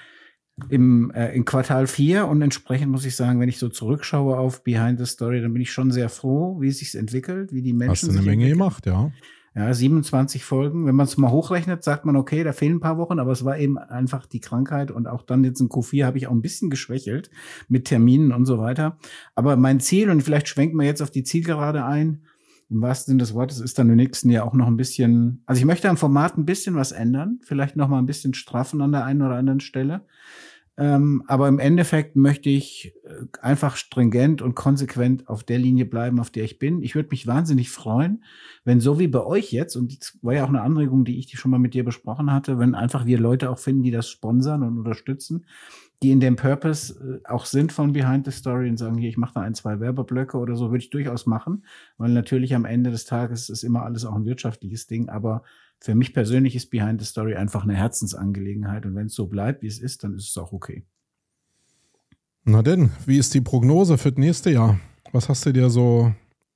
S1: Quartal 4 und entsprechend muss ich sagen, wenn ich so zurückschaue auf Behind the Story, dann bin ich schon sehr froh, wie es sich entwickelt, wie die Menschen
S2: sich entwickeln. Hast du eine Menge gemacht, ja.
S1: Ja, 27 Folgen. Wenn man es mal hochrechnet, sagt man, okay, da fehlen ein paar Wochen, aber es war eben einfach die Krankheit und auch dann jetzt in Q4 habe ich auch ein bisschen geschwächelt mit Terminen und so weiter. Aber mein Ziel, und vielleicht schwenken wir jetzt auf die Zielgerade ein, im wahrsten Sinne des Wortes ist dann im nächsten Jahr auch noch ein bisschen, also ich möchte am Format ein bisschen was ändern, vielleicht noch mal ein bisschen straffen an der einen oder anderen Stelle. Aber im Endeffekt möchte ich einfach stringent und konsequent auf der Linie bleiben, auf der ich bin. Ich würde mich wahnsinnig freuen, wenn so wie bei euch jetzt, und das war ja auch eine Anregung, die schon mal mit dir besprochen hatte, wenn einfach wir Leute auch finden, die das sponsern und unterstützen, die in dem Purpose auch sind von Behind the Story und sagen, hier, ich mache da 1, 2 Werbeblöcke oder so, würde ich durchaus machen, weil natürlich am Ende des Tages ist immer alles auch ein wirtschaftliches Ding, aber für mich persönlich ist Behind the Story einfach eine Herzensangelegenheit und wenn es so bleibt, wie es ist, dann ist es auch okay.
S2: Na denn, wie ist die Prognose für das nächste Jahr? Was hast du dir so,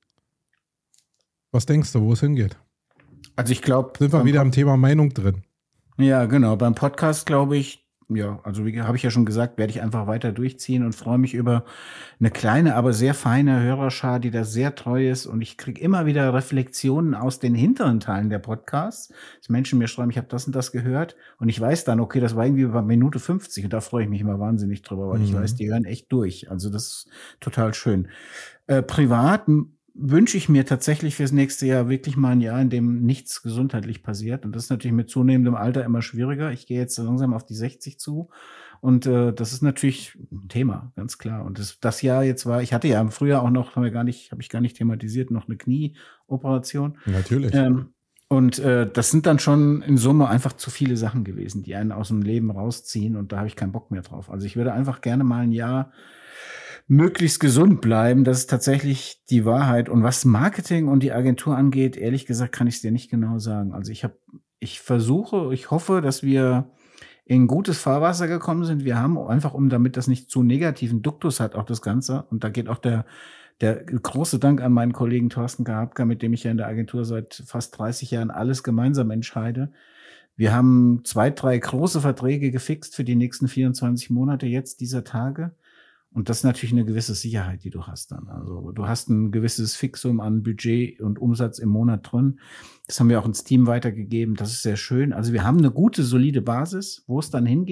S2: was denkst du, wo es hingeht?
S1: Also ich glaube...
S2: Sind wir wieder am Thema Meinung drin?
S1: Ja, genau. Beim Podcast glaube ich, ja, also wie habe ich ja schon gesagt, werde ich einfach weiter durchziehen und freue mich über eine kleine, aber sehr feine Hörerschar, die da sehr treu ist. Und ich kriege immer wieder Reflexionen aus den hinteren Teilen der Podcasts, dass Menschen mir schreiben, ich habe das und das gehört. Und ich weiß dann, okay, das war irgendwie bei Minute 50 und da freue ich mich immer wahnsinnig drüber, weil ich weiß, die hören echt durch. Also das ist total schön. Privat wünsche ich mir tatsächlich fürs nächste Jahr wirklich mal ein Jahr, in dem nichts gesundheitlich passiert. Und das ist natürlich mit zunehmendem Alter immer schwieriger. Ich gehe jetzt langsam auf die 60 zu. Und das ist natürlich ein Thema, ganz klar. Und das Jahr jetzt war, ich hatte ja im Frühjahr auch noch, habe ich gar nicht thematisiert, noch eine Knieoperation.
S2: Natürlich.
S1: Und das sind dann schon in Summe einfach zu viele Sachen gewesen, die einen aus dem Leben rausziehen. Und da habe ich keinen Bock mehr drauf. Also ich würde einfach gerne mal ein Jahr möglichst gesund bleiben, das ist tatsächlich die Wahrheit. Und was Marketing und die Agentur angeht, ehrlich gesagt, kann ich es dir nicht genau sagen. Also ich hoffe, dass wir in gutes Fahrwasser gekommen sind. Wir haben einfach, damit das nicht zu negativen Duktus hat, auch das Ganze. Und da geht auch der große Dank an meinen Kollegen Thorsten Garbka, mit dem ich ja in der Agentur seit fast 30 Jahren alles gemeinsam entscheide. Wir haben 2, 3 große Verträge gefixt für die nächsten 24 Monate jetzt dieser Tage. Und das ist natürlich eine gewisse Sicherheit, die du hast dann. Also du hast ein gewisses Fixum an Budget und Umsatz im Monat drin. Das haben wir auch ins Team weitergegeben. Das ist sehr schön. Also wir haben eine gute, solide Basis, wo es dann hingeht.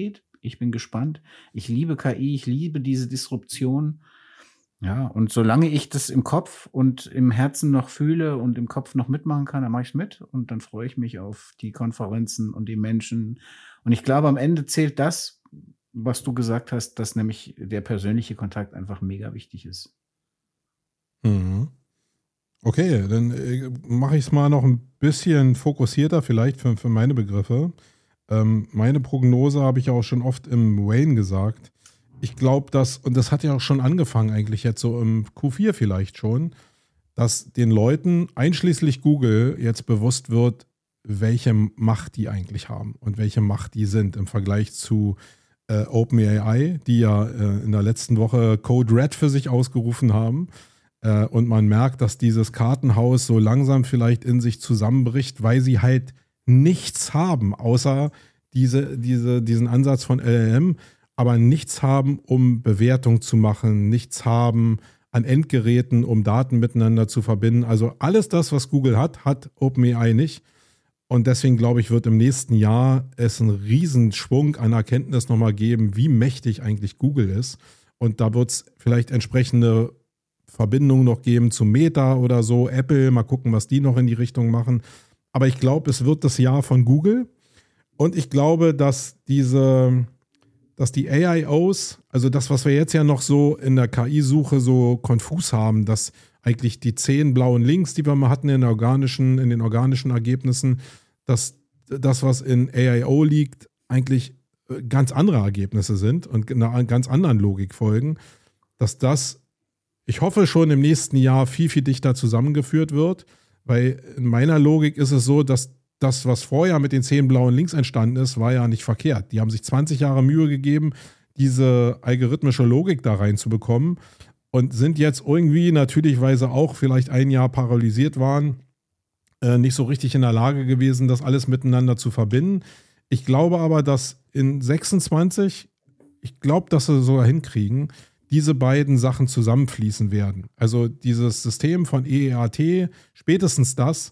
S1: Ich bin gespannt. Ich liebe KI, ich liebe diese Disruption. Ja, und solange ich das im Kopf und im Herzen noch fühle und im Kopf noch mitmachen kann, dann mache ich mit und dann freue ich mich auf die Konferenzen und die Menschen. Und ich glaube, am Ende zählt das, was du gesagt hast, dass nämlich der persönliche Kontakt einfach mega wichtig ist.
S2: Mhm. Okay, dann mache ich es mal noch ein bisschen fokussierter vielleicht für meine Begriffe. Meine Prognose habe ich ja auch schon oft im Wayne gesagt. Ich glaube, und das hat ja auch schon angefangen eigentlich jetzt so im Q4 vielleicht schon, dass den Leuten, einschließlich Google, jetzt bewusst wird, welche Macht die eigentlich haben und welche Macht die sind im Vergleich zu OpenAI, die ja in der letzten Woche Code Red für sich ausgerufen haben. Und man merkt, dass dieses Kartenhaus so langsam vielleicht in sich zusammenbricht, weil sie halt nichts haben, außer diesen Ansatz von LLM, aber nichts haben, um Bewertung zu machen, nichts haben an Endgeräten, um Daten miteinander zu verbinden. Also alles das, was Google hat OpenAI nicht. Und deswegen glaube ich, wird im nächsten Jahr es einen Riesenschwung an Erkenntnis nochmal geben, wie mächtig eigentlich Google ist. Und da wird es vielleicht entsprechende Verbindungen noch geben zu Meta oder so, Apple, mal gucken, was die noch in die Richtung machen. Aber ich glaube, es wird das Jahr von Google. Und ich glaube, dass die AIOs, also das, was wir jetzt ja noch so in der KI-Suche so konfus haben, dass eigentlich die 10 blauen Links, die wir mal hatten in den organischen Ergebnissen, dass das, was in AIO liegt, eigentlich ganz andere Ergebnisse sind und einer ganz anderen Logik folgen, dass das, ich hoffe, schon im nächsten Jahr viel, viel dichter zusammengeführt wird, weil in meiner Logik ist es so, dass das, was vorher mit den 10 blauen Links entstanden ist, war ja nicht verkehrt. Die haben sich 20 Jahre Mühe gegeben, diese algorithmische Logik da reinzubekommen und sind jetzt irgendwie natürlichweise auch vielleicht ein Jahr paralysiert waren, nicht so richtig in der Lage gewesen, das alles miteinander zu verbinden. Ich glaube aber, dass in 26, ich glaube, dass sie sogar hinkriegen, diese beiden Sachen zusammenfließen werden. Also dieses System von EEAT, spätestens das,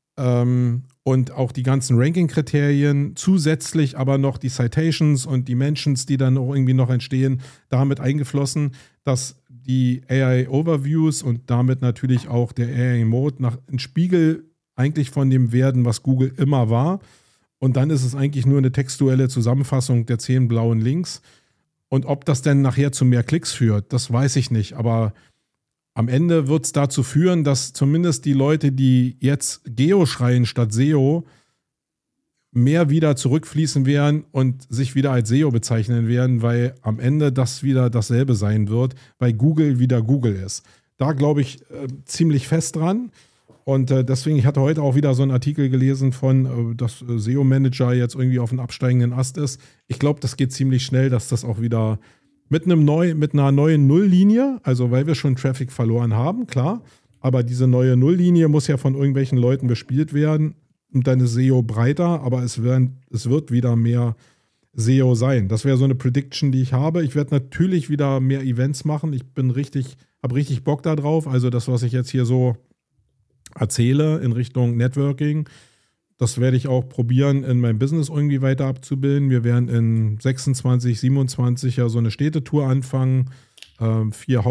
S2: und auch die ganzen Ranking-Kriterien, zusätzlich aber noch die Citations und die Mentions, die dann auch irgendwie noch entstehen, damit eingeflossen, dass die AI-Overviews und damit natürlich auch der AI-Mode ein Spiegel eigentlich von dem werden, was Google immer war. Und dann ist es eigentlich nur eine textuelle Zusammenfassung der 10 blauen Links. Und ob das denn nachher zu mehr Klicks führt, das weiß ich nicht. Aber am Ende wird es dazu führen, dass zumindest die Leute, die jetzt Geo schreien statt SEO, mehr wieder zurückfließen werden und sich wieder als SEO bezeichnen werden, weil am Ende das wieder dasselbe sein wird, weil Google wieder Google ist. Da glaube ich ziemlich fest dran. Und deswegen, ich hatte heute auch wieder so einen Artikel gelesen von, dass SEO-Manager jetzt irgendwie auf einem absteigenden Ast ist. Ich glaube, das geht ziemlich schnell, dass das auch wieder mit einer neuen Nulllinie, also weil wir schon Traffic verloren haben, klar, aber diese neue Nulllinie muss ja von irgendwelchen Leuten bespielt werden und dann ist SEO breiter, aber es wird wieder mehr SEO sein. Das wäre so eine Prediction, die ich habe. Ich werde natürlich wieder mehr Events machen. Ich habe richtig Bock da drauf. Also das, was ich jetzt hier so erzähle in Richtung Networking, das werde ich auch probieren, in meinem Business irgendwie weiter abzubilden. Wir werden in 26, 27 ja so eine Städtetour anfangen, 6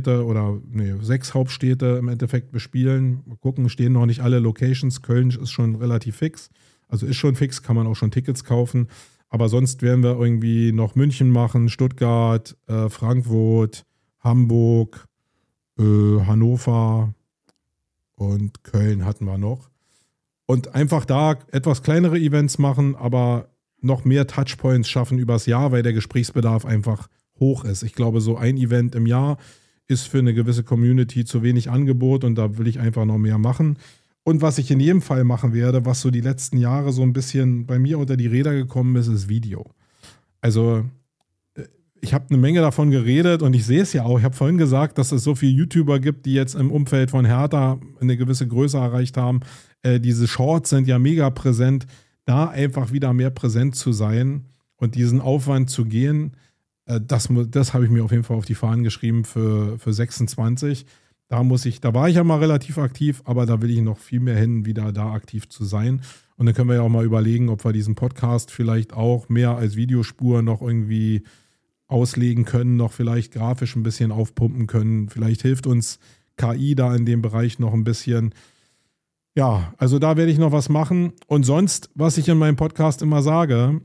S2: Hauptstädte im Endeffekt bespielen. Mal gucken, stehen noch nicht alle Locations. Köln ist schon relativ fix. Also ist schon fix, kann man auch schon Tickets kaufen. Aber sonst werden wir irgendwie noch München machen, Stuttgart, Frankfurt, Hamburg, Hannover und Köln hatten wir noch. Und einfach da etwas kleinere Events machen, aber noch mehr Touchpoints schaffen übers Jahr, weil der Gesprächsbedarf einfach hoch ist. Ich glaube, so ein Event im Jahr ist für eine gewisse Community zu wenig Angebot und da will ich einfach noch mehr machen. Und was ich in jedem Fall machen werde, was so die letzten Jahre so ein bisschen bei mir unter die Räder gekommen ist Video. Also ich habe eine Menge davon geredet und ich sehe es ja auch. Ich habe vorhin gesagt, dass es so viele YouTuber gibt, die jetzt im Umfeld von Hertha eine gewisse Größe erreicht haben. Diese Shorts sind ja mega präsent. Da einfach wieder mehr präsent zu sein und diesen Aufwand zu gehen, das habe ich mir auf jeden Fall auf die Fahnen geschrieben für 26. Da war ich ja mal relativ aktiv, aber da will ich noch viel mehr hin, wieder da aktiv zu sein. Und dann können wir ja auch mal überlegen, ob wir diesen Podcast vielleicht auch mehr als Videospur noch irgendwie auslegen können, noch vielleicht grafisch ein bisschen aufpumpen können. Vielleicht hilft uns KI da in dem Bereich noch ein bisschen. Ja, also da werde ich noch was machen. Und sonst, was ich in meinem Podcast immer sage,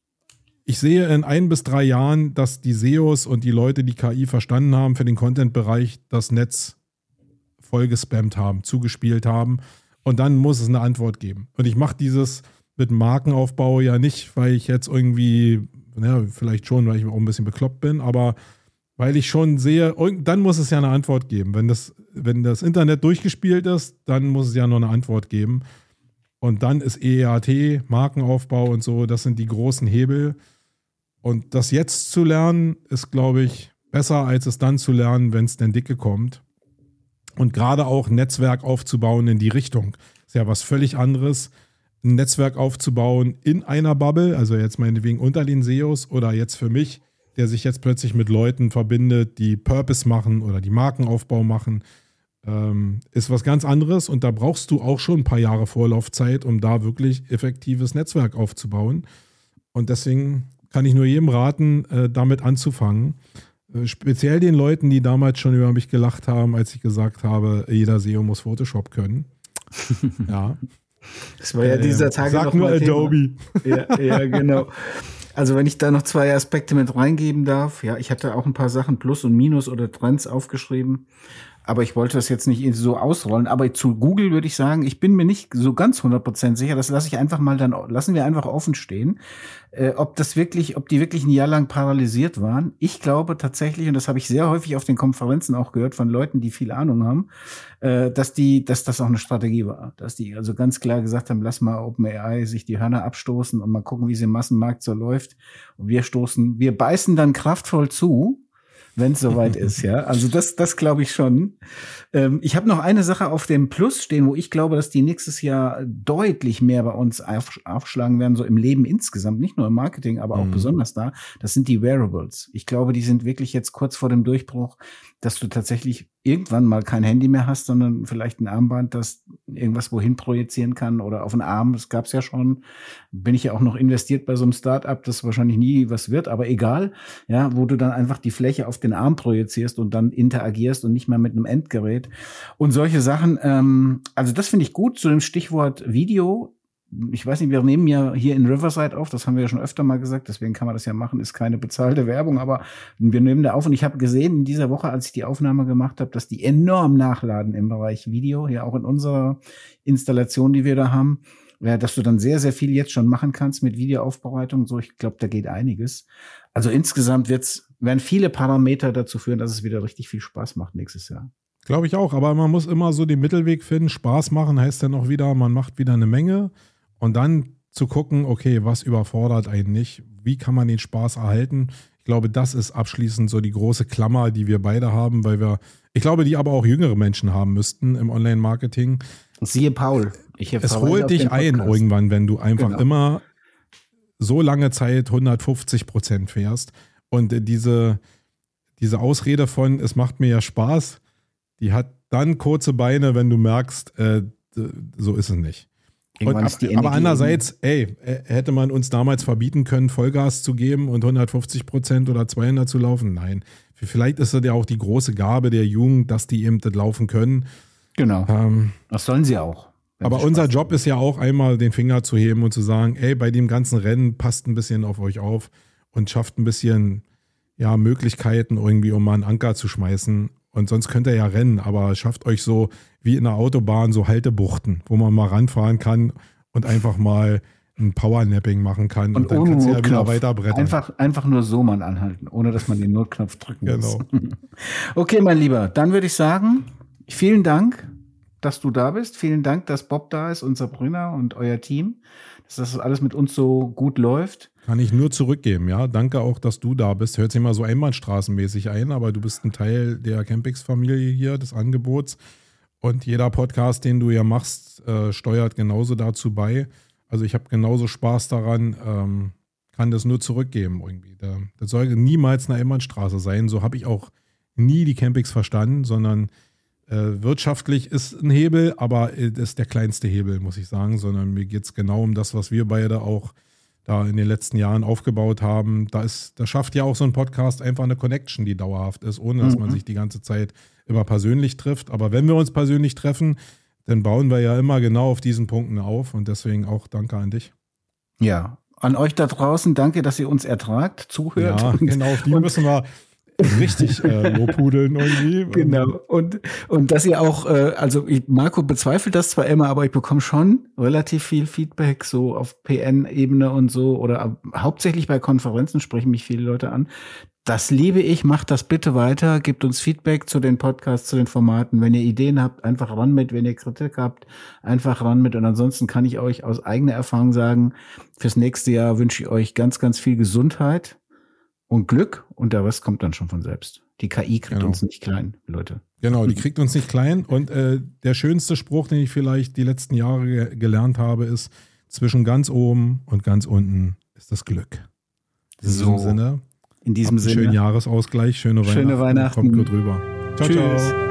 S2: ich sehe in 1 bis 3 Jahren, dass die SEOs und die Leute, die KI verstanden haben für den Content-Bereich, das Netz voll gespammt haben, zugespielt haben. Und dann muss es eine Antwort geben. Und ich mache dieses mit Markenaufbau ja nicht, weil ich jetzt irgendwie, vielleicht schon, weil ich auch ein bisschen bekloppt bin, aber weil ich schon sehe, dann muss es ja eine Antwort geben. Wenn das Internet durchgespielt ist, dann muss es ja noch eine Antwort geben. Und dann ist EAT, Markenaufbau und so, das sind die großen Hebel. Und das jetzt zu lernen, ist, glaube ich, besser, als es dann zu lernen, wenn es denn dicke kommt. Und gerade auch ein Netzwerk aufzubauen in die Richtung. Ist ja was völlig anderes, ein Netzwerk aufzubauen in einer Bubble, also jetzt meinetwegen unter den SEOs oder jetzt für mich, der sich jetzt plötzlich mit Leuten verbindet, die Purpose machen oder die Markenaufbau machen, ist was ganz anderes. Und da brauchst du auch schon ein paar Jahre Vorlaufzeit, um da wirklich effektives Netzwerk aufzubauen. Und deswegen kann ich nur jedem raten, damit anzufangen. Speziell den Leuten, die damals schon über mich gelacht haben, als ich gesagt habe, jeder SEO muss Photoshop können. Ja.
S1: Das war ja dieser Tage
S2: sag noch nur Adobe.
S1: Ja, genau. Also wenn ich da noch 2 Aspekte mit reingeben darf, ja, ich hatte auch ein paar Sachen Plus und Minus oder Trends aufgeschrieben, aber ich wollte das jetzt nicht so ausrollen. Aber zu Google würde ich sagen, ich bin mir nicht so ganz 100% sicher. Das lassen wir einfach offen stehen, ob die wirklich ein Jahr lang paralysiert waren. Ich glaube tatsächlich, und das habe ich sehr häufig auf den Konferenzen auch gehört von Leuten, die viel Ahnung haben, dass das auch eine Strategie war. Dass die also ganz klar gesagt haben, lass mal OpenAI sich die Hörner abstoßen und mal gucken, wie es im Massenmarkt so läuft. Und wir beißen dann kraftvoll zu, wenn es soweit ist, ja. Also das glaube ich schon. Ich habe noch eine Sache auf dem Plus stehen, wo ich glaube, dass die nächstes Jahr deutlich mehr bei uns aufschlagen werden, so im Leben insgesamt, nicht nur im Marketing, aber auch besonders da. Das sind die Wearables. Ich glaube, die sind wirklich jetzt kurz vor dem Durchbruch, dass du tatsächlich irgendwann mal kein Handy mehr hast, sondern vielleicht ein Armband, das irgendwas wohin projizieren kann oder auf den Arm. Das gab's ja schon. Bin ich ja auch noch investiert bei so einem Start-up, das wahrscheinlich nie was wird, aber egal, ja, wo du dann einfach die Fläche auf den Arm projizierst und dann interagierst und nicht mehr mit einem Endgerät und solche Sachen. Also das finde ich gut zu dem Stichwort Video. Ich weiß nicht, wir nehmen ja hier in Riverside auf, das haben wir ja schon öfter mal gesagt, deswegen kann man das ja machen, ist keine bezahlte Werbung, aber wir nehmen da auf und ich habe gesehen in dieser Woche, als ich die Aufnahme gemacht habe, dass die enorm nachladen im Bereich Video, ja auch in unserer Installation, die wir da haben, ja, dass du dann sehr, sehr viel jetzt schon machen kannst mit Videoaufbereitung, so, ich glaube, da geht einiges. Also insgesamt werden viele Parameter dazu führen, dass es wieder richtig viel Spaß macht nächstes Jahr.
S2: Glaube ich auch, aber man muss immer so den Mittelweg finden. Spaß machen heißt dann auch wieder, man macht wieder eine Menge. Und dann zu gucken, okay, was überfordert einen nicht? Wie kann man den Spaß erhalten? Ich glaube, das ist abschließend so die große Klammer, die wir beide haben, ich glaube, die aber auch jüngere Menschen haben müssten im Online-Marketing.
S1: Siehe Paul.
S2: Es holt dich ein irgendwann, wenn du einfach immer so lange Zeit 150% fährst. Und diese Ausrede von, es macht mir ja Spaß, die hat dann kurze Beine, wenn du merkst, so ist es nicht. Aber andererseits, hätte man uns damals verbieten können, Vollgas zu geben und 150% oder 200 zu laufen? Nein. Vielleicht ist das ja auch die große Gabe der Jugend, dass die eben das laufen können.
S1: Genau. Das sollen sie auch.
S2: Aber unser Job ist ja auch einmal den Finger zu heben und zu sagen, bei dem ganzen Rennen passt ein bisschen auf euch auf und schafft ein bisschen Möglichkeiten irgendwie, um mal einen Anker zu schmeißen. Und sonst könnt ihr ja rennen, aber schafft euch so wie in der Autobahn so Haltebuchten, wo man mal ranfahren kann und einfach mal ein Powernapping machen kann und dann kannst du ja wieder weiter brettern.
S1: Einfach nur so mal anhalten, ohne dass man den Notknopf drücken muss.
S2: Genau.
S1: Okay, mein Lieber, dann würde ich sagen, vielen Dank, dass du da bist. Vielen Dank, dass Bob da ist und Sabrina und euer Team, dass das alles mit uns so gut läuft.
S2: Kann ich nur zurückgeben, ja. Danke auch, dass du da bist. Hört sich mal so einbahnstraßenmäßig ein, aber du bist ein Teil der Campix-Familie hier, des Angebots. Und jeder Podcast, den du ja machst, steuert genauso dazu bei. Also ich habe genauso Spaß daran, kann das nur zurückgeben irgendwie. Das soll niemals eine Einbahnstraße sein. So habe ich auch nie die Campix verstanden, sondern Wirtschaftlich ist ein Hebel, aber das ist der kleinste Hebel, muss ich sagen, sondern mir geht es genau um das, was wir beide auch da in den letzten Jahren aufgebaut haben. Da schafft ja auch so ein Podcast einfach eine Connection, die dauerhaft ist, ohne dass man sich die ganze Zeit immer persönlich trifft. Aber wenn wir uns persönlich treffen, dann bauen wir ja immer genau auf diesen Punkten auf und deswegen auch danke an dich.
S1: Ja, an euch da draußen, danke, dass ihr uns ertragt, zuhört.
S2: Ja, genau, auf die müssen wir richtig lobhudeln irgendwie.
S1: Genau. Und dass ihr auch, Marco bezweifelt das zwar immer, aber ich bekomme schon relativ viel Feedback, so auf PN-Ebene und so, oder hauptsächlich bei Konferenzen sprechen mich viele Leute an. Das liebe ich, macht das bitte weiter, gebt uns Feedback zu den Podcasts, zu den Formaten. Wenn ihr Ideen habt, einfach ran mit. Wenn ihr Kritik habt, einfach ran mit. Und ansonsten kann ich euch aus eigener Erfahrung sagen, fürs nächste Jahr wünsche ich euch ganz, ganz viel Gesundheit und Glück und der Rest kommt dann schon von selbst. Die KI kriegt uns nicht klein, Leute.
S2: Genau, die kriegt uns nicht klein. Und der schönste Spruch, den ich vielleicht die letzten Jahre gelernt habe, ist, zwischen ganz oben und ganz unten ist das Glück. In diesem Sinne.
S1: Schönen
S2: Jahresausgleich, schöne Weihnachten.
S1: Kommt
S2: gut rüber. Ciao,
S1: Tschüss.
S2: Ciao.